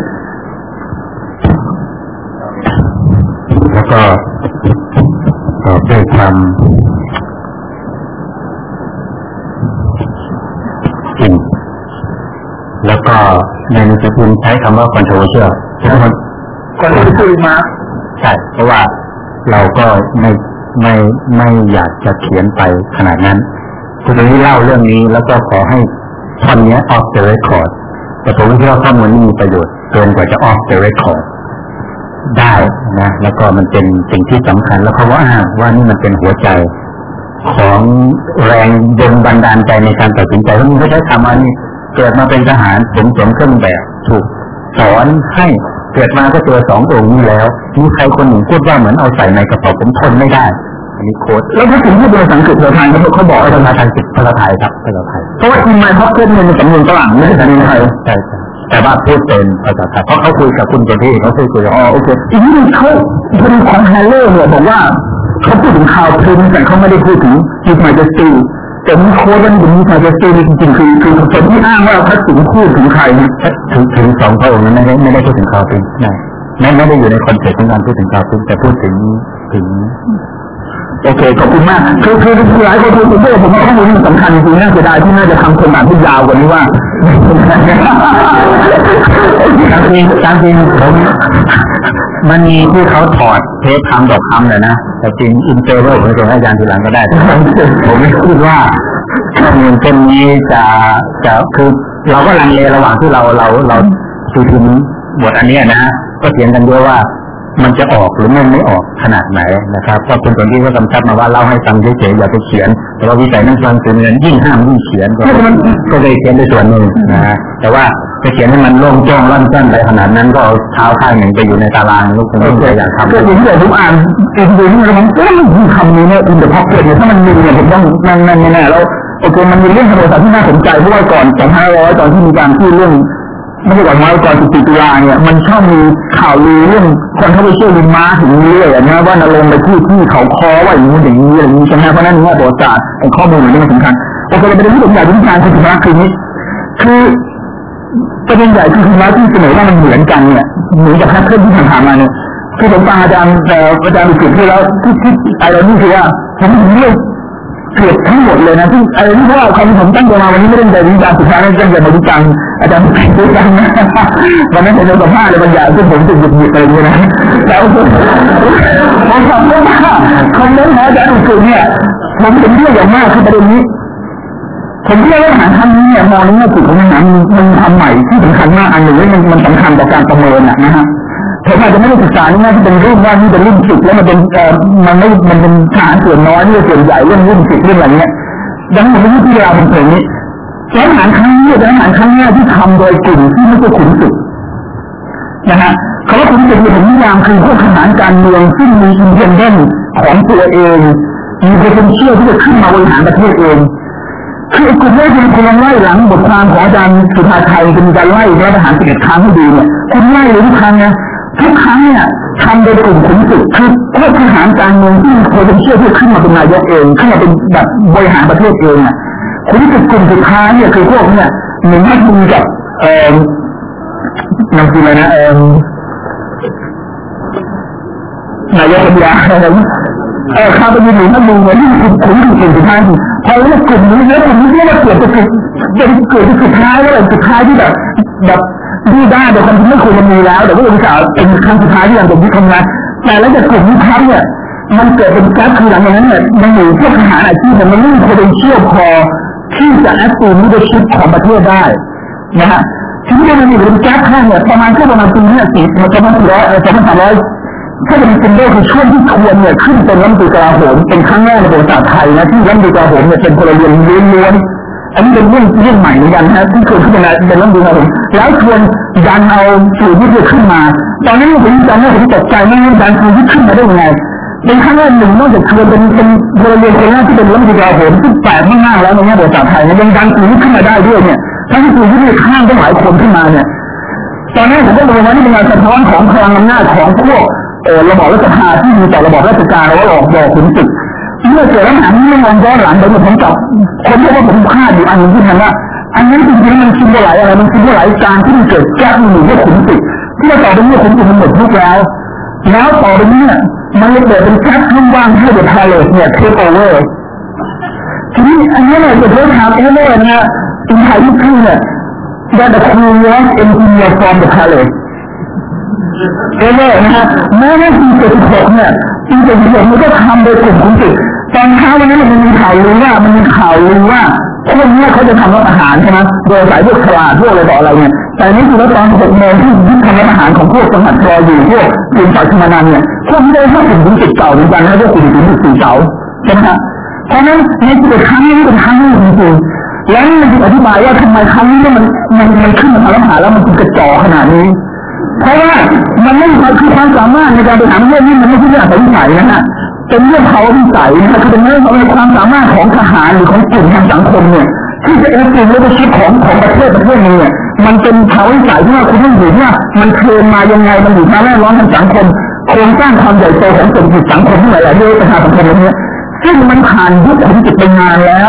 แล้วก็ตอบด้วยความจริงแล้วก็ในหนังสือพิมพ์ใช้คำว่า controversial ใช่ไหม controversial มาใช่เพราะว่าเราก็ไม่ไม่ไม่อยากจะเขียนไปขนาดนั้นคุณจะเล่าเรื่องนี้แล้วก็ขอให้ท่อนนี้ off the record แต่ผมคิดว่าข้อมูลนี้มีประโยชน์เกินกว่าจะ off the record ได้นะแล้วก็มันเป็นสิ่งที่สำคัญแล้วเขาว่าว่านี่มันเป็นหัวใจของแรงดลบันดาลใจในการตัดสินใจเพราะมันไม่ใช่คำว่านี่เกิดมาเป็นทหารผมสวมเครื่องแบบถูกสอนให้เกิดมาก็เจอสององค์นี้แล้วมีใครคนหนึ่งพูดว่าเหมือนเอาใส่ในกระเป๋าผมทนไม่ได้อันนี้โค้ดแล้วถ้าถึงที่เป็นภาษาอังกฤษภาษาไทยเขาเขาบอกภาษาไทยภาษาไทยครับภาษาไทยเพราะว่า in my pocket เนี่ยมันสำนวนฝรั่งไม่ใช่สำนวนไทยใช่แต่ว่าพูดเป็นภาษาไทยเพราะเขาคุยกับคุณประเทศเขาคุยคุยอ๋อโอเคอีกนิดนึงเขาคนของแฮร์เล่เนี่ยบอกว่าเขาพูดถึงข่าวพรินแต่เขาไม่ได้พูดถึง His Majesty แต่มีโค้ดมันถึงมีมาเจสเตอร์จริงๆคือคือคนที่อ้างว่าพระสิงห์พูดถึงใครนะถึงถึงสองพระองค์นั้นไม่ได้ไม่ได้พูดถึงคาปิงนะไม่ไม่ได้อยู่ในคอนเซ็ปต์ของการพูดถึงคาปิงแต่พูดถึงถึงโอเคขอบคุณมากคือคือหลายคนพูดถึงผมว่าข้อมูลมันสำคัญจริงๆน่าเสียดายที่น่าจะทำคนอ่านที่ยาวกว่านี้ว่าการจริงการจริงผมมันมีที่เขาถอดเทปคำต่อคำเลยนะแต่จริงอินเตอร์ผมจะให้อาจารย์ทีหลังก็ได้ผมไม่คิดว่าข้อมูลเช่นนี้จะจะคือเราก็ลังเลระหว่างที่เราเราเราดูถึงบทอันนี้นะก็เถียงกันด้วยว่ามันจะออกหรือไม่ไม่ออกขนาดไหนนะครับก็คุณคนที่ก็กำชับมาว่าเล่าให้ฟังเฉยๆอย่าไปเขียนแต่ว่าวิสัยนักฟังคือเงินยิ่งห้ามยิ่งเขียนก็ก็เลยเขียนในส่วนหนึ่งนะแต่ว่าจะเขียนให้มันโล่งโจ้งร่อนจ้อนไปขนาดนั้นก็เอาเท้าข้างหนึ่งไปอยู่ในตารางลูกคนที่อยากทำก็อย่างที่ผมอ่านเองดูนี่มันมันมีคำนี้เนี่ยอินเดอะพ็อกเก็ตเนี่ยถ้ามันมีเนี่ยผมต้องนั่นนั่นแน่ๆแล้วโอเคมันมีเรื่องธรรมศาสตร์ที่น่าสนใจเพราะว่าก่อนสองพันห้าร้อยตอนที่มีการพูดเรื่องไม่ใช่ก่อนมาก่อนสิบสี่ตุลาเนี่ยมันชอบมีข่าวลือเรื่องคนเข้าไปเชื่อลิมม้าถึงนี้เลยนะว่านรงค์ไปพูดที่เขาคอว่าอย่างนี้อย่างนี้อย่างนี้ใช่ไหมเพราะนั้นเนี่ยประวัติศาสตร์ข้อมูลมันสำคัญโอเคประเด็นที่ผมอยากวิจารณ์คือสำคัญคือนี้คือประเด็นใหญ่คือคุณว่าที่เสนอว่ามันเหมือนกันเนี่ยเหมือนกับแพทเทิร์นที่ผ่านมาเนี่ยคือผมฟังอาจารย์แต่อาจารย์ดูจุดที่แล้วที่ที่อะไรนี่คือว่าผมเรื่องเกือบทั้งหมดเลยนะที่อะไรที่ว่าคำผมตั้งตัวมาวันนี้ไม่ได้ใจวิจารณ์สุดท้ายนั่นจะมาวิจารณ์อาจารย์ดูกันนะวันนั้นผมสัมภาษณ์เลยบางอย่างซึ่งผมจะหยุดหยุดไปเลยนะแล้วผมทำได้มากคอมเมนต์ของอาจารย์ดูจุดเนี่ยผมเห็นด้วยอย่างมากคือประเด็นนี้ผมเชื่อว่าอาหารทำนี้เนี่ยมองในแง่จุดของอาหารมันทำใหม่ที่สำคัญมากอันหนึ่งมันมันสำคัญต่อการประเมินนะนะฮะผมอาจจะไม่ได้ศึกษาในแง่ที่เป็นรุ่นว่านี่เป็นรุ่นสิบแล้วมันเป็นเอ่อมันไม่มันเป็นฐานส่วนน้อยนี่ส่วนใหญ่เรื่องรุ่นสิบเรื่องอะไรเงี้ยดังนั้นผมที่เราเป็นแบบนี้อาหารครั้งนี้เป็นอาหารครั้งนี้ที่ทำโดยกลุ่มที่ไม่ใช่ขุนศึกนะฮะคำว่าขุนศึกในผมนิยามคือพวกทหารการเมืองที่มีอินเดียนเด่นของตัวเองมีโพเทนเชียลที่จะขึ้นมาบริหารประเทศเองคือกลุ่มนี้คุณคุณไล่หลังบทความของอาจารย์สุภาชัยเป็นการไล่รัฐประหารสิบเอ็ดครั้งให้ดูเนี่ยคุณไล่เลยทุกครั้งนะทุกครั้งเนี่ยทำโดยกลุ่มขุนศึกคือพวกทหารการเมืองที่โพเทนเชียลที่ขึ้นมาเป็นนายกเองขึ้นมาเป็นแบบบริหารประเทศเองอ่ะขุนศึกกลุ่มสุดท้ายเนี่ยคือพวกเนี่ยหนึ่งให้คุณกับเอ่อนำคืออะไรนะเอ่อนายกปัญญาอะไรเออข้าไปยืนหนึ่งนั่นมึงเหมือนที่คุณขุนศึกกลุ่มสุดท้ายพอแล้วกลุ่มนี้แล้วกลุ่มนี้เรียกว่าเกิดจะเกิดเป็นเกิดสุดท้ายแล้วแบบสุดท้ายที่แบบแบบดีได้แต่ความจริงไม่ควรจะมีแล้วแต่ว่าอุตส่าห์เป็นครั้งสุดท้ายที่ยังเป็นที่ทำงานแต่แล้วจากกลุ่มนี้ครับเนี่ยมันเกิดเป็นแก๊ปคือหลังจากนั้นเนี่ยมันหนีพวกทหารอาชีพมันไม่มีคนเชี่ยวพอที่จะแอสซูมลีดเดอร์ชิพของประเทศได้นะฮะทีนี้มันมีเป็นแก๊ปข้างเนี่ยประมาณแค่ประมาณปีนี้สี่ประมาณสี่ร้อยเออสองพันสามร้อยถ้าจะมีเป็นเรื่องคือช่วงที่ควรเนี่ยขึ้นเป็นรัฐมนตรีกลาโหมเป็นครั้งแรกในประวัติศาสตร์ไทยนะที่รัฐมนตรีกลาโหมเนี่ยเป็นพลเรือนล้วนอันนี้เป็นเรื่องเรื่องใหม่เหมือนกันนะที่ควรขึ้นเป็นเป็นรัฐมนตรีกลาโหมแล้วควรดันเอาสื่อที่จะขึ้นมาตอนนั้นผมจำได้ผมตกใจมากดันสื่อที่ขึ้นมาได้ยังไงเป็นครั้งแรกหนึ่งนอกจากควรเป็นเป็นพลเรือนคนแรกที่เป็นรัฐมนตรีกลาโหมซึ่งแปลกมากๆแล้วในแง่ประวัติศาสตร์ไทยยังดันสื่อที่ขึ้นมาได้ด้วยเนี่ยทั้งที่สื่อที่มีข้างตั้งหลายคนขึ้นมาเนี่ยตอนนั้นผมก็มองว่านี่เป็นงานสะท้อนของพลังอำนาจของพวกเออระบอบรัฐสภาที่มีต่อระบอบราชการแล้วหลอกหลอกขุนศึกเมื่อเกิดปัญหานี้ไม่มองย้อนหลังไปผมจับคนที่ว่าผมคาดอยู่อันนึงที่ทำว่าอันนี้จริงๆมันซิมโบไลอะไรมันซิมโบไลการที่มันเกิดแก้หนึ่งว่าขุนศึกที่เราต่อไปนี้ขุนศึกมันหมดทุกแล้วแล้วต่อไปนี้มันเลยเกิดเป็นแก๊ปช่องว่างให้เดอะพาเลสเนี่ยเทคโอเวอร์ทีนี้อันนี้เนี่ยจะเริ่มทำเอเวอร์เนี่ยอินไทยที่ขึ้นเนี่ย that the queen was engineered from the palaceเอเวอร์นะฮะแม้ในปีเจ็ดสิบหกเนี่ยปีเจ็ดสิบหกมันก็ทำโดยกลุ่มขุนศึกตอนเช้าวันนั้นมันมีข่าวลือว่ามันมีข่าวลือว่าพวกนี้เขาจะทำรัฐประหารใช่ไหมโดยสายพวกฉลาดพวกอะไรต่ออะไรเนี่ยแต่นี่คือว่าตอนหกโมงที่ยึดทำรัฐประหารของพวกจังหวัดรออยู่พวกกลุ่มฝ่ายชมานันเนี่ยพวกนี้ได้ห้ากลุ่มขุนศึกเก่าเหมือนกันนะพวกกลุ่มขุนศึกสี่เก่าใช่ไหมฮะเพราะนั้นในสิบเอ็ดครั้งนี้เป็นครั้งนี้จริงๆแล้วมันจะอธิบายว่าทำไมครั้งนี้มันมันมันขึ้นมาทำรัฐประหารแล้วมันถึงกระจอกขนาดนี้เพราะว่ามันไม่คือความสามารถในการบริหารประเทศนี่มันไม่ใช่เรื่องอัตวิสัยนะฮะเป็นเรื่องเขาวิสัยนะคือเป็นเรื่องของความสามารถของทหารหรือของกลุ่มทางสังคมเนี่ยที่จะเอ็กซ์ตรีมลีดเดอร์ชิพของของประเทศประเทศนึงเนี่ยมันเป็นเขาวิสัยที่ว่าคุณต้องอยู่ว่ามันเทรนมายังไงมันอยู่มาแวดล้อมทางสังคมโครงสร้างความใหญ่โตของเศรษฐกิจสังคมที่หลายๆเรื่องประชาสังคมอะไรเงี้ยซึ่งมันผ่านยุคขุนศึกไปนานแล้ว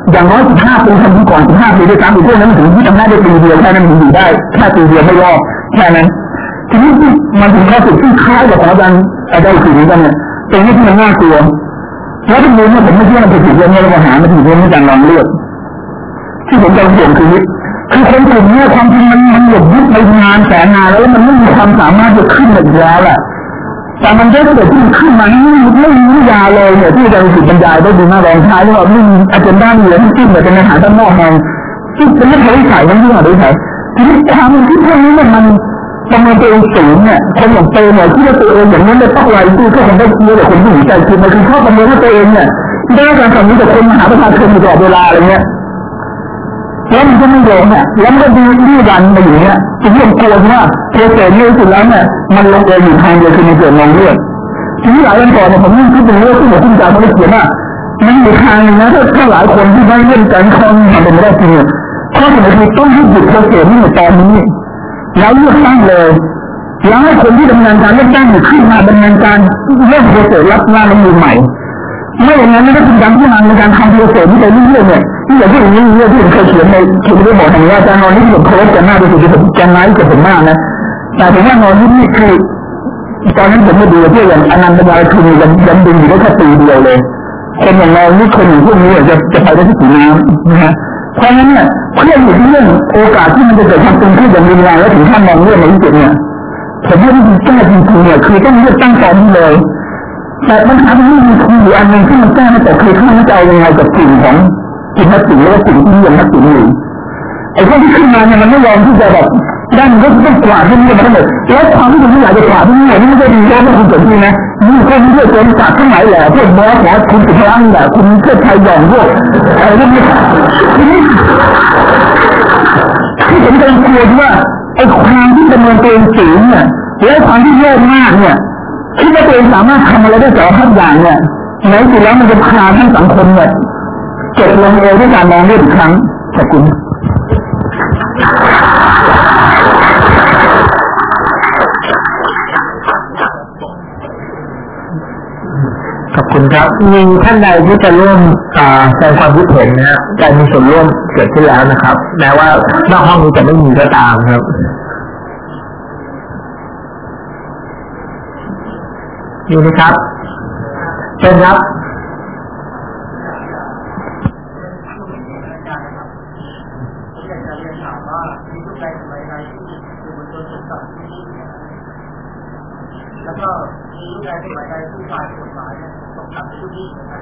อย่างน้อยสิบห้าปีทำดีก่อนสิบห้าปีด้วยซ้ำอีกพวกนั้นถึงที่ทำได้ได้ปีเดียวแค่นั้นมันอยู่ได้แค่ปีเดียวไม่รอดแค่นั้นทีนี้มันถึงข้อสุดที่คล้ายกับของอาจารย์อาจารย์สื่อกันเนี่ยตรงนี้ที่มันน่ากลัวแล้วที่มือเนี่ยผมไม่เชื่อมันเป็นสิ่งเรื่องนี้เราหามาถึงเรื่องนี้การลองเลือกที่ผมจะเห็นคือคือคนกลุ่มนี้ความจริงมันมันหยุดยึดไปนานแสนนานแล้วมันไม่มีความสามารถจะขึ้นแบบแล้วแหละแต่มันได้เกิดที่ขึ้นมาไม่ไม่มียาเลยเนี่ยที่อาจารย์สื่อบรรยายได้ดีมากลองใช้แล้วเราไม่มีอาจารย์ด้านเหนือที่ขึ้นแบบเป็นอาหารด้านนอกแห่งซึ่งเป็นเรื่องใช้ใส่ทั้งที่หาได้ใช้ทีนี้ความที่พวกนี้มันประมาณตัวเองสูงเนี่ยคนอย่างเตยเนี่ยที่ว่าตัวเองอย่างนั้นได้ต้องไรที่ก็คงได้เชื่อแต่คนที่อยู่ใจคือมันคือเข้าประเมินว่าตัวเองเนี่ยได้การสอนนี้จากคนมหาประชาชนอยู่ตลอดเวลาอะไรเงี้ยแล้วมันก็ไม่ยอมเนี่ยแล้วมันก็ดีดีวันมาอยู่เนี่ยจึงเรื่องกลัวว่าตัวเสรีสุดแล้วเนี่ยมันลงเอยอยู่ทางเดียวคือในเกิดมองเลือดทีนี้หลายวันก่อนเนี่ยผมนั่งคิดถึงเรื่องที่ผมคุณจ่าเขาได้เขียนว่ามันมีทางนึงนะถ้าถ้าหลายคนที่ไม่เล่นการคลองมันเป็นไม่ได้จริงข้อเสนอคือต้องหยุดตัวเสรีในตอนนี้แล้วเลือกตั้งเลยแล้วให้คนที่ดำเนินการเลือกตั้งขึ้นมาดำเนินการเริ่มโปรเซสรับงานลงมือใหม่ไม่อย่างนั้นไม่ได้เป็นการที่มาในการทำโปรเซสที่ไปเรื่อยๆเนี่ยที่อย่างที่อย่างนี้เรื่องที่ผมเคยเขียนในเขียนในบทแห่งว่าอาจารย์นอนนี่ผมเคารพกันมากที่สุดที่ผมแกนไลท์กับผมมากนะแต่ผมว่านอนนี่นี่คือตอนนั้นผมมาดูเพื่ออย่างอนันต์ปัญญาคือยังยังดึงอยู่ได้แค่ปีเดียวเลยคนอย่างเรานี่คนอย่างพวกนี้จะจะไปได้ที่สีน้ำนะฮะเพราะงั้นเนี่ยเพื่ออยู่ที่เรื่องโอกาสที่มันจะเกิดความตึงเครียดอย่างรุนแรงและถึงขั้นมองเรื่องในที่สุดเนี่ยผมว่าที่แก้จริงๆเนี่ยคือต้องเลือกตั้งตอนนี้เลยแต่ปัญหาที่มีอยู่อันหนึ่งที่มันแก้ไม่ตกคือข้าราชการยังไงกับกลุ่มของกลุ่มนักศึกษาและกลุ่มที่ยังนักศึกษาอยู่ไอ้พวกที่ขึ้นมาเนี่ยมันไม่ยอมที่จะแบบด้านก็ต้องกวาดที่นี่ทั้งหมดแล้วความที่คุณอยากจะกวาดที่นี่นี่ไม่ได้ดีแล้วคุณสนใจนะนี่คนที่เพื่อคนตัดทั้งหลายแหละพวกบอสนะคุณสุภาพแหละคุณเพื่อไทยหย่อนพวกอะไรพวกนี้ที่ผมกำลังกลัวว่าไอ้ความที่ดำเนินตัวเองสูงเนี่ยแล้วความที่โลภมากเนี่ยคิดว่าตัวเองสามารถทำอะไรได้สารพัดอย่างเนี่ยในสุดแล้วมันจะพาทั้งสังคมเนี่ยจบลงเอยด้วยการมองเรื่องอีกครั้งขอบคุณขอบคุณครับมีท่านใดที่จะร่วมแสดงความคิดเห็นนะฮะการมีส่วนร่วมเกิดขึ้นแล้วนะครับแม้ว่านอกห้องนี้จะไม่มีก็ตามครับอยู่นะครับเชิญครับแล้วก็มีลูกชายที่หมายใจผู้ฝ่ายกฎหมายเนี่ยตกต่ำในยุคนี้นะครับ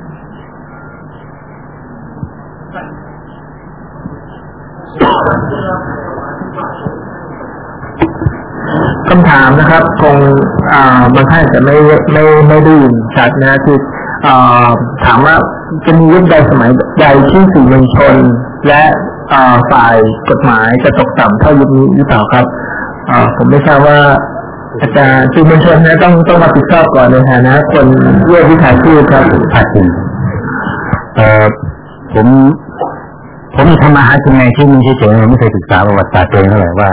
คำถามนะครับคงบางท่านจะไม่ไม่ไม่ได้ยินชัดนะคือถามว่าจะมียุคใดสมัยใดที่สื่อมวลชนและฝ่ายกฎหมายจะตกต่ำเท่ายุคนี้หรือเปล่าครับผมไม่ทราบว่าอาจารย์สื่อมวลชนนะต้องต้องมาติดชอบก่อนในฐานะคนเรื่องวิชาชีพครับผ่านคุณเอ่อผมผมทำมาหากินในที่นี้เฉยๆไม่เคยศึกษาประวัติศาสตร์ตัวเองเท่าไหร่ว่า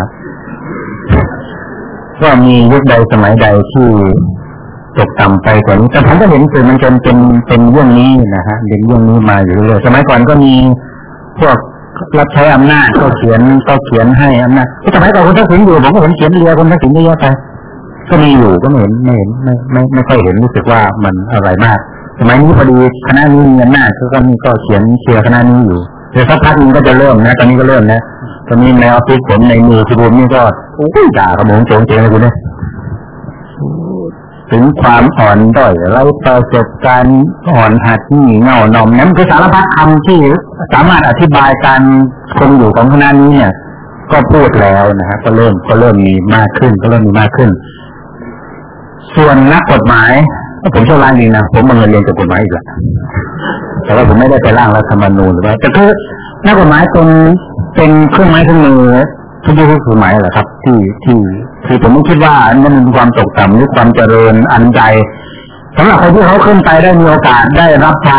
ว่ามียุคใดสมัยใดที่ตกต่ำไปกว่านี้แต่ผมก็เห็นสื่อมวลชนเป็นเป็นเรื่องนี้นะฮะเป็นเรื่องนี้มาอยู่เรื่อยๆสมัยก่อนก็มีพวกรับใช้อำนาจก็เขียนก็เขียนให้อำนาจสมัยก่อนคุณทักษิณอยู่ผมก็เห็นเขียนเรียคุณทักษิณเยอะไปก็มีอยู่ก็ไม่เห็นไม่เห็นไม่ไม่ไม่ค่อยเห็นรู้สึกว่ามันอะไรมากสมัยนี้พอดีคณะนี้มีอำนาจก็มีก็เขียนเชียร์คณะนี้อยู่เดี๋ยวสักพักนึงก็จะเริ่มนะตอนนี้ก็เริ่มนะตอนนี้ในออฟฟิศผมในมือที่ผมนี่ก็โอ้ยด่ากระโมงโจงเจงเลยคุณเนี่ยถึงความอ่อนด้อยไร้ประสบการณ์อ่อนหัดนี่เงาหน่อมนั้นคือสารพัดคำที่สามารถอธิบายการคงอยู่ของคณะนี้เนี่ยก็พูดแล้วนะฮะก็เริ่มก็เริ่มมีมากขึ้นก็เริ่มมีมากขึ้นส่วนนักกฎหมายผมชอบร่างนี้นะผมมาเรียนกับกฎหมายอีกแล้วแต่ว่าผมไม่ได้ไปร่างรัฐธรรมนูญหรือว่าแต่คือนักกฎหมายเป็นเป็นเครื่องไม้เครื่องมือทุกยุคทุกสมัยแหละครับที่ที่คือผมไม่คิดว่ามันมีความตกต่ำหรือความเจริญอันใดสำหรับคนที่เขาขึ้นไปได้มีโอกาสได้รับใช้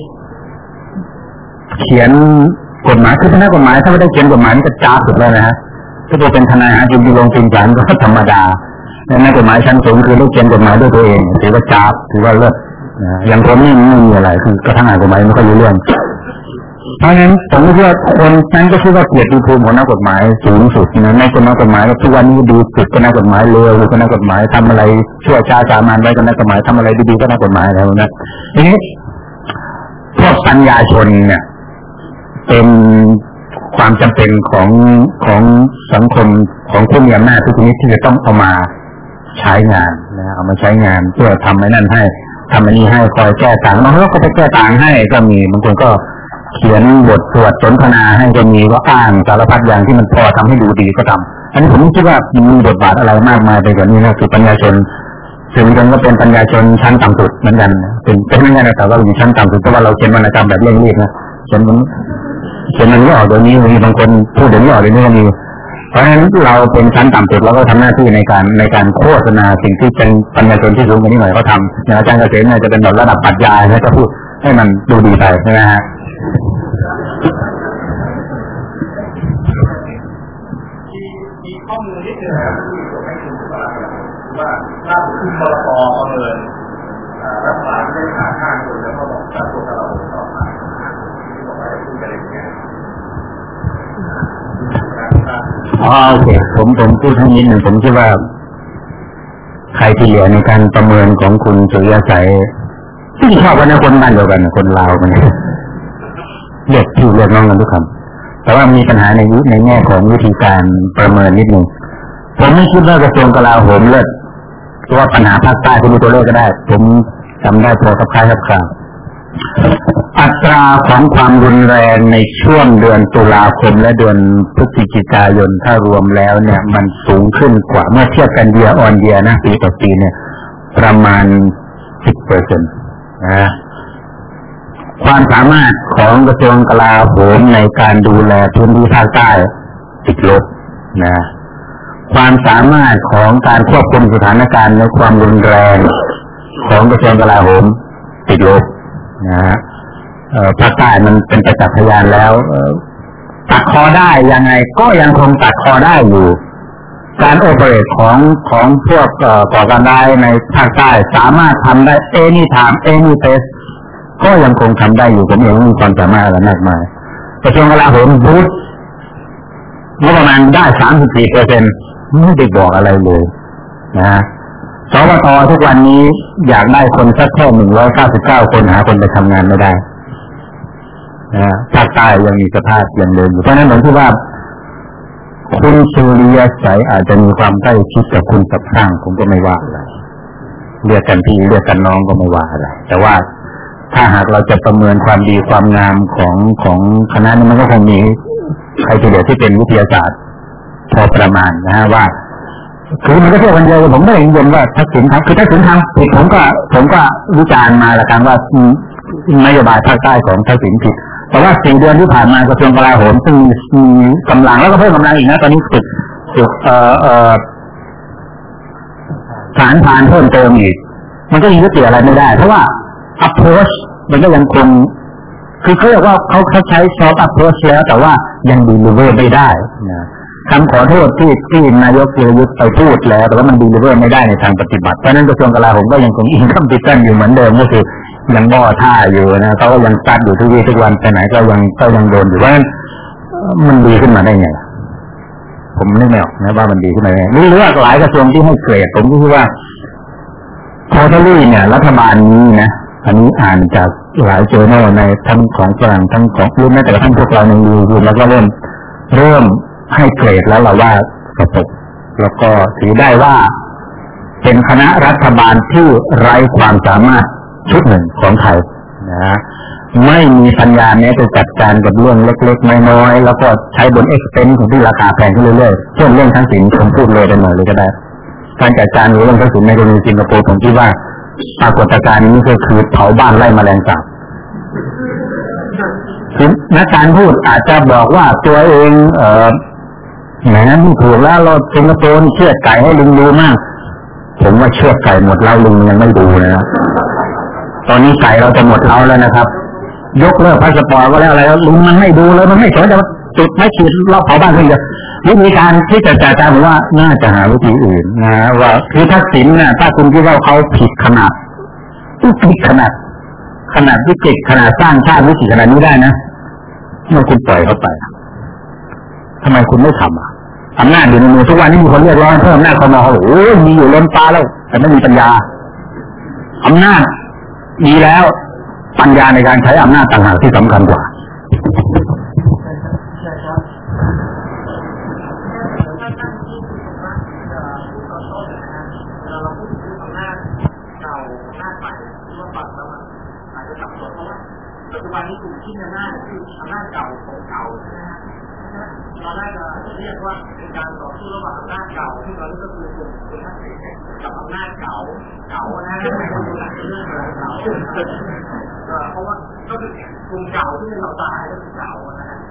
เขียนกฎหมายคือถ้านักกฎหมายถ้าไม่ได้เขียนกฎหมายมันจะจ้าสุดเลยนะฮะถ้าตัวเป็นทนายหากินที่ลงจริงจังก็ธรรมดานักกฎหมายชั้นสูงคือได้เขียนกฎหมายด้วยตัวเองถือว่าจ้าถือว่าเลิศอย่างผมนี่ไม่มีอะไรคือกระทั่งอ่านกฎหมายไม่ค่อยรู้เรื่องเพราะฉะนั้นผมคิดว่าคนนั้นก็คิดว่าเกียรติภูมิของนักกฎหมายสูงสุดนะในคนนักกฎหมายก็ทุกวันนี้ดีสุดก็นักกฎหมายเลวก็นักกฎหมายทำอะไรชั่วช้าสามัญไว้ก็นักกฎหมายทำอะไรดีๆก็นักกฎหมายแล้วนะทีนี้พวกปัญญาชนเนี่ยเป็นความจำเป็นของของสังคมของผู้มีอำนาจทุกชนิดที่จะต้องเอามาใช้งานนะเอามาใช้งานเพื่อทำให้นั่นให้ทำอันนี้ให้คอยแก้ต่างบางคนก็ไปแก้ต่างให้ก็มีบางคนก็เขียนบทสวดสนทนาให้ก็มีก็อ้างสารพัดอย่างที่มันพอทำให้ดูดีก็ทำอันนี้ผมคิดว่ามีบทบาทอะไรมากมายไปกว่านี้นะคือปัญญาชนซึ่งกันก็เป็นปัญญาชนชั้นต่ำสุดเหมือนกันเป็นเป็นไม่ใช่นะแต่ว่าอยู่ชั้นต่ำสุดเพราะว่าเราเขียนวรรณกรรมแบบเร่งรีบนะเขียนมันเขียนมันไม่ออกเดี๋ยวนี้มีบางคนพูดเดี๋ยวนี้ออกเดี๋ยวนี้ก็มีเพราะฉะนั้นเราเป็นชั้นต่ำสุดเราก็ทำหน้าที่ในการในการโฆษณาสิ่งที่เป็นปัญญาชนที่สูงกว่านี้หน่อยเขาทำอย่างอาจารย์เกษมเนี่ยจะเป็นแบบระดับปรัชญาแล้วก็พูดให้มันดูดีไปใช่ไหมฮะมีข้อมูลนิดนึงนะครับที่ผมให้คุณสุภาพว่าล่าสุดที่บลป.ประเมินรัฐบาลได้ขาดห้าคนแล้วก็บอกกระทรวงกลาโหมต่อไปที่บอกว่าจะพูดกันอย่างเงี้ยอ๋อโอเคผมผมพูดทั้งนิดหนึ่งผมคิดว่าใครที่เหลือในการประเมินของคุณสุริยสัยซึ่งชอบกันนะคนบ้านเดียวกันคนลาวกันเรียกพี่เรียกน้องกันทุกคำแต่ว่ามีปัญหาในยุในแง่ของวิธีการประเมินนิดหนึ่งผมไม่คิดว่ากระทรวงกลาโหมเลิศเพราะว่าปัญหาภาคใต้คุณมีตัวเลขก็ได้ผมจำได้พอกับคล้ายกับข่าวอัตราของความรุนแรงในช่วงเดือนตุลาคมและเดือนพฤศจิกายนถ้ารวมแล้วเนี่ยมันสูงขึ้นกว่าเมื่อเทียบกันเยียร์ออนเยียร์นะปีต่อปีเนี่ยประมาณ สิบเปอร์เซ็นต์ นะความสามารถของกระทรวงกลาโหมในการดูแลพื้นที่ภาคใต้ติดลบนะความสามารถของการควบคุมสถานการณ์และความรุนแรงของกระทรวงกลาโหมติดลบนะฮะภาคใต้มันเป็นประจักษ์พยานแล้วตัดคอได้ยังไงก็ยังคงตัดคอได้อยู่การโอเปเรตของของพวกก่อการร้ายในภาคใต้สามารถทำได้ anytime any place ก็ยังคงทำได้อยู่ผมเองมีความสามารถอะไรมากมายกระทรวงกลาโหมบูทงบประมาณได้ สามสิบสี่เปอร์เซ็นต์ ไม่ได้บอกอะไรเลยนะสวททุกวันนี้อยากได้คนสักแค่หนึ่งร้อยเก้าสิบเก้าคนหาคนไปทำงานไม่ได้นะภาคใต้ยังมีสภาพยังเดิมอยู่เพราะฉะนั้นผมคิดว่าคุณสุริยสัยอาจจะมีความใกล้ชิดกับคุณสับข้างผมก็ไม่ว่าอะไรเรียกกันพี่เรียกกันน้องก็ไม่ว่าอะไรแต่ว่าถ้าหากเราจะประเมินความดีความงามของของคณะนี้มันก็คงมีใครที่เหลือที่เป็นวิทยาศาสตร์พอประมาณนะฮะว่าคือมันก็เทียบกันเยอะผมไม่เห็นเย็นว่าทักษิณทำคือทักษิณทำผิดผมก็ผมก็วิจารณ์มาละกันว่านโยบายภาคใต้ของทักษิณผิดแต่ว่าสี่เดือนที่ผ่านมากระทรวงกลาโหมซึ่งมีกำลังแล้วก็เพิ่มกำลังอีกนะตอนนี้ฝึกฝึกเอ่อเอ่อฐานพานเพิ่มเติมอีกมันก็ยังยุติอะไรไม่ได้เพราะว่า approach มันก็ยังคงคือเขาเรียกว่าเขาเขาใช้ soft approach แล้วแต่ว่ายัง deliver ไม่ได้นะคำขอโทษที่ที่นายกธีรยุทธ์ไปพูดแล้วแต่ว่ามัน deliver ไม่ได้ในทางปฏิบัติเพราะนั้นกระทรวงกลาโหมก็ยังคง incompetent อยู่เหมือนเดิมก็คือยังบ่อท่าอยู่นะเขาก็ยังตัดอยู่ทุกวี่ทุกวันไปไหนก็ยังก็ยังโดนอยู่เพราะฉะนั้นมันดีขึ้นมาได้ไงผมนึกไม่ออกนะว่ามันดีขึ้นมาได้ไงหรือว่าหลายกระทรวงที่ให้เกรดผมก็คิดว่าโททัลลี่เนี่ยรัฐบาลนี้นะอันนี้อ่านจากหลายเจอร์นัลในทั้งของฝรั่งทั้งของรุ่นแม้แต่ทั้งพวกเราในยูทูบแล้วก็เริ่มเริ่มให้เกรดแล้วเราว่ากระตกแล้วก็ถือได้ว่าเป็นคณะรัฐบาลที่ไร้ความสามารถชุดหนึ่งของไทยนะไม่มีปัญญาแม้จะจัดการกับเรื่องเล็กๆน้อยๆแล้วก็ใช้บน expense ของที่ราคาแพงขึ้นเรื่อยๆเช่นเรื่องทักษิณผมพูดเลยได้หน่อยเลยก็ได้การจัดการเรื่องทักษิณในกรณีสิงคโปร์ผมคิดว่าปรากฏการณ์นี้ก็คือเผาบ้านไล่แมลงสาบนักการพูดอาจจะบอกว่าตัวเองเอ่อแหมนี่ถูกแล้วเราสิงคโปร์เชื่อไก่ให้ลิงดูมากผมว่าเชื่อไก่หมดแล้วลิงยังไม่ดูนะตอนนี้ไก่เราจะหมดแล้วแล้วนะครับยกเลิกพาสปอร์ตก็แล้วอะไรแล้วลุงมันไม่ดูเลยมันไม่สนจะจุดไม่ขีดเราเผาบ้านเพื่อนวิธีการที่จะจัดการว่าน่าจะหาวิธีอื่นนะว่าคือทักษิณน่ะถ้าคุณคิดว่าเขาผิดขนาดผิดขนาดขนาดวิกฤตขนาดสร้างชาติวิกฤตขนาดนี้ได้นะเมื่อคุณปล่อยเขาไปทำไมคุณไม่ทำอ่ะอำนาจอยู่ในมือทุกวันนี้มีคนเรียกร้องเพิ่มอำนาจคมโอ้โหมีอยู่ล้นฟ้าแล้วแต่ไม่มีปัญญาอำนาจมีแล้วปัญญาในการใช้อำนาจต่างหากที่สำคัญกว่าปัจจุบันนี้กลุ่มที่อำนาจคืออำนาจเก่าของเก่านะฮะเราได้จะเรียกว่าเป็นการต่อสู้ระหว่างอำนาจเก่าซึ่งเราก็คือกลุ่มคุณทักษิณกับอำนาจเก่าเก่านะไม่ใช่คนหลักเรื่องอะไรเก่าเพราะว่าก็คือกลุ่มเก่าที่เป็นเราตายก็คือเก่านะฮะ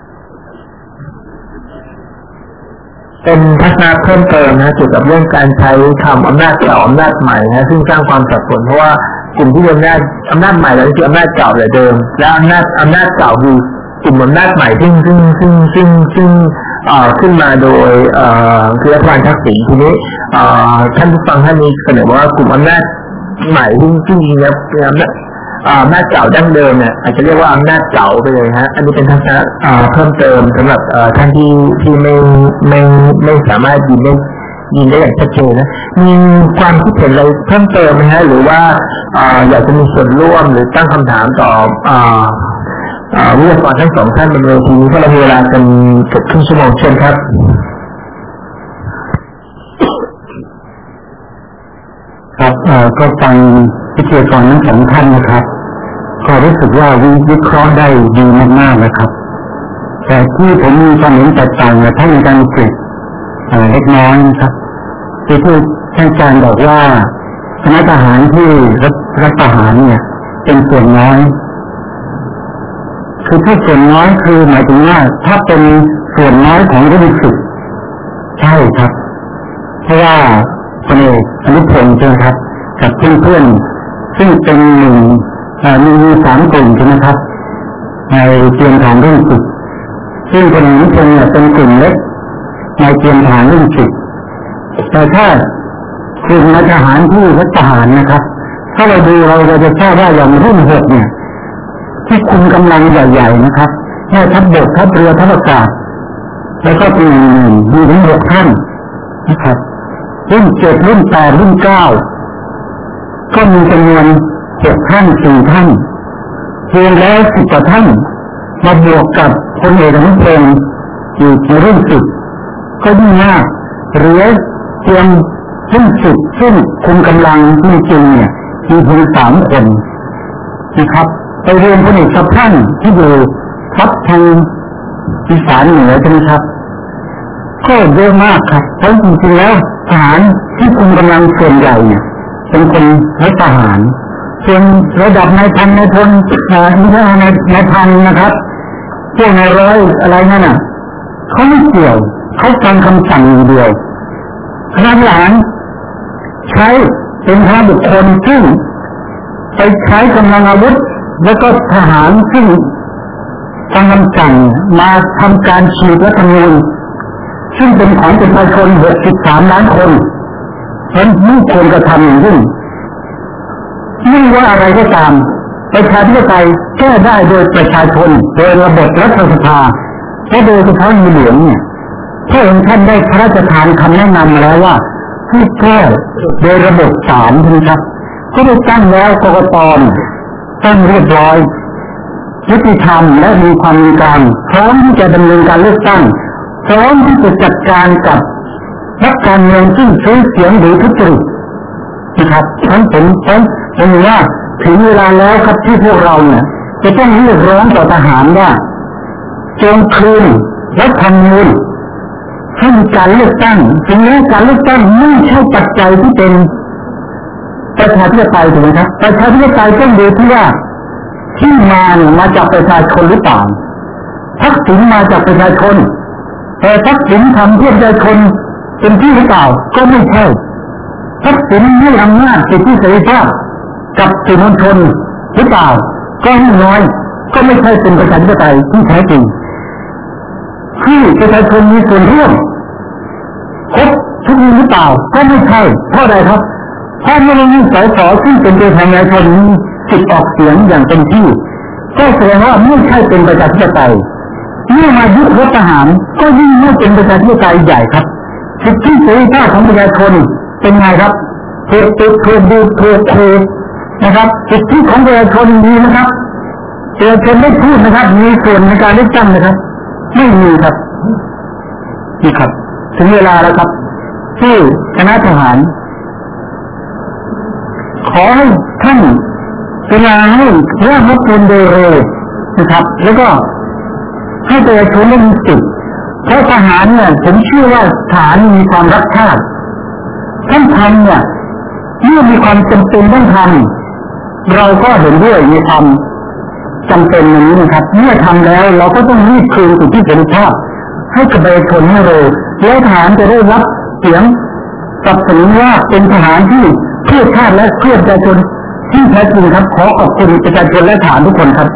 เป็นทัศนะเพิ่มเติมนะเกี่ยวกับเรื่องการใช้คำอำนาจเก่าอำนาจใหม่นะซึ่งสร้างความสับสนเพราะว่ากลุ่มที่อำนาจอำนาจใหม่แล้วคืออำนาจเก่าแต่เดิมและอำนาจอำนาจเก่าคือกลุ่มอำนาจใหม่ซึ่งซึ่งซึ่งซึ่งซึ่งขึ้นมาโดยคือรัฐบาลทักษิณทีนี้ท่านผู้ฟังท่านนี้เสนอว่ากลุ่มอำนาจใหม่ซึ่งซึ่งจริงๆแล้วเป็นอำนาจอำนาจเก่าดั้งเดิมเนี่ยอาจจะเรียกว่าอำนาจเก่าไปเลยฮะอันนี้เป็นทัศนะเพิ่มเติมสำหรับท่านที่ที่ไม่ไม่ไม่สามารถยินได้ยินได้อย่างชัดเจนนะมีความคิดเห็นอะไรเพิ่มเติมไหมฮะหรือว่าอยากจะมีส่วนร่วมหรือตั้งคำถามต่อวิทยากรทั้งสองท่านบนเวทีนี้เพราะเรามีเวลากันเกือบครึ่งชั่วโมงเช่นครับครับก็ฟังวิทยากรทั้งสองท่านนะครับก็รู้สึกว่าวิเคราะห์ได้ดีมากๆนะครับแต่ที่ผมมีความเห็นแตกต่างกับท่านอาจารย์กฤษเล็กน้อยนะครับที่ที่ท่านอาจารย์บอกว่าคณะทหารที่รัฐประหารเนี่ยเป็นส่วนน้อยคือถ้าส่วนน้อยคือหมายถึงว่าถ้าเป็นส่วนน้อยของรัฐศึกใช่ครับเพราะว่าพลเอกอนุพงศ์ใช่ไหมครับกับเพื่อนๆซึ่งเป็นหนึ่งมีมีสามกลุ่มใช่ไหมครับในเตรียมฐานเรื่องศึกซึ่งพลเอกอนุพงศ์เนี่ยเป็นกลุ่มเล็กในเตรียมฐานเรื่องศึกแต่ถ้ากลุ่มนายทหารที่รัฐประหารนะครับถ้าเราดูเราเราจะทราบว่าอย่างรุ่นหกเนี่ยที่คุมกำลังใหญ่ๆนะครับแม่ทัพบกทัพเรือทัพอากาศแล้วก็มีมีถึงหกท่านนะครับรุ่นเจ็ดรุ่นแปดรุ่นเก้าก็มีจำนวนหกท่านสี่ท่านเพียงแล้วสิบกว่าท่านมาบวกกับพลเอกอนุพงศ์อยู่ในรุ่นสิบก็ยิ่งมากเหลือเพียงรุ่นสิบซึ่งคุมกำลังจริงๆเนี่ยมีเพียงสามคนนะครับไปเรียนพลเอกสัพพันธ์ที่อยู่ทัพทางอีสานเหนือใช่ไหมครับก็เยอะมากครับเพราะจริงๆแล้วทหารที่คุมกำลังส่วนใหญ่เนี่ยเป็นคนรัฐทหารส่วนระดับนายพันนายพลไม่ใช่นายนายพันนะครับพวกนายร้อยอะไรนั่นน่ะเขาไม่เกี่ยวเขาฟังคำสั่งอย่างเดียวคณะทหารใช้เป็นพระบุคคลซึ่งไปใช้กำลังอาวุธแล้วก็ทหารซึ่งฟังคำสั่งมาทำการฉีกรัฐธรรมนูญซึ่งเป็นของประชาชนหกสิบสามล้านคนเพราะไม่ควรกระทำอย่างยิ่งไม่ว่าอะไรก็ตามประชาธิปไตยแก้ได้โดยประชาชนโดยระบบรัฐสภาและโดยเฉพาะในหลวงเนี่ยพระองค์ท่านได้พระราชทานคำแนะนำมาแล้วว่าให้แก้โดยระบบศาลนะครับก็ได้ตั้งแล้วกกต.ตั้งเรียบร้อยยุติธรรมและมีความมีการพร้อมที่จะดำเนินการเลือกตั้งพร้อมที่จะจัดการกับนักการเมืองซึ่งซื้อเสียงหรือทุจริตนะครับทั้งผมผมผมว่าถึงเวลาแล้วครับที่พวกเราเนี่ยจะต้องเรียกร้องต่อทหารว่าจงคืนรัฐธรรมนูญให้มีการเลือกตั้งถึงแม้การเลือกตั้งไม่ใช่ปัจจัยที่เป็นประชาธิปไตยถูกไหมครับประชาธิปไตยต้องดูที่ว่าที่มาเนี่ยมาจากประชาชนหรือเปล่าทักษิณมาจากประชาชนแต่ทักษิณทำเพื่อประชาชนเป็นที่หรือเปล่าก็ไม่ใช่ทักษิณให้อำนาจสิทธิเสรีภาพกับสื่อมวลชนหรือเปล่าก็ไม่น้อยก็ไม่ใช่เป็นประชาธิปไตยที่แท้จริงที่ประชาชนมีส่วนร่วมครบทุกหรือเปล่าก็ไม่ใช่เพราะอะไรครับเพราะไม่ได้มีสสซึ่งเป็นตัวแทนประชาชนสิทธิ์ออกเสียงอย่างเต็มที่ก็แสดงว่าไม่ใช่เป็นประชาธิปไตยเมื่อมายุครัฐประหารก็ยิ่งไม่เป็นประชาธิปไตยใหญ่ครับสิทธิเสรีภาพของประชาชนเป็นไงครับถูกถูกถูกดูถูกถูกนะครับสิทธิของประชาชนมีนะครับประชาชนไม่พูดนะครับมีส่วนในการเลือกตั้งนะครับไม่มีครับนี่ครับถึงเวลาแล้วครับที่คณะทหารขอให้ท่านกรุณาให้ร่างรัฐธรรมนูญโดยเร็วนะครับแล้วก็ให้ประชาชนได้มีสิทธิ์เพราะทหารเนี่ยผมเชื่อว่าทหารมีความรักชาติท่านทำเนี่ยเมื่อมีความจำเป็นต้องทำเราก็เห็นด้วยในความจำเป็นอย่างนี้นะครับเมื่อทำแล้วเราก็ต้องรีบคืนสิทธิเสรีภาพให้กับประชาชนให้เร็วแล้วทหารจะได้รับเสียงสนับสนุนว่าเป็นทหารที่เพื่อชาติและเพื่อประชาชนที่แท้จริงครับขอขอบคุณประชาชนและทหารทุกคนครับ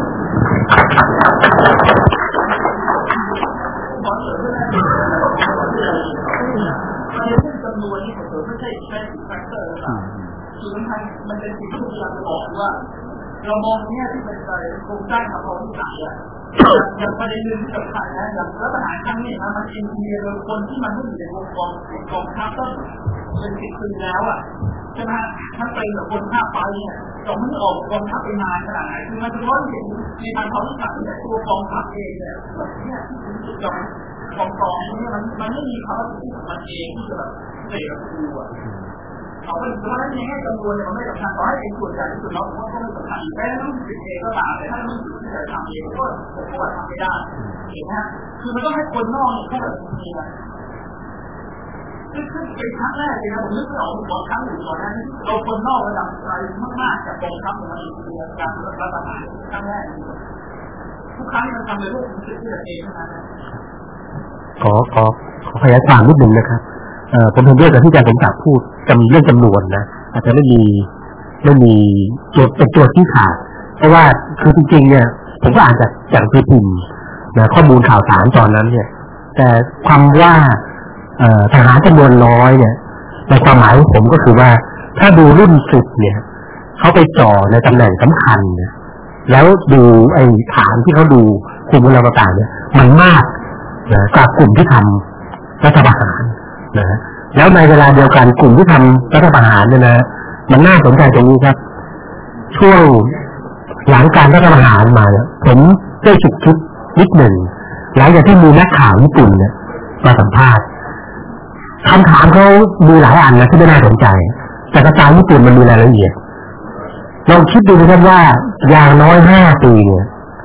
คือมันมันเป็นสิ่งที่พยายามจะบอกว่าเรามองเนี่ยที่เป็นอะไรโครงสร้างของเราที่ไหนอ่ะอย่างประเด็นหนึ่งที่สำคัญนะอย่างรัฐประหารครั้งนี้นะมันอินเดียโดยคนที่มันไม่อยู่ในวงกองกองทัพต้นเป็นสิบปีแล้วอ่ะใช่ไหมถ้าเป็นแบบคนภาคไปเนี่ยเราไม่ออกกองทัพไปนานขนาดไหนคือมันจะร้อนเห็นในทางความรู้สึกเนี่ยตัวกองทัพเองเนี่ยเนี่ยที่กองกองกองเนี่ยมันมันไม่มีความรู้สึกของมันเองที่จะแบบเสียตัวอ่ะเอาเป็นเพราะฉะนั้นยังไงจำนวนเนี่ยมันไม่สำคัญต่อให้เป็นส่วนใหญ่ที่สุดแล้วผมว่าก็ไม่สำคัญแม้ต้องสิบเองก็ตามแต่ถ้ามันอยู่ที่จะทำเองก็ผมว่าทำไม่ได้เห็นไหมคือมันต้องให้คนนอกเข้าแบบจริงๆนะซึ่งเป็นครั้งแรกเลยนะผมนึกไม่ออกผมบอกครั้งหนึ่งก่อนนั้นเราคนนอกระดับไกลมากๆจากกองทัพของมันอินเดียการรัฐประหารครั้งแรกทุกครั้งมันทำเลยพวกผมคิดที่เองเท่านั้นขอขอขอขยายความนิดนึงนะครับเอ่อผมเห็นด้วยกับที่อาจารย์สมศักดิ์พูดจะมีเรื่องจำนวนนะอาจจะไม่มีไม่มีตัวเป็นตัวที่ขาดเพราะว่าคือจริงๆเนี่ยผมก็อ่านจากจากพิมพ์นะข้อมูลข่าวสารตอนนั้นเนี่ยแต่ความว่าเอ่อทหารจำนวนน้อยเนี่ยในความหมายของผมก็คือว่าถ้าดูรุ่นสิบเนี่ยเขาไปจ่อในตำแหน่งสำคัญเนี่ยแล้วดูไอ้ฐานที่เขาดูกลุ่มอะไรต่างๆเนี่ยมันมากนะจากกลุ่มที่ทำรัฐประหารนะแล้วในเวลาเดียวกันกลุ่มที่ทำรัฐประหารเนี่ยนะมันน่าสนใจตรงนี้ครับช่วงหลังการรัฐประหารมาเนี่ยผมได้ฉุกคิดนิดหนึ่งหลังจากที่มีนักข่าวญี่ปุ่นเนี่ยมาสัมภาษณ์คำถามเขามีหลายอันนะที่ไม่น่าสนใจแต่ภาษาญี่ปุ่นมันมีรายละเอียดลองคิดดูนะครับว่าอย่างน้อยห้าปีเนี่ย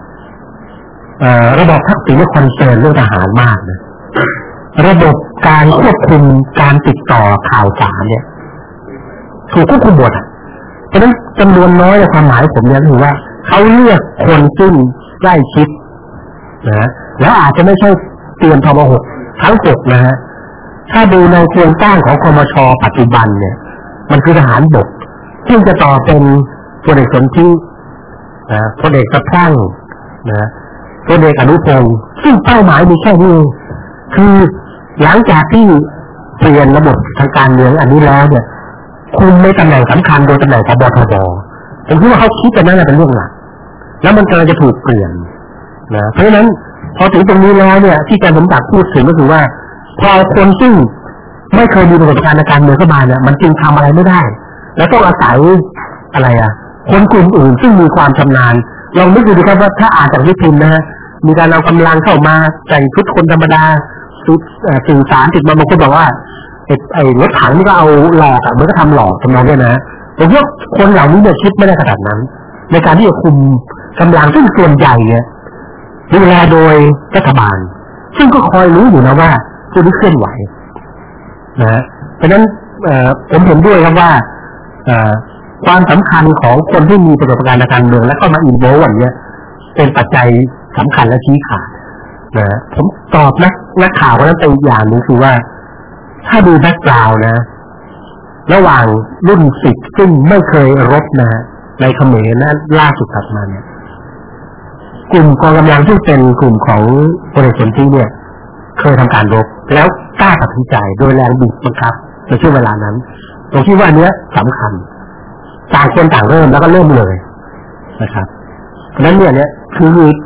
ระบบทักษิณคอนเซิร์นเรื่องทหารมากนะระบบการควบคุมการติดต่อข่าวสารเนี่ยถูกควบคุมหมดเพราะฉะนั้นจำนวนน้อยในความหมายผมเนี่ยคือว่าเขาเลือกคนซึ่งใกล้ชิดนะแล้วอาจจะไม่ใช่เตรียมทบหกทั้งหกนะฮะถ้าดูในโครงสร้างของคมช.ปัจจุบันเนี่ยมันคือทหารบกซึ่งจะต่อเป็นพลเอกสนธินะพลเอกสะพรั่งนะพลเอกอนุพงศ์ซึ่งเป้าหมายมีแค่นี้คือหลังจากที่เปลี่ยนระบบทางการเมืองอันนี้แล้วเนี่ยคุมในตำแหน่งสำคัญโดยตำแหน่งผบ.ทบ.ผมคิดว่าเขาคิดกันนั่นแหละเป็นเรื่องหลักแล้วมันกำลังจะถูกเปลี่ยนนะเพราะฉะนั้นพอถึงตรงนี้แล้วเนี่ยที่อาจารย์สมศักดิ์พูดถึงก็คือว่าพอคนซึ่งไม่เคยมีประสบการณ์ในการเมืองเข้ามาเนี่ยมันจึงทำอะไรไม่ได้แล้วต้องอาศัยอะไรอ่ะคนกลุ่มอื่นซึ่งมีความชำนาญลองนึกดูดิครับว่าถ้าอ่านจากวิพิมพ์นะฮะมีการเอากำลังเข้ามาแต่งชุดคนธรรมดาชุดสื่อสารติดมาบางคนบอกว่าไอ้ไอ้รถถังนี่ก็เอาหลอกอ่ะมันก็ทำหลอกทำนองนี้นะผมว่าคนเหล่านี้เนี่ยคิดไม่ได้ขนาดนั้นในการที่จะคุมกำลังซึ่งส่วนใหญ่เนี่ยดูแลโดยรัฐบาลซึ่งก็คอยรู้อยู่นะว่าจะได้เคลื่อนไหวนะเพราะฉะนั้นผมเห็นด้วยครับว่าความสำคัญของคนที่มีประสบการณ์ในการเมืองและก็มาอินโววันนี้เป็นปัจจัยสำคัญและชี้ขาดนะผมตอบนักนักข่าวคนนั้นไปอีกอย่างนึงคือว่าถ้าดูแบ็คกราวด์นะระหว่างรุ่นสิบซึ่งไม่เคยรบนะในเขมรนะล่าสุดถัดมาเนี่ยกลุ่มกองกำลังที่เป็นกลุ่มของพลเอกสนธิเนี่ยเคยทำการรบแล้วกล้าตัดสินใจโดยแรงบีบบังคับในช่วงเวลานั้นผมคิดว่าอันนี้สำคัญต่างคนต่างเริ่มแล้วก็เริ่มเลยนะครับเพราะฉะนั้นเนี่ยเนี่ยคือ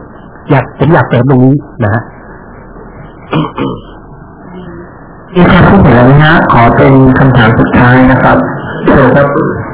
อยากผมอยากเสริมตรงนี้นะฮะมีความคิดเห็นนะฮะขอเป็นคำถามสุดท้ายนะครับเชิญครับ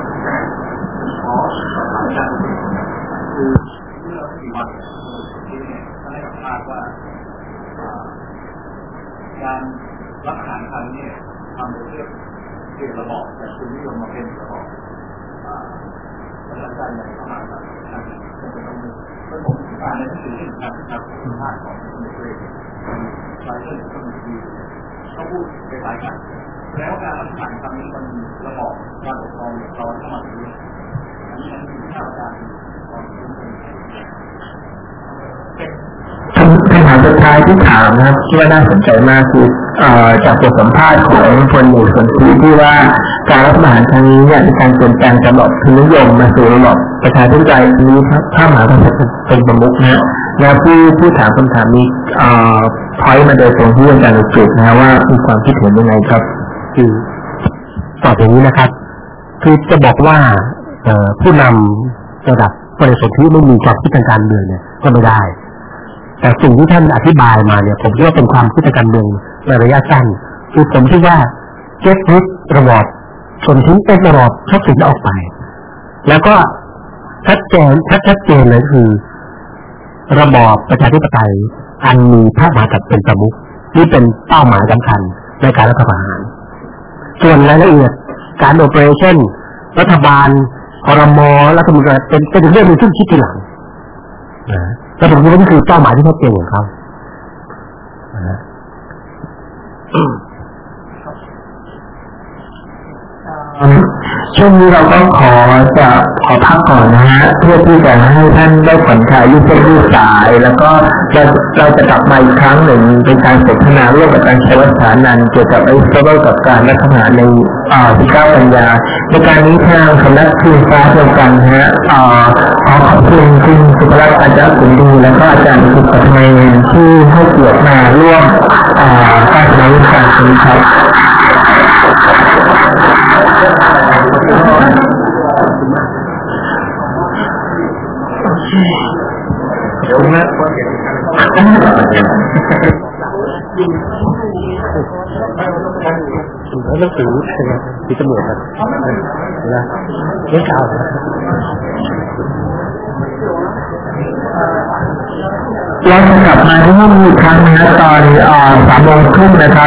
การรับอาหารครั้งนี้ทำโดยเรื่องเกี่ยวกับระบบแต่คุณนิยมมาเป็นระบบประชาชนในประมาณนั้นนะครับเป็นผมการในที่ที่การทำคุณภาพของคุณเองใช้เรื่องของคุณดีเขาพูดไปหลายกันแล้วการรับอาหารครั้งนี้มันระบบการปกครองเราเข้ามาดูอันนี้มันคือข้าวการของคุณเองคำถามสุดท้ายที่ถามนะครับที่ว่าน่าสนใจมากคือจากบทสัมภาษณ์ของพลเอกสนธิที่ว่าการรัฐประหารครั้งนี้เนี่ยมีการเปลี่ยนแปลงจากระบบทุนนิยมมาสู่ระบบประชาธิปไตยนี้พระมหากษัตริย์เป็นประมุขนะแล้วผู้ผู้ถามคำถามนี้พอยต์มาโดยตรงที่อาจารย์จุดนะว่ามีความคิดเห็นยังไงครับคือตอบอย่างนี้นะครับคือจะบอกว่าผู้นำระดับพลเอกสนธิไม่มีความคิดทางการเมืองเนี่ยก็ไม่ได้แต่สิ่งที่ท่านอธิบายมาเนี่ยผมคิดว่าเป็นความคิดทางการเมืองในระยะสั้นคือผมคิดว่าเจ็ดริดระบอบสนธิเป็นระบอบทักษิณออกไปแล้วก็ชัดเจนชัดชัดเจนเลยคือระบอบประชาธิปไตยอันมีพระมหากษัตริย์เป็นประมุขนี่เป็นเป้าหมายสำคัญในการรัฐประหารส่วนรายละเอียดการโอเปอเรชั่นรัฐบาลครม.รัฐมนตรีเป็นเป็นเรื่องที่คิดทีหลังนะแต่ผมคิดว่านี่คือเป้าหมายที่ชัดเจนของเขาช่วงนี้เราก็ขอจะขอพักก่อนนะฮะเพื่อที่จะให้ท่านได้ผ่อนคลายยืดเส้นยืดสายแล้วก็เราเราจะกลับมาอีกครั้งหนึ่งเป็นการสนทนาร่วมกับการใช้วัฒนนันเกี่ยวกับไอ้เรื่องกับการรัฐประหารในอ่าที่เก้ากันยาในการนี้ทางสำนักพิมพ์ฟ้าเดียวกันฮะอ่าขอขอบคุณคุณสุภรัตน์อาจารย์สุนทรีแล้วก็อาจารย์สุภชัยที่ให้เกียรติมาร่วมอ่าการแสดงวิชานี้ครับเดี๋ยวนะคนเห็นกันแล้วต้องถือที่ตำรวจนะนะเรื่องข่าวนะเราจะกลับมาที่ห้องอีกครั้งนะตอนสามโมงครึ่งนะครับ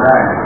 ได้